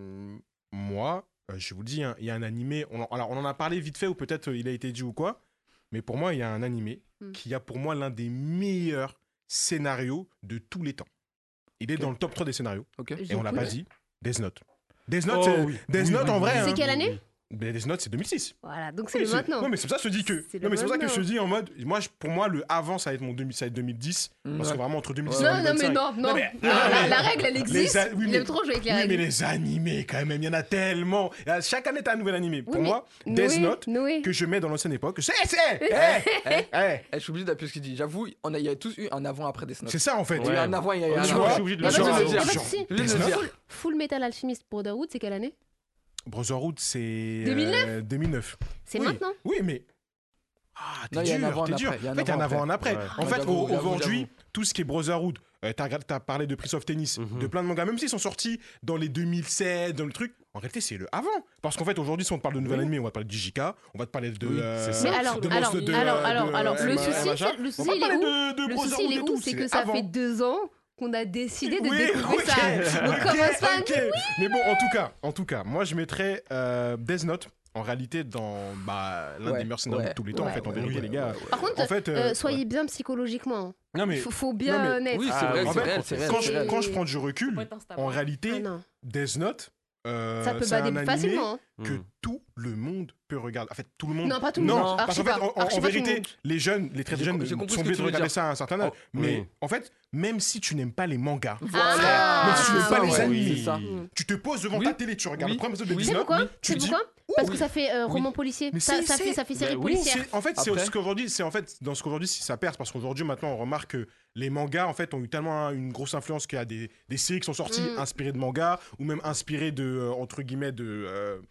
Moi, euh, je vous le dis, hein, il y a un animé, on en, alors on en a parlé vite fait, ou peut-être euh, il a été dit ou quoi, mais pour moi, il y a un animé Mm. qui a pour moi l'un des meilleurs scénarios de tous les temps. Il est Ok. dans le top trois des scénarios, Ok. et on l'a pas J'écoute. dit, Death Note. Death Note, Oh, c'est- oui. Death Oui, Note oui, en vrai... oui. hein, C'est quelle année? mais Death Note, c'est deux mille six. Voilà, donc c'est Oui, le c'est- maintenant. Non, mais c'est pour ça que je te dis que. C'est le Non, mais c'est pour ça que je te maintenant. dis en mode. Moi, je- pour moi, le avant, ça va être mon deux mille, ça va être deux mille dix. Parce Ouais. que vraiment, entre deux mille dix Ouais. et Non, non, mais deux mille vingt-cinq. non, non. mais- Non, ah, la, mais- la règle, elle existe. les a- oui, Il mais- aime trop jouer avec les Oui, mais règles. les animés, quand même, il y en a tellement. Là, chaque année, t'as un nouvel animé. Pour mais moi, Noé, Death Note, Noé. que je mets dans l'ancienne époque, c'est. C'est Eh, eh, eh, Eh, je suis obligé d'appuyer ce qu'il dit. J'avoue, on a, il y a tous eu un avant-après Death Note. c'est ça, en fait. Il y a eu Ouais. un avant, il y a eu un Tu après. vois, Je suis obligé de Y a le pas de genre, souci, dire. y a pas de genre, souci. Je viens de Death le Note, dire. Full Metal Alchemist Brotherhood, c'est quelle année? Brotherhood, c'est. deux mille neuf euh, deux mille neuf. C'est Oui. maintenant? Oui, mais. Ah, t'es Non, il y a un dur, avant, t'es un dur. après, il y a un En fait, il y a un avant, avant, un après. Ouais. En Ouais, fait, j'avoue, au- j'avoue, aujourd'hui, j'avoue. tout ce qui est Brotherhood, euh, t'as regardé- t'as parlé de Prince of Tennis, Mhm. de plein de mangas, même s'ils sont sortis dans les deux mille sept, dans le truc, en réalité, c'est le avant. Parce qu'en fait, aujourd'hui, si on te parle de nouvel Oui. animé, on va te parler de J K, on va te parler de. Oui, euh, c'est ça. Mais alors, de alors, Monster- de, alors, euh, alors, de, alors, euh, le euh, souci, machin. c'est- le On souci, va il est parler où? de, de Le souci, Brotherhood il est et où? tout, C'est que ça avant. fait deux ans qu'on a décidé de Oui, découvrir ok, ça. On ok, commence pas. ok. Mais bon, en tout cas, en tout cas, moi je mettrais euh, Death Note en réalité dans bah, l'un Ouais, des meilleurs scénarios ouais, de tous les temps. ouais, en fait, en ouais, vérité, ouais, les gars. ouais, ouais. Par contre, En fait, euh, euh, soyez bien psychologiquement. Non mais Il faut, faut bien non, mais- naître. Oui, c'est Ah, vrai, oui. en c'est fait, réel, c'est réel. quand, c'est je, réel. quand je prends du recul, Faut être instable. en réalité, Ah non. Death Note, euh, Ça peut c'est un bader animé facilement. hein. que Hmm. tout le monde peut regarder. En fait, tout le monde. Non, pas tout le Non, monde. parce Archi qu'en fait, pas. en, en- Archi en pas tout le vérité, monde. les jeunes, les très J'ai jeunes com- j'ai compris sont ce que obligés tu de veux regarder dire. ça à un certain âge. Oh, mais oui. en fait, même si tu n'aimes pas les mangas, Voilà. mais si tu n'aimes Ah, pas oui. les ouais, animés, c'est ça. Mm. tu te poses devant Oui. ta télé, tu regardes Oui. le premier épisode de Oui. Death C'est Note, pourquoi tu C'est te dis. pourquoi Parce que oui. ça fait euh, Oui. roman policier. Mais Ça, c'est- ça fait, c'est- ça fait série Ben oui, policière. C'est- en fait, c'est Après- ce qu'aujourd'hui, c'est en fait dans ce qu'aujourd'hui ça perce parce qu'aujourd'hui maintenant on remarque que les mangas en fait ont eu tellement un- une grosse influence qu'il y a des, des séries qui sont sorties Mm. inspirées de mangas ou même inspirées de euh, entre guillemets de euh,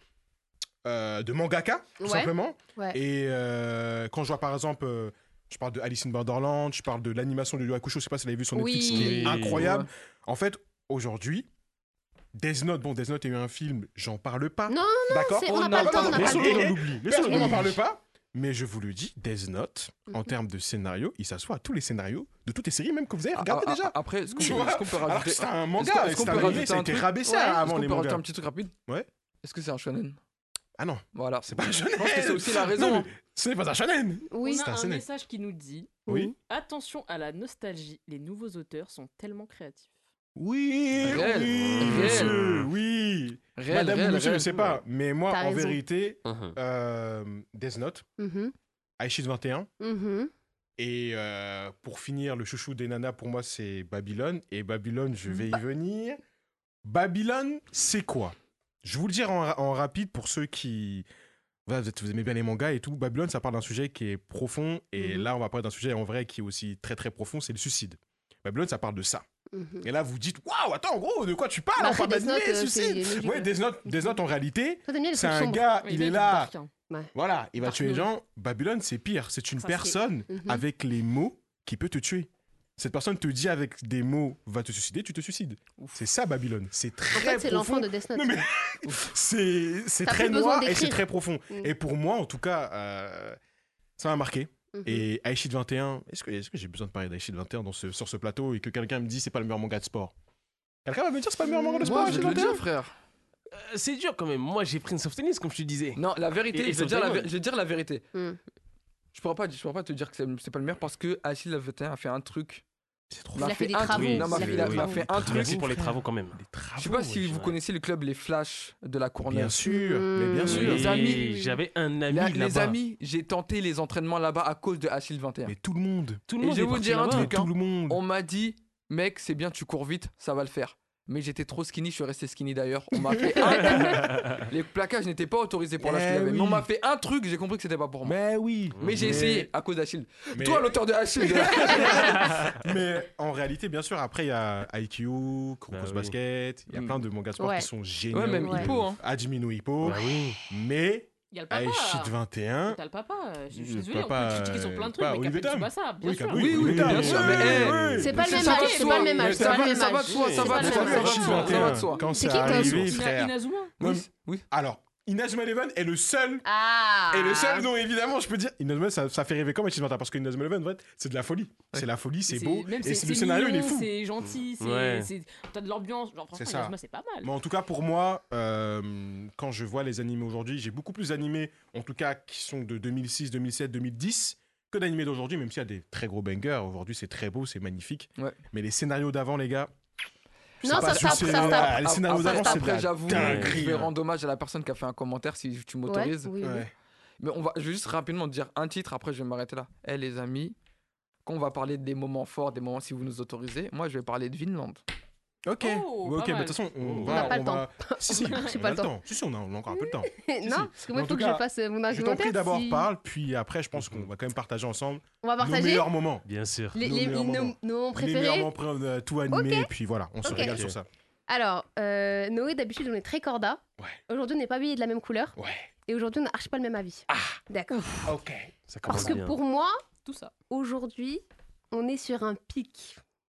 euh, de mangaka tout Ouais. simplement. Ouais. Et euh, quand je vois par exemple, euh, je parle de Alice in Borderland, je parle de l'animation de Yu Yu Hakusho, je sais pas si vous l'avez vu sur Netflix, Oui. qui est Oui. incroyable. Ouais. En fait, aujourd'hui, Death Note, bon, Death Note a eu un film, j'en parle pas. Non, D'accord. c'est- Oh on n'a non, pas le non, temps. non, On n'a mais pas le Laissons-le temps. dans l'oubli. Personne Laissons-le n'en dans parle pas. Mais je vous le dis, Death Note, en Mhm. termes de scénario, il s'assoit à tous les scénarios de toutes les séries, même que vous avez Ah, regardé ah, déjà. ah, Après, est-ce qu'on Tu peut, vois est-ce qu'on peut Alors que rajouter c'était un est-ce manga, qu'on- est-ce qu'on c'était peut un animé, rajouter ça a un été truc rabaissé Ouais. Est-ce avant qu'on les peut rajouter mangas. un petit truc rapide Ouais. Est-ce que c'est un shonen Ah non, Voilà. c'est pas un shonen. Je pense que c'est aussi la raison. Non, mais ce n'est pas un shonen. Oui. On C'est a un un séné. message qui nous dit Oui. attention à la nostalgie, les nouveaux auteurs sont tellement créatifs. Oui, Réel. oui, Réel. monsieur, oui. Réel, Madame réel, ou monsieur, je réel. sais pas. Mais moi, T'as en raison. vérité, Mhm. euh, Death Note, Mhm, Aishis vingt et un. mhm. Et euh, pour finir, le chouchou des nanas, pour moi, c'est Babylone. Et Babylone, je vais y venir. Babylone, c'est quoi? Je vais vous le dire en, en rapide pour ceux qui... Voilà, vous, êtes- vous aimez bien les mangas et tout. Babylone, ça parle d'un sujet qui est profond. Et Mhm. là, on va parler d'un sujet en vrai qui est aussi très, très profond, c'est le suicide. Babylone, ça parle de ça. Mhm. Et là, vous dites, waouh, attends, gros, de quoi tu parles? Bah, On parle après, Death d'animé, Note, euh, tu c'est sais. logique, Ouais, ouais. Death Note, Death Note, en réalité, Toi, t'aimes bien les c'est trucs un sombres. gars, Oui, il bien, est du là. dark, hein. Voilà, il va Dark tuer les Moon. gens. Babylone, c'est pire. C'est une Ça, c'est- personne Mhm. avec les mots qui peut te tuer. Cette personne te dit avec des mots, va te suicider, tu te suicides. C'est ça, Babylone. C'est En très fait, c'est l'enfant profond. de Death Note. Non, mais c'est c'est T'as très plus besoin noir et d'écrire. c'est très profond. Mm. Et pour moi, en tout cas, euh, ça m'a marqué. Mhm. Et Aishid vingt et un, est-ce que, est-ce que j'ai besoin de parler d'Aishid vingt et un dans ce, sur ce plateau et que quelqu'un me dit c'est pas le meilleur manga de sport? Quelqu'un va me dire c'est pas le meilleur manga de sport, Moi, je Aishid vais te le vingt et un? dire, frère. Euh, c'est dur quand même. Moi, j'ai pris une soft tennis, comme je te disais. Non, la vérité, Et- et je, vais dire la, Soft vé- je vais dire la vérité. Mm. Je pourrais pas, je pourrais pas te dire que c'est c'est pas le meilleur parce que Achille vingt et un a fait un truc. C'est trop Il Il a a fait des un travaux. truc. Non, mais il a fait il a- des il a travaux. fait un truc. Merci pour les travaux quand même. Des travaux, Je sais pas si wesh. vous connaissez le club Les Flashs de la Courneuve. Bien sûr, mais bien Mm. sûr. Les Et amis- J'avais un ami La- là-bas. les amis, j'ai tenté les entraînements là-bas à cause de Achille vingt et un. Mais tout le monde. Tout le Et monde je est vais vous parti dire un là-bas. truc, Mais hein. tout le monde. On m'a dit, mec, c'est bien, tu cours vite, ça va le faire. Mais j'étais trop skinny, je suis resté skinny d'ailleurs. On m'a fait un coup. Les plaquages n'étaient pas autorisés pour l'âge Eh qu'il avait. Mais on oui. m'a fait un truc, j'ai compris que c'était pas pour moi. Mais oui. Mais j'ai Mais- essayé à cause d'Achille. mais- Toi, l'auteur de Achille. Mais en réalité, bien sûr, après, il y a I Q, Crocus Bah oui. Basket, il y a Mm. plein de mangas de sport Ouais. qui sont géniaux. Ouais, même Ouais. Hippo, hein. Hajime no Hippo. Bah oui. Mais Il y a le papa. Aishid vingt et un. T'as le papa. euh, Je je suis Le désolé, on papa, peut critiquer sur plein de trucs, pas mais Olivier Captain Tam. Tsubasa, bien Oui, sûr. Cap- Oui, oui, oui, bien oui, sûr, oui, mais, oui, eh, oui. C'est pas le Ça même va âge, de c'est soi. pas le même âge. Mais c'est ça pas le va- même ça va âge. de soi, ça C'est va pas de le soi, même ça âge. va de soi, Aishid ça va de vingt et un, soi. quand C'est c'est qui, Toz arrivé, Ina- frère. Inazuma. Non, Oui, oui. Alors, Inazuma Eleven est le seul. Ah. Et le seul dont évidemment je peux dire Inazuma ça, ça fait rêver comme Aishid vingt et un parce que Inazuma Eleven en fait c'est de la folie. C'est la folie, c'est beau Même et c'est- le c'est scénario il est mignon, fou. C'est gentil, c'est- Ouais. c'est- t'as de l'ambiance. Genre, C'est franchement, ça. Inazuma, c'est pas mal. Mais en tout cas, pour moi, euh, quand je vois les animés aujourd'hui, j'ai beaucoup plus d'animés, en tout cas, qui sont de deux mille six, deux mille sept, deux mille dix, que d'animés d'aujourd'hui, même s'il y a des très gros bangers. Aujourd'hui, c'est très beau, c'est magnifique. Ouais. Mais les scénarios d'avant, les gars. je sais Non, pas ça si se tape, c'est- ça se tape. ah, Les scénarios Après, d'avant, c'est de après, la j'avoue, dinguerie, je vais hein. rendre hommage à la personne qui a fait un commentaire si tu Ouais, m'autorises. oui, oui. Ouais. Mais on va, je vais juste rapidement dire un titre, après je vais m'arrêter là. Eh les amis, quand on va parler des moments forts, des moments si vous nous autorisez, moi je vais parler de Vinland. Ok, Oh, Ouais, pas ok, mais de mal. toute façon, on On va. n'a pas le on va- Si, si, J'ai on pas a le le temps. Si, si, on a on a encore un peu de temps. Non, parce que moi, En il faut tout que cas, je fasse euh, mon Je t'en argumentaire. prie d'abord, si- parle, puis après, je pense qu'on va quand même partager ensemble On va nos partager meilleurs moments. Bien sûr. les, nos les- meilleurs nos, moments. nos moments Les préférés. meilleurs moments, pré- euh, tout animé, puis voilà, on se Ok. régale Ok. sur ça. Alors, euh, Noé, d'habitude, on est très corda. Ouais. Aujourd'hui, on n'est pas habillé de la même couleur. Ouais. Et aujourd'hui, on n'a archi pas le même avis. Ah. D'accord. Ok. Ça commence Parce que bien. pour moi, Tout ça. aujourd'hui, on est sur un pic.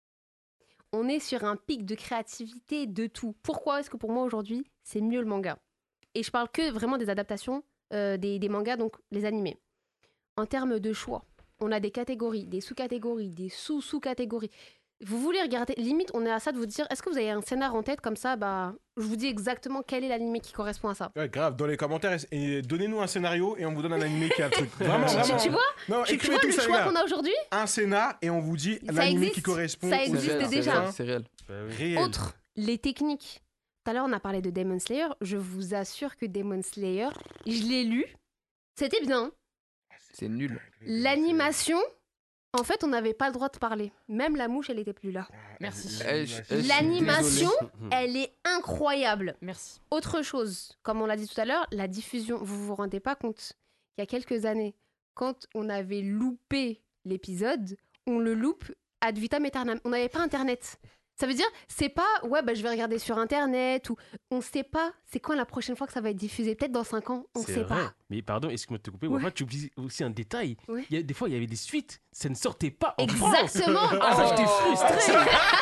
On est sur un pic de créativité, de tout. Pourquoi est-ce que pour moi, aujourd'hui, c'est mieux le manga? Et je parle que vraiment des adaptations euh, des, des mangas, donc les animés. En termes de choix, on a des catégories, des sous-catégories, des sous-sous-catégories. Vous voulez regarder, limite, on est à ça de vous dire, est-ce que vous avez un scénar en tête comme ça? Bah, je vous dis exactement quel est l'animé qui correspond à ça. Ouais, grave, dans les commentaires, et donnez-nous un scénario et on vous donne un animé qui a le truc. Vraiment, Tu, vraiment. tu vois, Non, tu, tu écrivez vois tout le ça, les choix gars. qu'on a aujourd'hui? Un scénar et on vous dit Ça l'animé existe, qui correspond ça au existe scénar. c'est déjà. réel, c'est réel. Bah oui. Réel. Autre, les techniques. Tout à l'heure, on a parlé de Demon Slayer. Je vous assure que Demon Slayer, je l'ai lu. C'était bien. C'est nul. L'animation, en fait, on n'avait pas le droit de parler. Même la mouche, elle était plus là. Merci. Eh, je- eh, je suis L'animation, Mhm. elle est incroyable. Merci. Autre chose, comme on l'a dit tout à l'heure, la diffusion. Vous vous rendez pas compte qu'il y a quelques années, quand on avait loupé l'épisode, on le loupe ad vitam aeternam. On n'avait pas Internet. Ça veut dire, c'est pas, ouais, bah, je vais regarder sur Internet, ou on sait pas, c'est quand la prochaine fois que ça va être diffusé. Peut-être dans cinq ans, on C'est sait vrai. pas. Mais pardon, excuse-moi de te couper. Ouais. Moi, tu oublies aussi un détail. Ouais. Il y a, des fois, il y avait des suites. Ça ne sortait pas en France. Exactement. Ah, ça, j'étais Oh. frustré.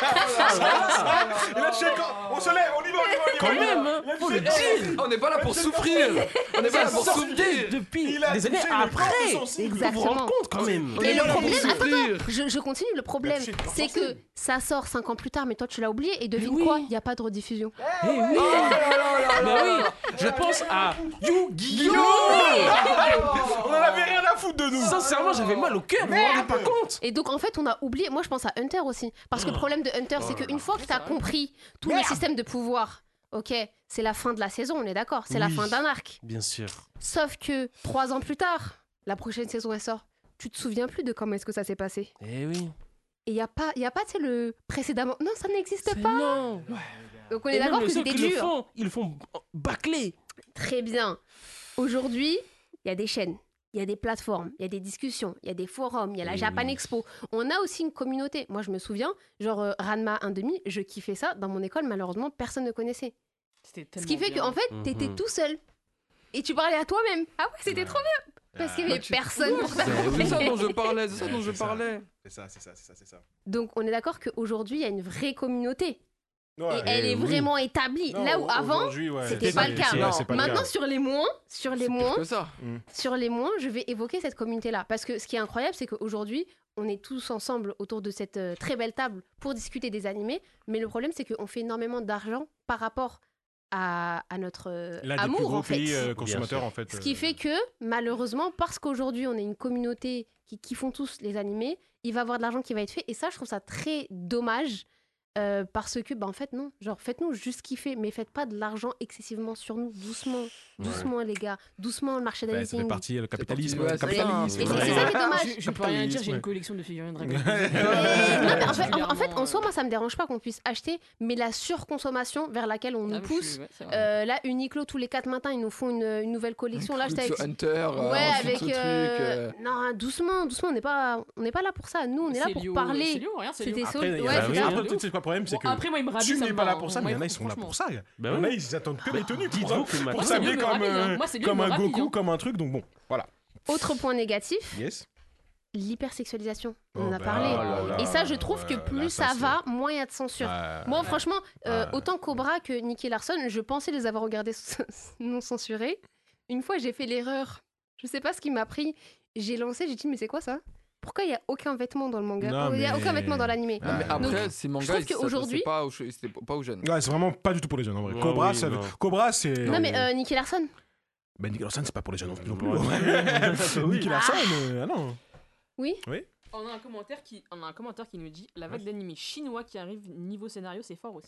Il a tué quand- On se lève, on y va, on y va, on y va. Quand même, hein. Il a Faut tué le quand- dire. On n'est pas là pour souffrir. On n'est pas là Ça pour sortait souffrir. depuis Il a des années touché les cordes après. sensibles. Vous vous rendez Exactement. compte quand même. On Et est le pas là pour problème, attends, souffrir. Je, je continue, le problème, touché le corps c'est que sensible. ça sort cinq ans plus tard, mais toi tu l'as oublié, et devine oui. quoi, il n'y a pas de rediffusion. Eh oui. Mais oui. Je pense à Yu-Gi-Oh. On en avait rien à foutre de nous. Sincèrement, j'avais mal au cœur. Vous vous rendez pas compte. Et donc en fait, on a oublié, moi je pense à Hunter aussi, parce que le problème de Hunter, c'est qu'une fois que tu as compris tout le système de pouvoir, ok, c'est la fin de la saison, on est d'accord, c'est la Oui. fin d'un arc. Bien sûr. Sauf que trois ans plus tard, la prochaine saison elle sort, tu te souviens plus de comment est-ce que ça s'est passé. Eh oui. Et il n'y a pas, y a pas tu sais, le précédemment, non, ça n'existe C'est pas. non. Donc on Et est même d'accord le que seul c'était qui le dur. font, ils le font bâcler. Très bien. Aujourd'hui, il y a des chaînes. il y a des plateformes, il y a des discussions, il y a des forums, il y a la Et Japan oui. Expo. On a aussi une communauté. Moi, je me souviens, genre euh, Ranma un virgule cinq, je kiffais ça. Dans mon école, malheureusement, personne ne connaissait. C'était Ce tellement qui fait bien. qu'en fait, t'étais Mhm. tout seul. Et tu parlais à toi-même. Ah ouais, c'était trop bien. Parce qu'il y Ah, avait tu- personne pour C'est t'accompagner. ça dont je parlais, c'est ça Ouais, dont je c'est ça. parlais. C'est ça, c'est ça, c'est ça, c'est ça. Donc, on est d'accord qu'aujourd'hui, il y a une vraie communauté. Ouais, et elle eh est oui. vraiment établie. non, Là où avant, aujourd'hui, ouais, c'était c'est- pas le cas. c'est- Non. c'est pas le maintenant cas. sur les moins, sur les C'est pire moins, que ça. sur les moins, je vais évoquer cette communauté-là. Parce que ce qui est incroyable, c'est qu'aujourd'hui, on est tous ensemble autour de cette euh, très belle table pour discuter des animés. Mais le problème, c'est qu'on fait énormément d'argent par rapport à, à notre euh, L'un des plus amour, gros en fait. pays euh, Bien consommateurs, sûr. en fait. Ce qui euh, fait que, malheureusement, parce qu'aujourd'hui, on est une communauté qui, qui font tous les animés, il va y avoir de l'argent qui va être fait. Et ça, je trouve ça très dommage. euh, parce que, bah, en fait, non. Genre, faites-nous juste kiffer, mais faites pas de l'argent excessivement sur nous. Doucement. Doucement, les gars. Doucement, le bah, ça merchandising. fait partie, le capitalisme. Ouais, le c'est capitalisme. Et c'est Ouais. c'est ça qui est dommage. Je, je peux rien dire, j'ai ouais. une collection de figurines Dragon Et- Ball. non, mais en, fait, en- en fait, en Particulièrement, soi, moi, ça me dérange pas qu'on puisse acheter, mais la surconsommation vers laquelle on nous Ah, mais je suis- pousse. ouais, c'est vrai. Euh, là, Uniqlo, tous les quatre matins, ils nous font une, une nouvelle collection. Là, j'étais avec. Ce Hunter, euh, Ouais, ensuite avec. ce truc. euh, euh, Non, doucement, doucement, on n'est pas, on n'est pas là pour ça. Nous, on est là C'est pour Lio- parler. C'est Lio, regarde, c'est C'était Lio. so- Après, ouais, bah c'est oui, ça. après, tu sais quoi, le problème, c'est Bon, que après, moi, il me rabille, tu ça n'es me pas va, là pour ça, hein. mais il y en a, Ouais, ils sont là pour franchement. ça. Bah Il y en a, oui. ils attendent que des tenues pour, Dites-vous que pour maintenant- s'habiller Moi, c'est comme, Lio, me euh, rabille, hein. Moi, c'est Lio, comme me un rabille, Goku, hein. comme un truc, donc bon, voilà. Autre point négatif, Yes. l'hypersexualisation. On Oh en a bah, parlé. oh là là, Et ça, je trouve que ouais, plus là, ça, ça, c'est- va, moins il y a de censure. Ouais. Moi, franchement, euh, Ouais. autant Cobra que Nicky Larson, je pensais les avoir regardés non censurés. Une fois, j'ai fait l'erreur. Je sais pas ce qui m'a pris. J'ai lancé, j'ai dit, mais c'est quoi ça? Pourquoi il n'y a aucun vêtement dans le manga? Non, Il n'y a mais- aucun vêtement dans l'animé. Non, mais Ah, après, donc, ces je mangas, trouve ils- ça- qu'aujourd'hui- c'est pas aux, che- c'était pas aux jeunes. Ouais, c'est vraiment pas du tout pour les jeunes en vrai. Ouais, Cobra, oui, ça... non. Cobra, c'est. Non, mais euh, Nicky Larson. Ben, Nicky Larson, c'est pas pour les jeunes non plus. Ouais. Oui. Nicky Larson, euh, ah non. Oui. On a un commentaire qui, on a un commentaire qui nous dit la vague d'animés chinois qui arrive niveau scénario, c'est fort aussi.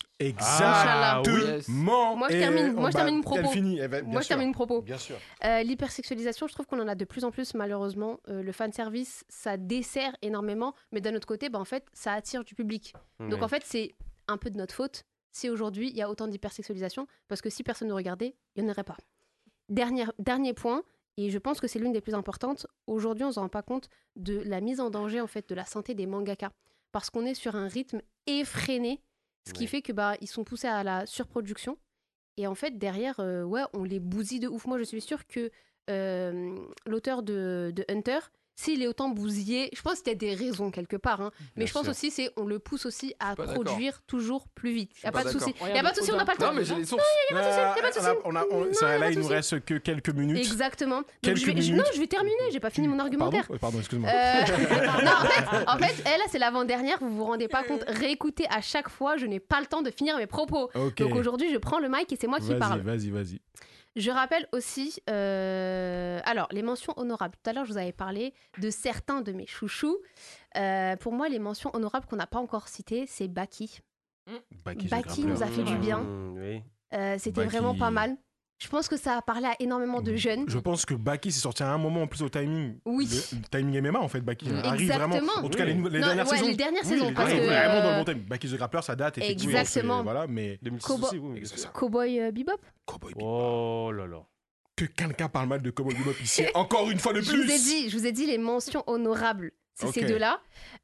Ah, oui. Exactement. Moi, je Et termine- moi, je bah, termine mon propos. Elle finit. elle va- bien Moi, je sûr. termine mon propos. Bien sûr. Euh, L'hypersexualisation, je trouve qu'on en a de plus en plus, malheureusement. Euh, le fanservice, ça dessert énormément, mais d'un autre côté, bah, en fait, ça attire du public. Donc, Ouais. en fait, c'est un peu de notre faute si aujourd'hui, il y a autant d'hypersexualisation, parce que si personne ne regardait, il n'y en aurait pas. Dernier, dernier point, et je pense que c'est l'une des plus importantes, aujourd'hui, on ne se rend pas compte de la mise en danger, en fait, de la santé des mangaka. Parce qu'on est sur un rythme effréné, ce qui Ouais. fait que bah, ils sont poussés à la surproduction. Et en fait, derrière, euh, ouais, on les bousille de ouf. Moi, je suis sûre que euh, l'auteur de, de Hunter, s'il est autant bousillé, je pense qu'il y a des raisons quelque part. Hein, mais Bien je pense sûr. aussi c'est on le pousse aussi à suis pas d'accord. produire toujours plus vite. Il suis n'y a pas pas de souci. d'accord. Il n'y a pas de souci, on n'a pas le temps. Non, mais j'ai les sources. Y a pas de souci, y a pas de souci. On a, on a- Non, ça, y a là, pas de il nous souci. reste que quelques minutes. Exactement. Donc, Quelques je vais- je- minutes. non, je vais terminer. J'ai pas fini mon argumentaire. Pardon, Pardon, excuse-moi. Euh, non, en fait, en fait, elle, là, c'est l'avant-dernière. Vous vous rendez pas compte. Réécoutez à chaque fois. Je n'ai pas le temps de finir mes propos. Ok. Donc aujourd'hui, je prends le mic et c'est moi qui Vas-y, parle. vas-y, vas-y. Je rappelle aussi, euh, alors les mentions honorables. Tout à l'heure, je vous avais parlé de certains de mes chouchous. Euh, pour moi, les mentions honorables qu'on n'a pas encore citées, c'est Baki. Baki, Baki nous a fait du bien. Mmh, oui. Euh, C'était Baki. vraiment pas mal. Je pense que ça a parlé à énormément de jeunes. Je pense que Baki s'est sorti à un moment en plus au timing. Oui. Le, le timing M M A en fait. Baki Mm. arrive vraiment. Exactement. En tout cas, les, nou- les Non, dernières ouais, saisons. les dernières Oui, saisons, les parce dernières, que, vraiment dans le euh, bon time. Baki the Grappler, ça date. effectivement, Exactement. c'est- Voilà, mais. deux mille six Kobo- aussi, oui. C'est ça. Cowboy euh, Bebop. Cowboy Bebop. Oh là là. Que quelqu'un parle mal de Cowboy Bebop ici, encore une fois de Je vous ai plus. dit, je vous ai dit les mentions honorables. C'est Ok. ces deux-là.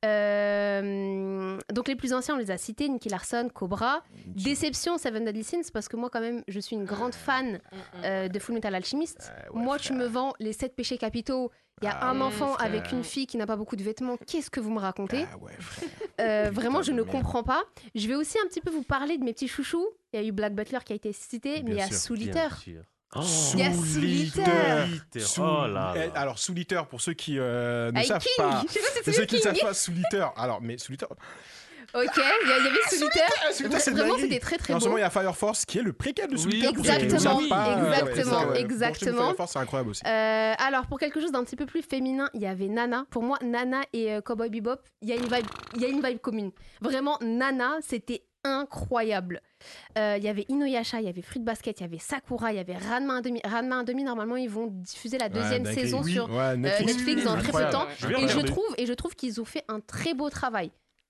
Euh, donc les plus anciens, on les a cités, Nicky Larson, Cobra. Déception, Seven Deadly Sins, parce que moi quand même, je suis une grande fan euh, de Full Metal Alchemist. Euh, ouais, moi, tu frère. me vends les sept péchés capitaux. Il y a Ah un ouais, enfant frère. avec une fille qui n'a pas beaucoup de vêtements. Qu'est-ce que vous me racontez? Ah ouais, frère. Euh, Vraiment, je de ne merde. comprends pas. Je vais aussi un petit peu vous parler de mes petits chouchous. Il y a eu Black Butler qui a été cité, mais il y a sûr, Soul Bien Eater. sûr. Oh. Il y a Soul Eater. Sous- Oh là Eh, là. Alors, Soul Eater, pour ceux qui euh, ne Avec savent King. pas. Je sais pas si Pour c'est ceux qui ne King. savent pas, Soul Eater. Alors, mais Soul Eater. Ok, il y, a- il y avait Soul Eater. Soul Eater, c'est de Vraiment, la c'était grille. très très Et en beau. ce moment, il y a Fire Force qui est le préquel de Soul Oui, Eater. pour ceux qui ne exactement, savent pas. exactement, Ouais, c'est ça, ouais. exactement. Fire Force, c'est incroyable aussi. Euh, alors, pour quelque chose d'un petit peu plus féminin, il y avait Nana. Pour moi, Nana et euh, Cowboy Bebop, il y a une vibe, il y a une vibe commune. Vraiment, Nana, c'était incroyable. Euh, Il y avait Inuyasha, il y avait Fruit Basket, il y avait Sakura, il y avait Ranma un demi. Ranma un demi, normalement, ils vont diffuser la deuxième Ouais, saison oui, sur ouais, euh, Netflix dans très peu de incroyable. temps. Je vais Et je regarder. trouve, et je trouve qu'ils ont fait un très beau travail.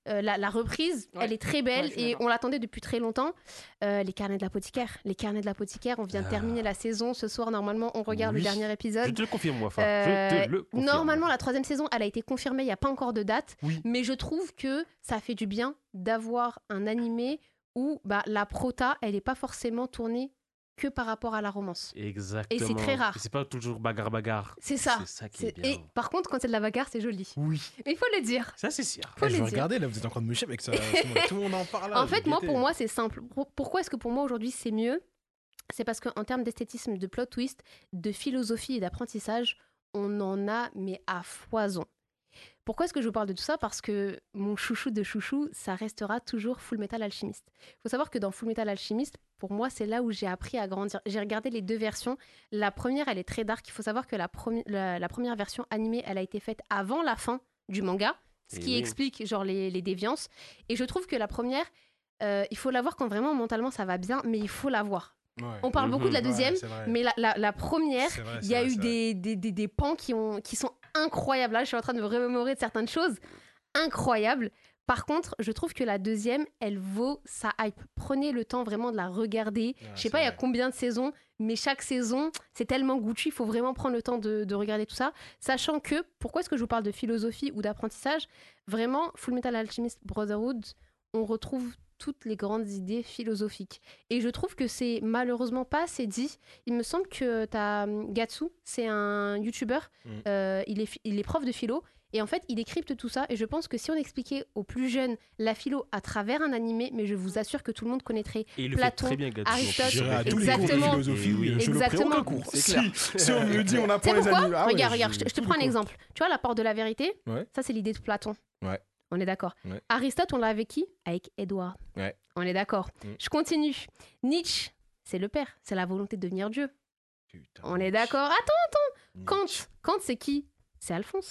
euh, la, la reprise, Ouais. elle est très belle Ouais, je suis et d'accord. on l'attendait depuis très longtemps. Euh, les carnets de l'apothicaire. Les carnets de l'apothicaire, on vient de Ah. terminer la saison. Ce soir, normalement, on regarde Oui. le dernier Je épisode. te le confirme, moi, Fa. Euh, Je te le confirme. Normalement, la troisième saison, elle a été confirmée. Il n'y a pas encore de date. Oui. Mais je trouve que ça fait du bien d'avoir un animé où bah, la prota, elle n'est pas forcément tournée que par rapport à la romance. Exactement. Et c'est très rare. Et c'est pas toujours bagarre-bagarre. C'est ça. C'est ça qui est C'est- bien. Et par contre, quand c'est de la bagarre, c'est joli. Oui. Il faut le dire. Ça, c'est sûr. Faut Eh, je le vais dire. regarder, là, vous êtes en train de me chier avec ça. Tout le monde, tout le monde en parle. là, En je fait, vais moi, guetter. pour moi, c'est simple. Pour- Pourquoi est-ce que pour moi, aujourd'hui, c'est mieux? C'est parce qu'en termes d'esthétisme, de plot twist, de philosophie et d'apprentissage, on en a, mais à foison. Pourquoi est-ce que je vous parle de tout ça? Parce que mon chouchou de chouchou, ça restera toujours Full Metal Alchemist. Il faut savoir que dans Full Metal Alchemist, pour moi, c'est là où j'ai appris à grandir. J'ai regardé les deux versions. La première, elle est très dark. Il faut savoir que la, premi- la, la première version animée, elle a été faite avant la fin du manga, ce Eh qui oui. explique genre les, les déviances. Et je trouve que la première, euh, il faut la voir quand vraiment mentalement ça va bien, mais il faut la voir. Ouais. On parle Mhm. beaucoup de la Ouais, deuxième, c'est vrai. mais la, la- la première, C'est vrai, il c'est y a vrai, eu c'est vrai. des, des, des, des pans qui, ont, qui sont incroyables. Là, je suis en train de me remémorer de certaines choses incroyables. Par contre, je trouve que la deuxième, elle vaut sa hype. Prenez le temps vraiment de la regarder. Ah, Je sais c'est pas il y a vrai. combien de saisons, mais chaque saison, c'est tellement goûtu, il faut vraiment prendre le temps de, de regarder tout ça. Sachant que, pourquoi est-ce que je vous parle de philosophie ou d'apprentissage? Vraiment, Full Metal Alchemist Brotherhood, on retrouve toutes les grandes idées philosophiques. Et je trouve que c'est malheureusement pas assez dit. Il me semble que t'as hum, Gatsu, c'est un YouTuber, Mm. euh, il, est, fi- il est prof de philo, et en fait, il décrypte tout ça. Et je pense que si on expliquait aux plus jeunes la philo à travers un animé, mais je vous assure que tout le monde connaîtrait Et il le Platon, fait très bien, Gatsu. Aristote, J'irai à tous les cours de Exactement. philosophie, Et oui. je ne prends Exactement. aucun cours. C'est Si, clair. si on me dit on Tu apprend sais les pourquoi animaux. Ah ouais, Regarde, regarde, je te, je te tous prends les un cours. exemple. Tu vois, la porte de la vérité, Ouais. ça c'est l'idée de Platon. Ouais. On est d'accord. Ouais. Aristote, on l'a avec qui? Avec Édouard. Ouais. On est d'accord. Mm. Je continue. Nietzsche, c'est le père, c'est la volonté de devenir Dieu. Putain, On est Nietzsche. d'accord. Attends, Nietzsche. Kant. Kant, c'est qui? C'est Alphonse.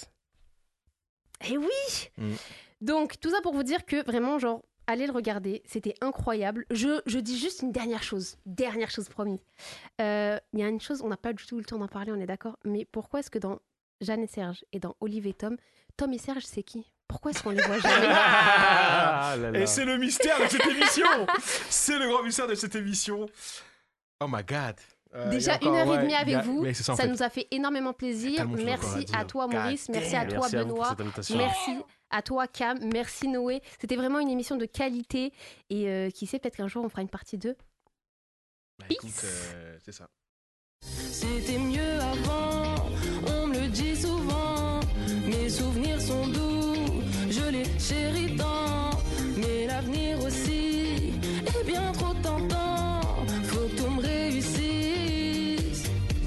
Eh oui. Mm. Donc, tout ça pour vous dire que vraiment, genre, allez le regarder. C'était incroyable. Je, je dis juste une dernière chose. Dernière chose, promis. Euh, Il y a une chose, on n'a pas du tout eu le temps d'en parler, on est d'accord. Mais pourquoi est-ce que dans Jeanne et Serge et dans Olive et Tom, Tom et Serge, c'est qui? Pourquoi est-ce qu'on les voit jamais? Ah là là. Et c'est le mystère de cette émission. C'est le grand mystère de cette émission. Oh my god. Euh, Déjà il y a une encore- heure et ouais, demie avec il y a- vous, mais c'est ça, ça, en fait. nous a fait énormément plaisir. tellement de choses encore à Merci dire. à toi God Maurice, merci à damn. toi Merci à vous pour Benoît, cette invitation. merci à toi Cam, merci Noé. C'était vraiment une émission de qualité et euh, qui sait, peut-être qu'un jour on fera une partie deux. Bah, écoute, euh, c'est ça. C'était mieux avant, on me le dit souvent. Mes souvenirs sont doux, je les chéris tant. Mais l'avenir aussi est bien trop tentant. Faut que tout me réussisse.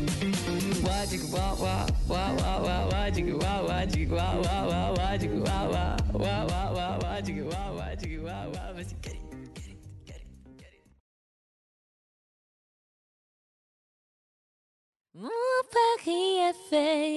Wa jig wa wa wa wa wa wa jig wa wa jig wa wa wa wa jig wa wa wa wa wa wa jig wa wa jig wa wa. Vas-y, get it, get it, get it, get it. Mon Paris F